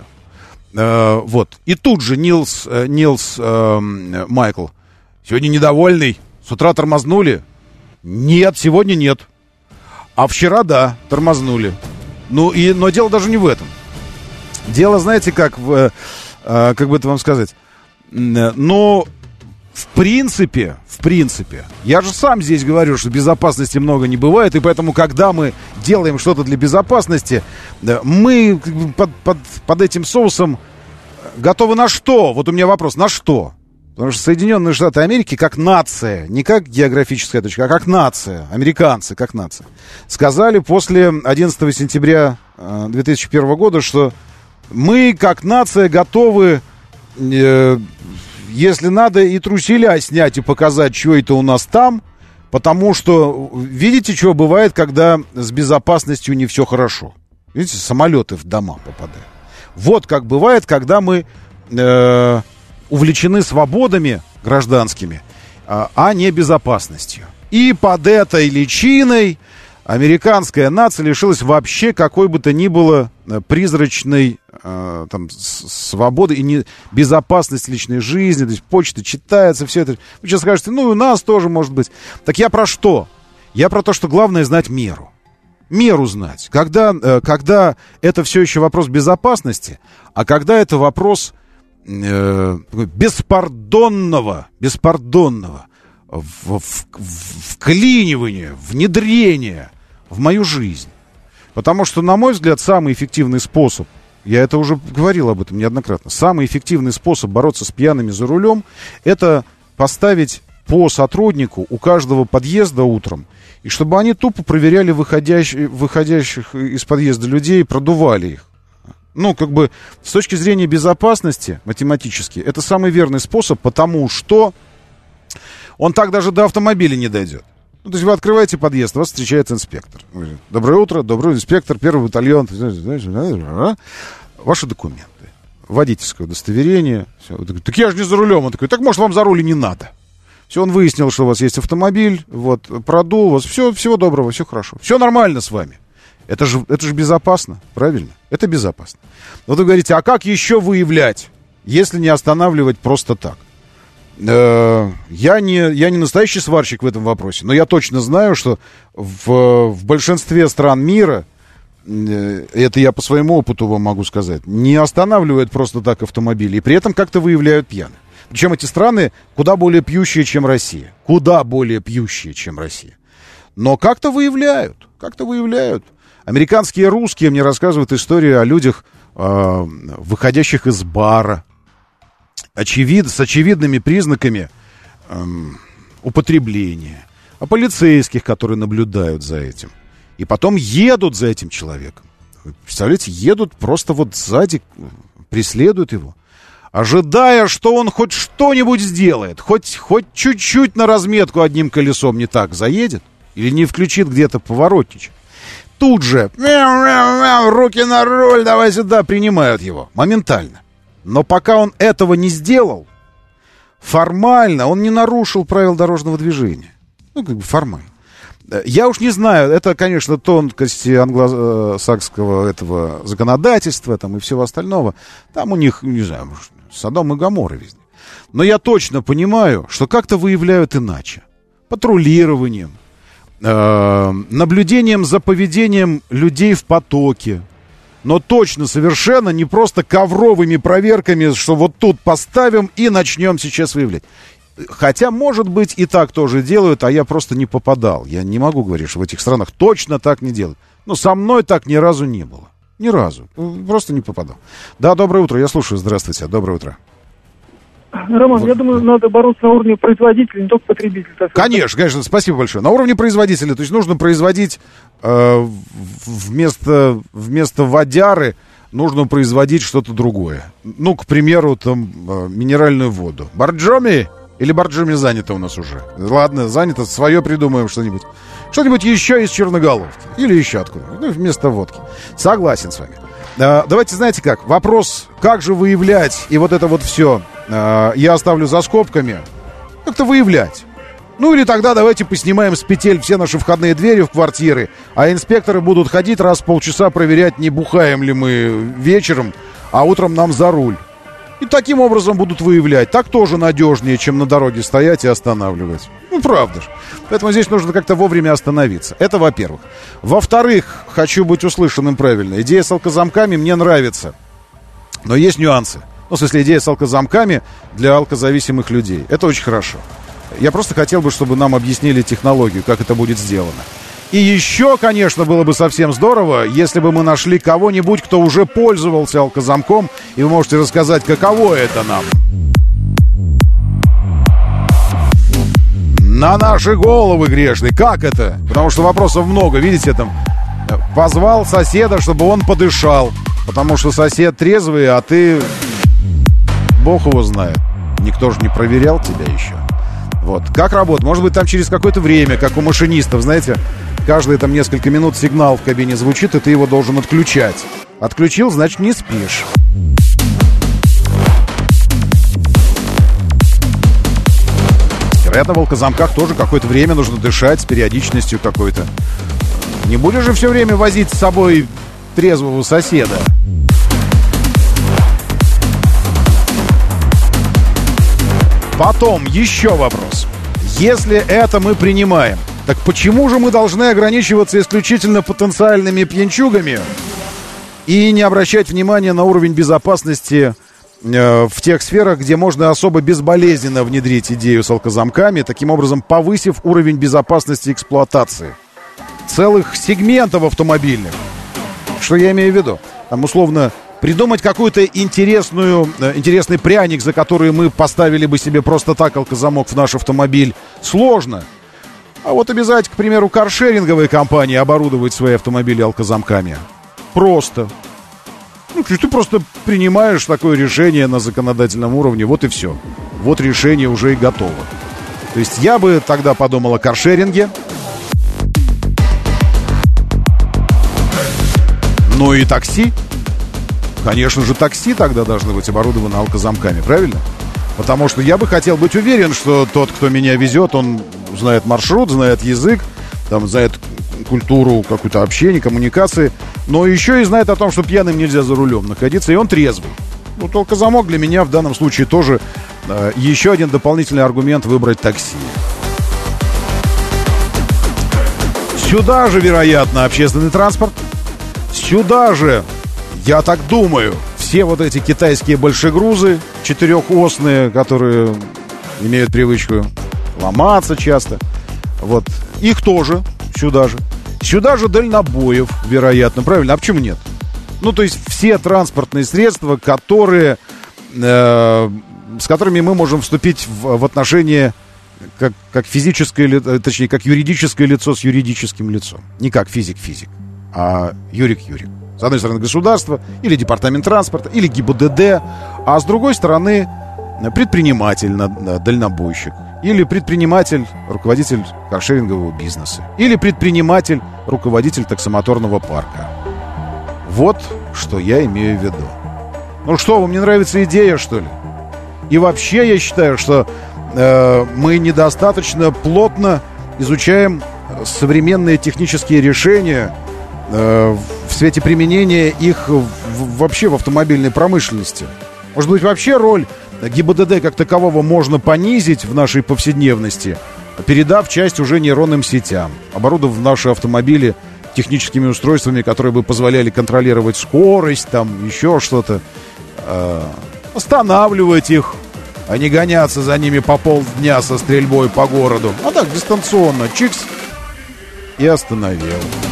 Э, вот. И тут же Нилс, э, Нилс э, Майкл. Сегодня недовольный. С утра тормознули? Нет, сегодня нет. А вчера, да, тормознули. Ну, и, но дело даже не в этом. Дело, знаете, как, в, э, как бы это вам сказать? Э, но... В принципе, в принципе, я же сам здесь говорю, что безопасности много не бывает, и поэтому, когда мы делаем что-то для безопасности, мы под, под, под этим соусом готовы на что? Вот у меня вопрос, на что? Потому что Соединенные Штаты Америки как нация, не как географическая точка, а как нация, американцы как нация, сказали после одиннадцатого сентября две тысячи первого года, что мы как нация готовы... Э, если надо, и труселя снять и показать, что это у нас там, потому что, видите, что бывает, когда с безопасностью не все хорошо. Видите, самолеты в дома попадают. Вот как бывает, когда мы э, увлечены свободами гражданскими, а, а не безопасностью. И под этой личиной американская нация лишилась вообще какой бы то ни было призрачной э, там, свободы и не, безопасности личной жизни. То есть почта читается, все это. Вы сейчас скажете, ну и у нас тоже может быть. Так я про что? Я про то, что главное знать меру. Меру знать. Когда, э, когда это все еще вопрос безопасности, а когда это вопрос э, беспардонного, беспардонного в, в, в, вклинивания, внедрения в мою жизнь. Потому что, на мой взгляд, самый эффективный способ, я это уже говорил об этом неоднократно, самый эффективный способ бороться с пьяными за рулем, это поставить по сотруднику у каждого подъезда утром, и чтобы они тупо проверяли выходящих, выходящих из подъезда людей, продували их. Ну, как бы, с точки зрения безопасности, математически, это самый верный способ, потому что он так даже до автомобиля не дойдет. Ну, то есть вы открываете подъезд, вас встречает инспектор. Доброе утро, добрый инспектор, первый батальон. Ваши документы, водительское удостоверение. Все. Так я же не за рулем. Он такой, так может вам за руль и не надо. Все, он выяснил, что у вас есть автомобиль, вот, продул вас, все, всего доброго, все хорошо. Все нормально с вами. Это же, это же безопасно, правильно? Это безопасно. Вот вы говорите, а как еще выявлять, если не останавливать просто так? Я не, я не настоящий сварщик в этом вопросе, но я точно знаю, что в, в большинстве стран мира, это я по своему опыту вам могу сказать, не останавливают просто так автомобили, и при этом как-то выявляют пьяных. Причем эти страны куда более пьющие, чем Россия. Куда более пьющие, чем Россия. Но как-то выявляют, как-то выявляют. Американские русские мне рассказывают историю о людях, э, выходящих из бара, очевид, с очевидными признаками э, употребления, о полицейских, которые наблюдают за этим. И потом едут за этим человеком. Вы представляете, едут просто вот сзади, преследуют его, ожидая, что он хоть что-нибудь сделает, хоть, хоть чуть-чуть на разметку одним колесом не так заедет или не включит где-то поворотничек. Тут же руки на руль, давай сюда, принимают его моментально. Но пока он этого не сделал, формально он не нарушил правил дорожного движения. Ну, как бы формально. Я уж не знаю, это, конечно, тонкости англосаксского этого законодательства там, и всего остального. Там у них, не знаю, Содом и Гоморра везде. Но я точно понимаю, что как-то выявляют иначе. Патрулированием, э, наблюдением за поведением людей в потоке. Но точно, совершенно не просто ковровыми проверками, что вот тут поставим и начнем сейчас выявлять. Хотя, может быть, и так тоже делают, а я просто не попадал. Я не могу говорить, что в этих странах точно так не делают. Но со мной так ни разу не было. Ни разу. Просто не попадал. Да, доброе утро, я слушаю. Здравствуйте, доброе утро. Роман, вот. Я думаю, надо бороться на уровне производителя, не только потребителя. Конечно, конечно, спасибо большое. На уровне производителя, то есть нужно производить э, вместо, вместо водяры, нужно производить что-то другое. Ну, к примеру, там, э, минеральную воду. Боржоми? Или боржоми занято у нас уже? Ладно, занято, свое придумаем что-нибудь. Что-нибудь еще из черноголовки. Или еще откуда. Ну, вместо водки. Согласен с вами. Э, давайте, знаете как, вопрос, как же выявлять, и вот это вот все... я оставлю за скобками, как-то выявлять. Ну или тогда давайте поснимаем с петель все наши входные двери в квартиры, а инспекторы будут ходить раз в полчаса проверять, не бухаем ли мы вечером, а утром нам за руль. И таким образом будут выявлять. Так тоже надежнее, чем на дороге стоять и останавливать. Ну, правда же. Поэтому здесь нужно как-то вовремя остановиться. Это во-первых. Во-вторых, хочу быть услышанным правильно. Идея с алкозамками мне нравится. Но есть нюансы. Ну, в смысле, идея с алкозамками для алкозависимых людей. Это очень хорошо. Я просто хотел бы, чтобы нам объяснили технологию, как это будет сделано. И еще, конечно, было бы совсем здорово, если бы мы нашли кого-нибудь, кто уже пользовался алкозамком, и вы можете рассказать, каково это нам. На наши головы грешные. Как это? Потому что вопросов много. Видите, там позвал соседа, чтобы он подышал. Потому что сосед трезвый, а ты... Бог его знает. Никто же не проверял тебя еще. Вот. Как работает? Может быть, там через какое-то время, как у машинистов, знаете, каждые там несколько минут сигнал в кабине звучит, и ты его должен отключать. Отключил, значит, не спишь. Вероятно, в алкозамках тоже какое-то время нужно дышать с периодичностью какой-то. Не будешь же все время возить с собой трезвого соседа. Потом еще вопрос. Если это мы принимаем, так почему же мы должны ограничиваться исключительно потенциальными пьянчугами и не обращать внимания на уровень безопасности э, в тех сферах, где можно особо безболезненно внедрить идею с алкозамками, таким образом повысив уровень безопасности эксплуатации целых сегментов автомобильных? Что я имею в виду? Там, условно, придумать какой-то интересную, интересный пряник, за который мы поставили бы себе просто так алкозамок в наш автомобиль, сложно. А вот обязать, к примеру, каршеринговые компании оборудовать свои автомобили алкозамками просто. Ну, ты просто принимаешь такое решение на законодательном уровне, вот и все. Вот решение уже и готово. То есть я бы тогда подумал о каршеринге. Ну и такси. Конечно же, такси тогда должны быть оборудованы алкозамками, правильно? Потому что я бы хотел быть уверен, что тот, кто меня везет, он знает маршрут, знает язык, там, знает культуру какое-то общение, коммуникации, но еще и знает о том, что пьяным нельзя за рулем находиться, и он трезвый. Вот алкозамок для меня в данном случае тоже э, еще один дополнительный аргумент выбрать такси. Сюда же, вероятно, общественный транспорт. Сюда же, я так думаю, все вот эти китайские большегрузы, четырехосные, которые имеют привычку ломаться часто, вот, их тоже сюда же. Сюда же дальнобоев, вероятно, правильно? А почему нет? Ну, то есть все транспортные средства, которые, э, с которыми мы можем вступить в, в отношения как, как физическое, точнее, как юридическое лицо с юридическим лицом. Не как физик-физик, а юрик-юрик. С одной стороны государство, или департамент транспорта, или ГИБДД, а с другой стороны предприниматель, дальнобойщик, или предприниматель, руководитель каршерингового бизнеса, или предприниматель, руководитель таксомоторного парка. Вот что я имею в виду. Ну что, вам не нравится идея, что ли? И вообще я считаю, что э, мы недостаточно плотно изучаем современные технические решения э, в свете применения их в, в, вообще в автомобильной промышленности. Может быть, вообще роль ГИБДД как такового можно понизить в нашей повседневности, передав часть уже нейронным сетям, оборудовав наши автомобили техническими устройствами, которые бы позволяли контролировать скорость, там еще что-то, э, останавливать их, а не гоняться за ними по полдня со стрельбой по городу. А так, дистанционно, чикс, и остановил.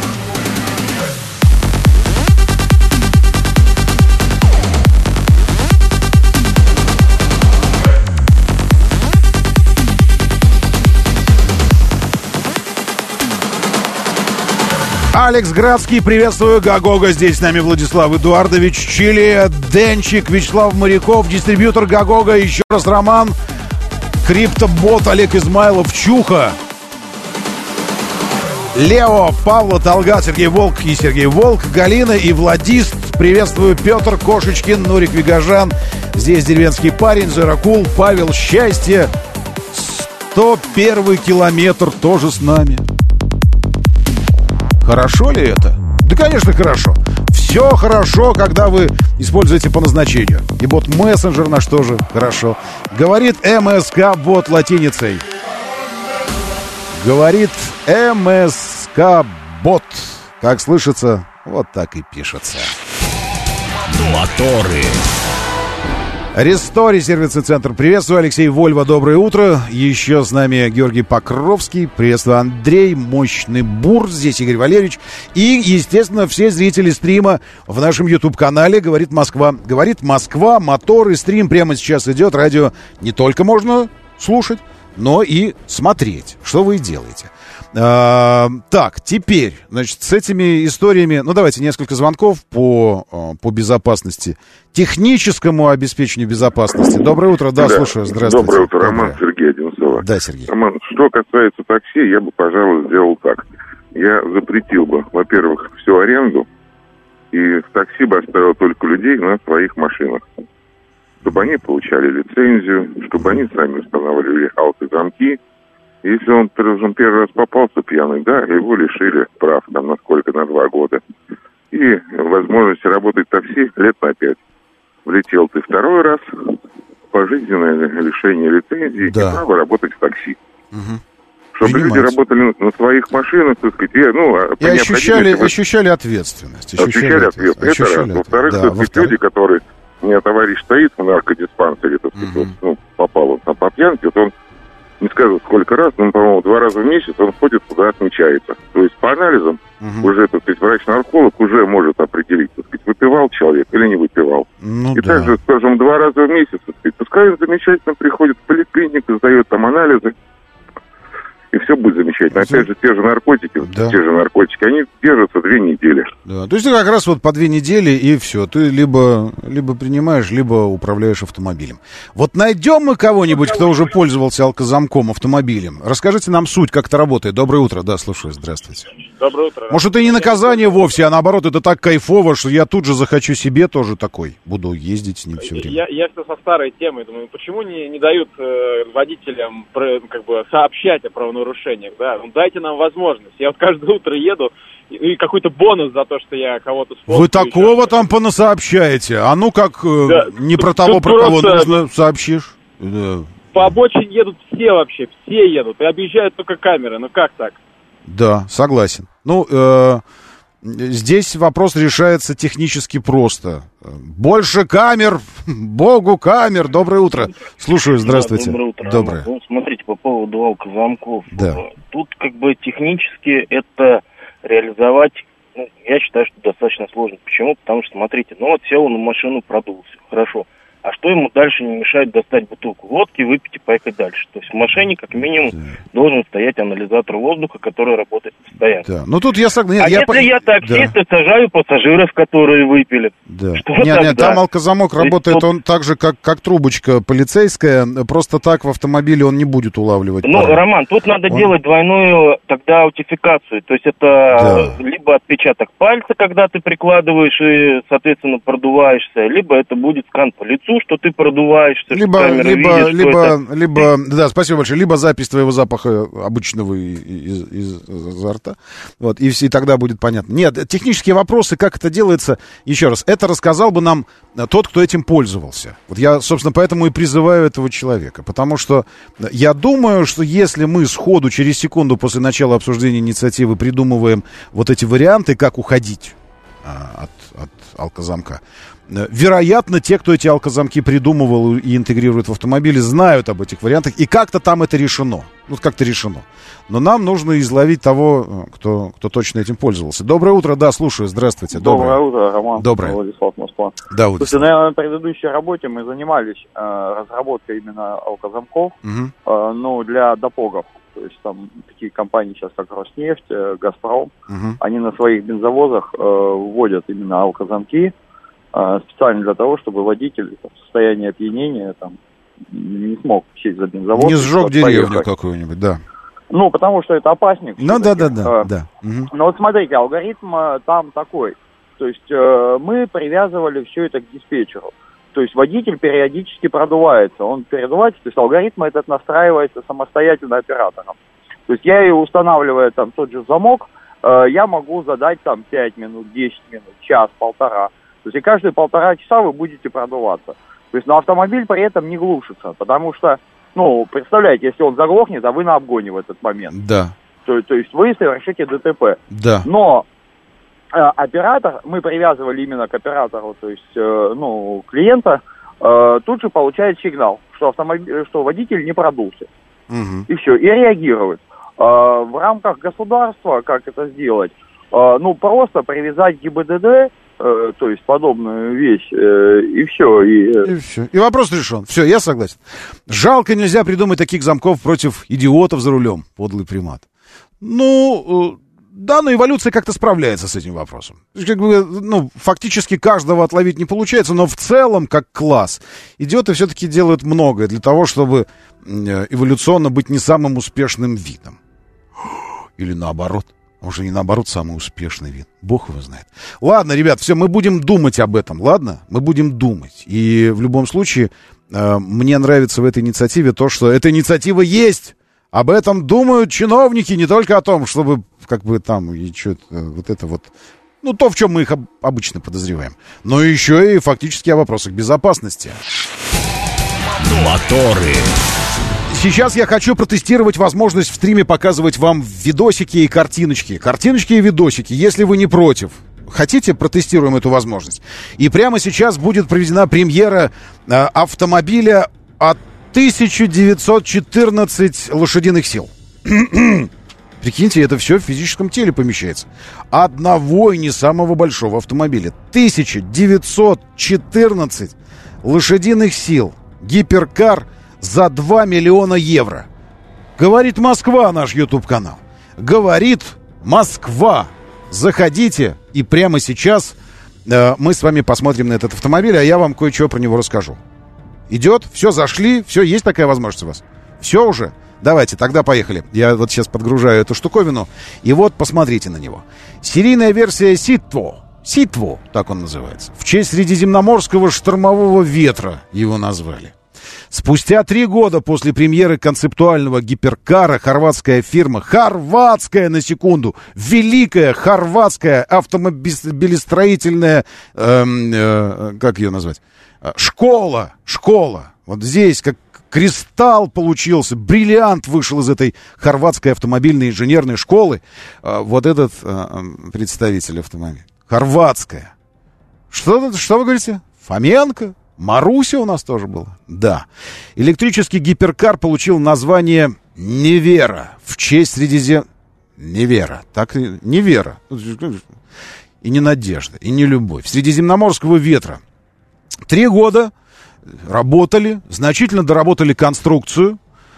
Алекс Градский, приветствую. Гагога, здесь с нами Владислав Эдуардович, Чили, Денчик, Вячеслав Моряков, дистрибьютор Гагога, еще раз Роман, Криптобот, Олег Измайлов, Чуха, Лео, Павла, Талгат, Сергей Волк и Сергей Волк, Галина и Владист. Приветствую, Петр Кошечкин, Нурик Вигажан, здесь деревенский парень, Зеракул, Павел Счастье, сто первый километр тоже с нами. Хорошо ли это? Да, конечно, хорошо. Все хорошо, когда вы используете по назначению. И бот-мессенджер наш тоже хорошо. Говорит МСК-бот латиницей. Говорит МСК-бот. Как слышится, вот так и пишется. Моторы. Рестори, сервисный центр. Приветствую, Алексей Вольво, доброе утро. Еще с нами Георгий Покровский. Приветствую, Андрей, мощный бур. Здесь Игорь Валерьевич. И, естественно, все зрители стрима в нашем YouTube-канале «Говорит Москва». «Говорит Москва», моторы, стрим прямо сейчас идет. Радио не только можно слушать, но и смотреть, что вы делаете. А, так, теперь, значит, с этими историями, ну, давайте несколько звонков по, по безопасности, техническому обеспечению безопасности. Доброе утро, да, да. Слушаю, здравствуйте. Доброе утро, Роман, Сергей Одинцова. Да, Сергей. Роман, что касается такси, я бы, пожалуй, сделал так. Я запретил бы, во-первых, всю аренду, и в такси бы оставил только людей на своих машинах. Чтобы они получали лицензию, чтобы они сами устанавливали автозамки. Если он первый раз попался пьяный, да, его лишили прав, там, на сколько, на два года. И возможности работать в такси лет на пять. Влетел ты второй раз, пожизненное лишение лицензии, да. И право работать в такси. Угу. Чтобы Понимаете. Люди работали на своих машинах, так сказать, и, ну, и ощущали, ощущали ответственность. Ощущали, ощущали ответственность. Это раз. Во-вторых, да, во-вторых, люди, которые... У меня товарищ стоит в наркодиспансере, так сказать, угу. вот, ну, попал он там по пьянке, вот он не скажу сколько раз, но, по-моему, два раза в месяц он ходит туда, отмечается. То есть по анализам угу. уже, так сказать, врач-нарколог уже может определить, так сказать, выпивал человек или не выпивал. Ну, и да. также, скажем, два раза в месяц, так сказать, пускай он замечательно приходит в поликлинику, сдает там анализы, и все будет замечательно. Опять же, те же наркотики, да. те же наркотики, они держатся две недели. Да. То есть ты как раз вот по две недели и все. Ты либо, либо принимаешь, либо управляешь автомобилем. Вот найдем мы кого-нибудь, кто уже пользовался алкозамком, автомобилем. Расскажите нам суть, как это работает. Доброе утро. Да, слушаю. Здравствуйте. Доброе утро. Может, это не наказание вовсе, а наоборот, это так кайфово, что я тут же захочу себе тоже такой. Буду ездить с ним все время. Я, я все со старой темой думаю, почему не, не дают э, водителям про, как бы сообщать о правонарушениях, да? Ну, дайте нам возможность. Я вот каждое утро еду, и, и какой-то бонус за то, что я кого-то спонсорю. Вы такого там понасообщаете? А ну как э, да. не про того, тут про кого нужно сообщишь? Да. По обочине едут все вообще, все едут, и объезжают только камеры. Ну как так? Да, согласен. Ну, э, здесь вопрос решается технически просто. Больше камер, богу камер. Доброе утро. Слушаю, здравствуйте. Да, доброе утро. Доброе. Ну, смотрите, по поводу алкозамков. Да. Тут как бы технически это реализовать, ну, я считаю, что достаточно сложно. Почему? Потому что, смотрите, ну вот сел на машину, продулся. Хорошо. А что ему дальше не мешает достать бутылку водки, выпить и поехать дальше? То есть в машине, как минимум, да. должен стоять анализатор воздуха, который работает постоянно. Да. Ну тут я согласен. А я если по... я таксист, да. сажаю пассажиров, которые выпили? Да. Что нет, тогда? Нет, там алкозамок работает, есть, он так же, как, как трубочка полицейская, просто так в автомобиле он не будет улавливать. Ну, пары. Роман, тут надо он... делать двойную тогда аутентификацию. То есть это да. либо отпечаток пальца, когда ты прикладываешь и, соответственно, продуваешься, либо это будет скан по лицу, несу, что ты продуваешься, либо, что камера либо, видит, либо, что это... либо, да, спасибо большое, либо запись твоего запаха обычного из, из, из, изо рта, вот, и, и тогда будет понятно. Нет, технические вопросы, как это делается, еще раз, это рассказал бы нам тот, кто этим пользовался. Вот я, собственно, поэтому и призываю этого человека, потому что я думаю, что если мы сходу через секунду после начала обсуждения инициативы придумываем вот эти варианты, как уходить а, от, от алкозамка, вероятно, те, кто эти алкозамки придумывал и интегрирует в автомобили, знают об этих вариантах, и как-то там это решено. Ну, как-то решено. Но нам нужно изловить того, кто, кто точно этим пользовался. Доброе утро, да, слушаю, здравствуйте. Доброе, Доброе утро, Роман. Доброе. Владислав, Москва. Да, Владислав. Слушайте, наверное, на предыдущей работе мы занимались э, разработкой именно алкозамков, угу. э, ну, для допогов. То есть там такие компании сейчас, как Роснефть, э, Газпром, угу. они на своих бензовозах э, вводят именно алкозамки, специально для того, чтобы водитель в состоянии опьянения там, не смог сесть за бензовоз. Не сжег деревню какую-нибудь, да. Ну, потому что это опасник. Ну, да-да-да. да. Угу. Но вот смотрите, алгоритм там такой. То есть э, мы привязывали все это к диспетчеру. То есть водитель периодически продувается. Он передувается, то есть алгоритм этот настраивается самостоятельно оператором. То есть я и устанавливая там тот же замок, э, я могу задать там пять минут, десять минут, час, полтора. То есть и каждые полтора часа вы будете продуваться. То есть, но автомобиль при этом не глушится, потому что, ну, представляете, если он заглохнет, а вы на обгоне в этот момент. Да. То, то есть вы совершите ДТП. Да. Но э, оператор, мы привязывали именно к оператору, то есть, э, ну, клиента, э, тут же получает сигнал, что, автомобиль, что водитель не продулся. Угу. И все, и реагирует. Э, в рамках государства, как это сделать? Э, ну, просто привязать ГИБДД, то есть подобную вещь, э, и все. И, и все. И вопрос решен. Все, я согласен. Жалко, нельзя придумать таких замков против идиотов за рулем, подлый примат. Ну, да, но эволюция как-то справляется с этим вопросом. Как бы, ну, фактически каждого отловить не получается, но в целом, как класс, идиоты все-таки делают многое для того, чтобы эволюционно быть не самым успешным видом. Или наоборот. Может, не наоборот, самый успешный вид. Бог его знает. Ладно, ребят, все, мы будем думать об этом, ладно? Мы будем думать. И в любом случае, э, мне нравится в этой инициативе то, что эта инициатива есть. Об этом думают чиновники, не только о том, чтобы, как бы там, и что-то, вот это вот, ну, то, в чем мы их об, обычно подозреваем. Но еще и фактически о вопросах безопасности. Моторы. Сейчас я хочу протестировать возможность в стриме показывать вам видосики и картиночки. Картиночки и видосики, если вы не против. Хотите, протестируем эту возможность? И прямо сейчас будет проведена премьера э, автомобиля от тысяча девятьсот четырнадцать лошадиных сил. Прикиньте, это все в физическом теле помещается. Одного и не самого большого автомобиля. тысяча девятьсот четырнадцать лошадиных сил. Гиперкар за два миллиона евро. Говорит Москва, наш YouTube-канал. Говорит Москва. Заходите, и прямо сейчас э, мы с вами посмотрим на этот автомобиль, а я вам кое-что про него расскажу. Идет? Все, зашли? Все, есть такая возможность у вас? Все уже? Давайте, тогда поехали. Я вот сейчас подгружаю эту штуковину, и вот посмотрите на него. Серийная версия Ситво. Ситво, так он называется. В честь средиземноморского штормового ветра его назвали. Спустя три года после премьеры концептуального гиперкара хорватская фирма, хорватская на секунду, великая хорватская автомобилестроительная, э, э, как ее назвать, школа, школа, вот здесь как кристалл получился, бриллиант вышел из этой хорватской автомобильной инженерной школы, э, вот этот э, представитель автомобиля, хорватская. Что, что вы говорите? Фоменко? Маруся у нас тоже была. Да. Электрический гиперкар получил название «Невера» в честь Средизем... Невера. Так и... Невера. И не надежда, и не любовь. Средиземноморского ветра. Три года работали, значительно доработали конструкцию.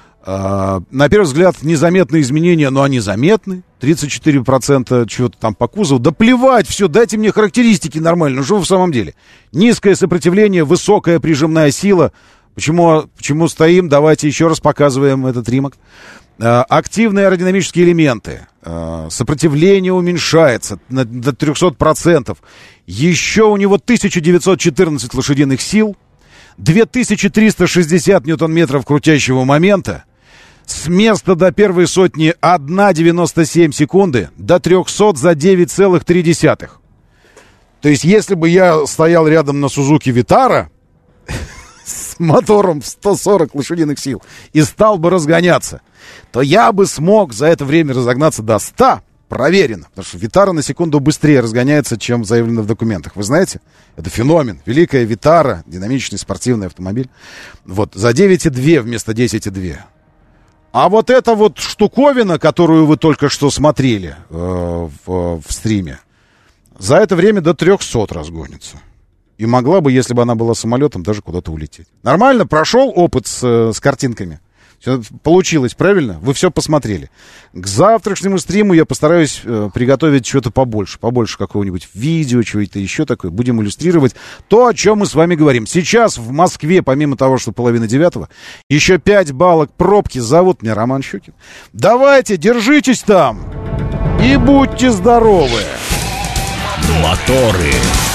На первый взгляд, незаметные изменения, но они заметны. тридцать четыре процента чего-то там по кузову. Да плевать, все, дайте мне характеристики нормально. Ну что вы в самом деле? Низкое сопротивление, высокая прижимная сила. Почему, почему стоим? Давайте еще раз показываем этот римок. Активные аэродинамические элементы. Сопротивление уменьшается до триста процентов. Еще у него тысяча девятьсот четырнадцать лошадиных сил. две тысячи триста шестьдесят ньютон-метров крутящего момента. С места до первой сотни одна девяносто семь секунды, до трехсот за девять целых три десятых. То есть, если бы я стоял рядом на Сузуки Витара с мотором в сто сорок лошадиных сил и стал бы разгоняться, то я бы смог за это время разогнаться до ста, проверено. Потому что Витара на секунду быстрее разгоняется, чем заявлено в документах. Вы знаете? Это феномен. Великая Витара, динамичный спортивный автомобиль. Вот, за девять и две вместо десять и две. А вот эта вот штуковина, которую вы только что смотрели э, в, в стриме, за это время до трехсот разгонится. И могла бы, если бы она была самолетом, даже куда-то улететь. Нормально? Прошел опыт с, с картинками? Все получилось, правильно? Вы все посмотрели. К завтрашнему стриму я постараюсь э, приготовить что-то побольше. Побольше какого-нибудь видео, чего-то еще такое. Будем иллюстрировать то, о чем мы с вами говорим. Сейчас в Москве, помимо того, что половина девятого, еще пять балок пробки. Зовут меня Роман Щукин. Давайте, держитесь там и будьте здоровы. Моторы.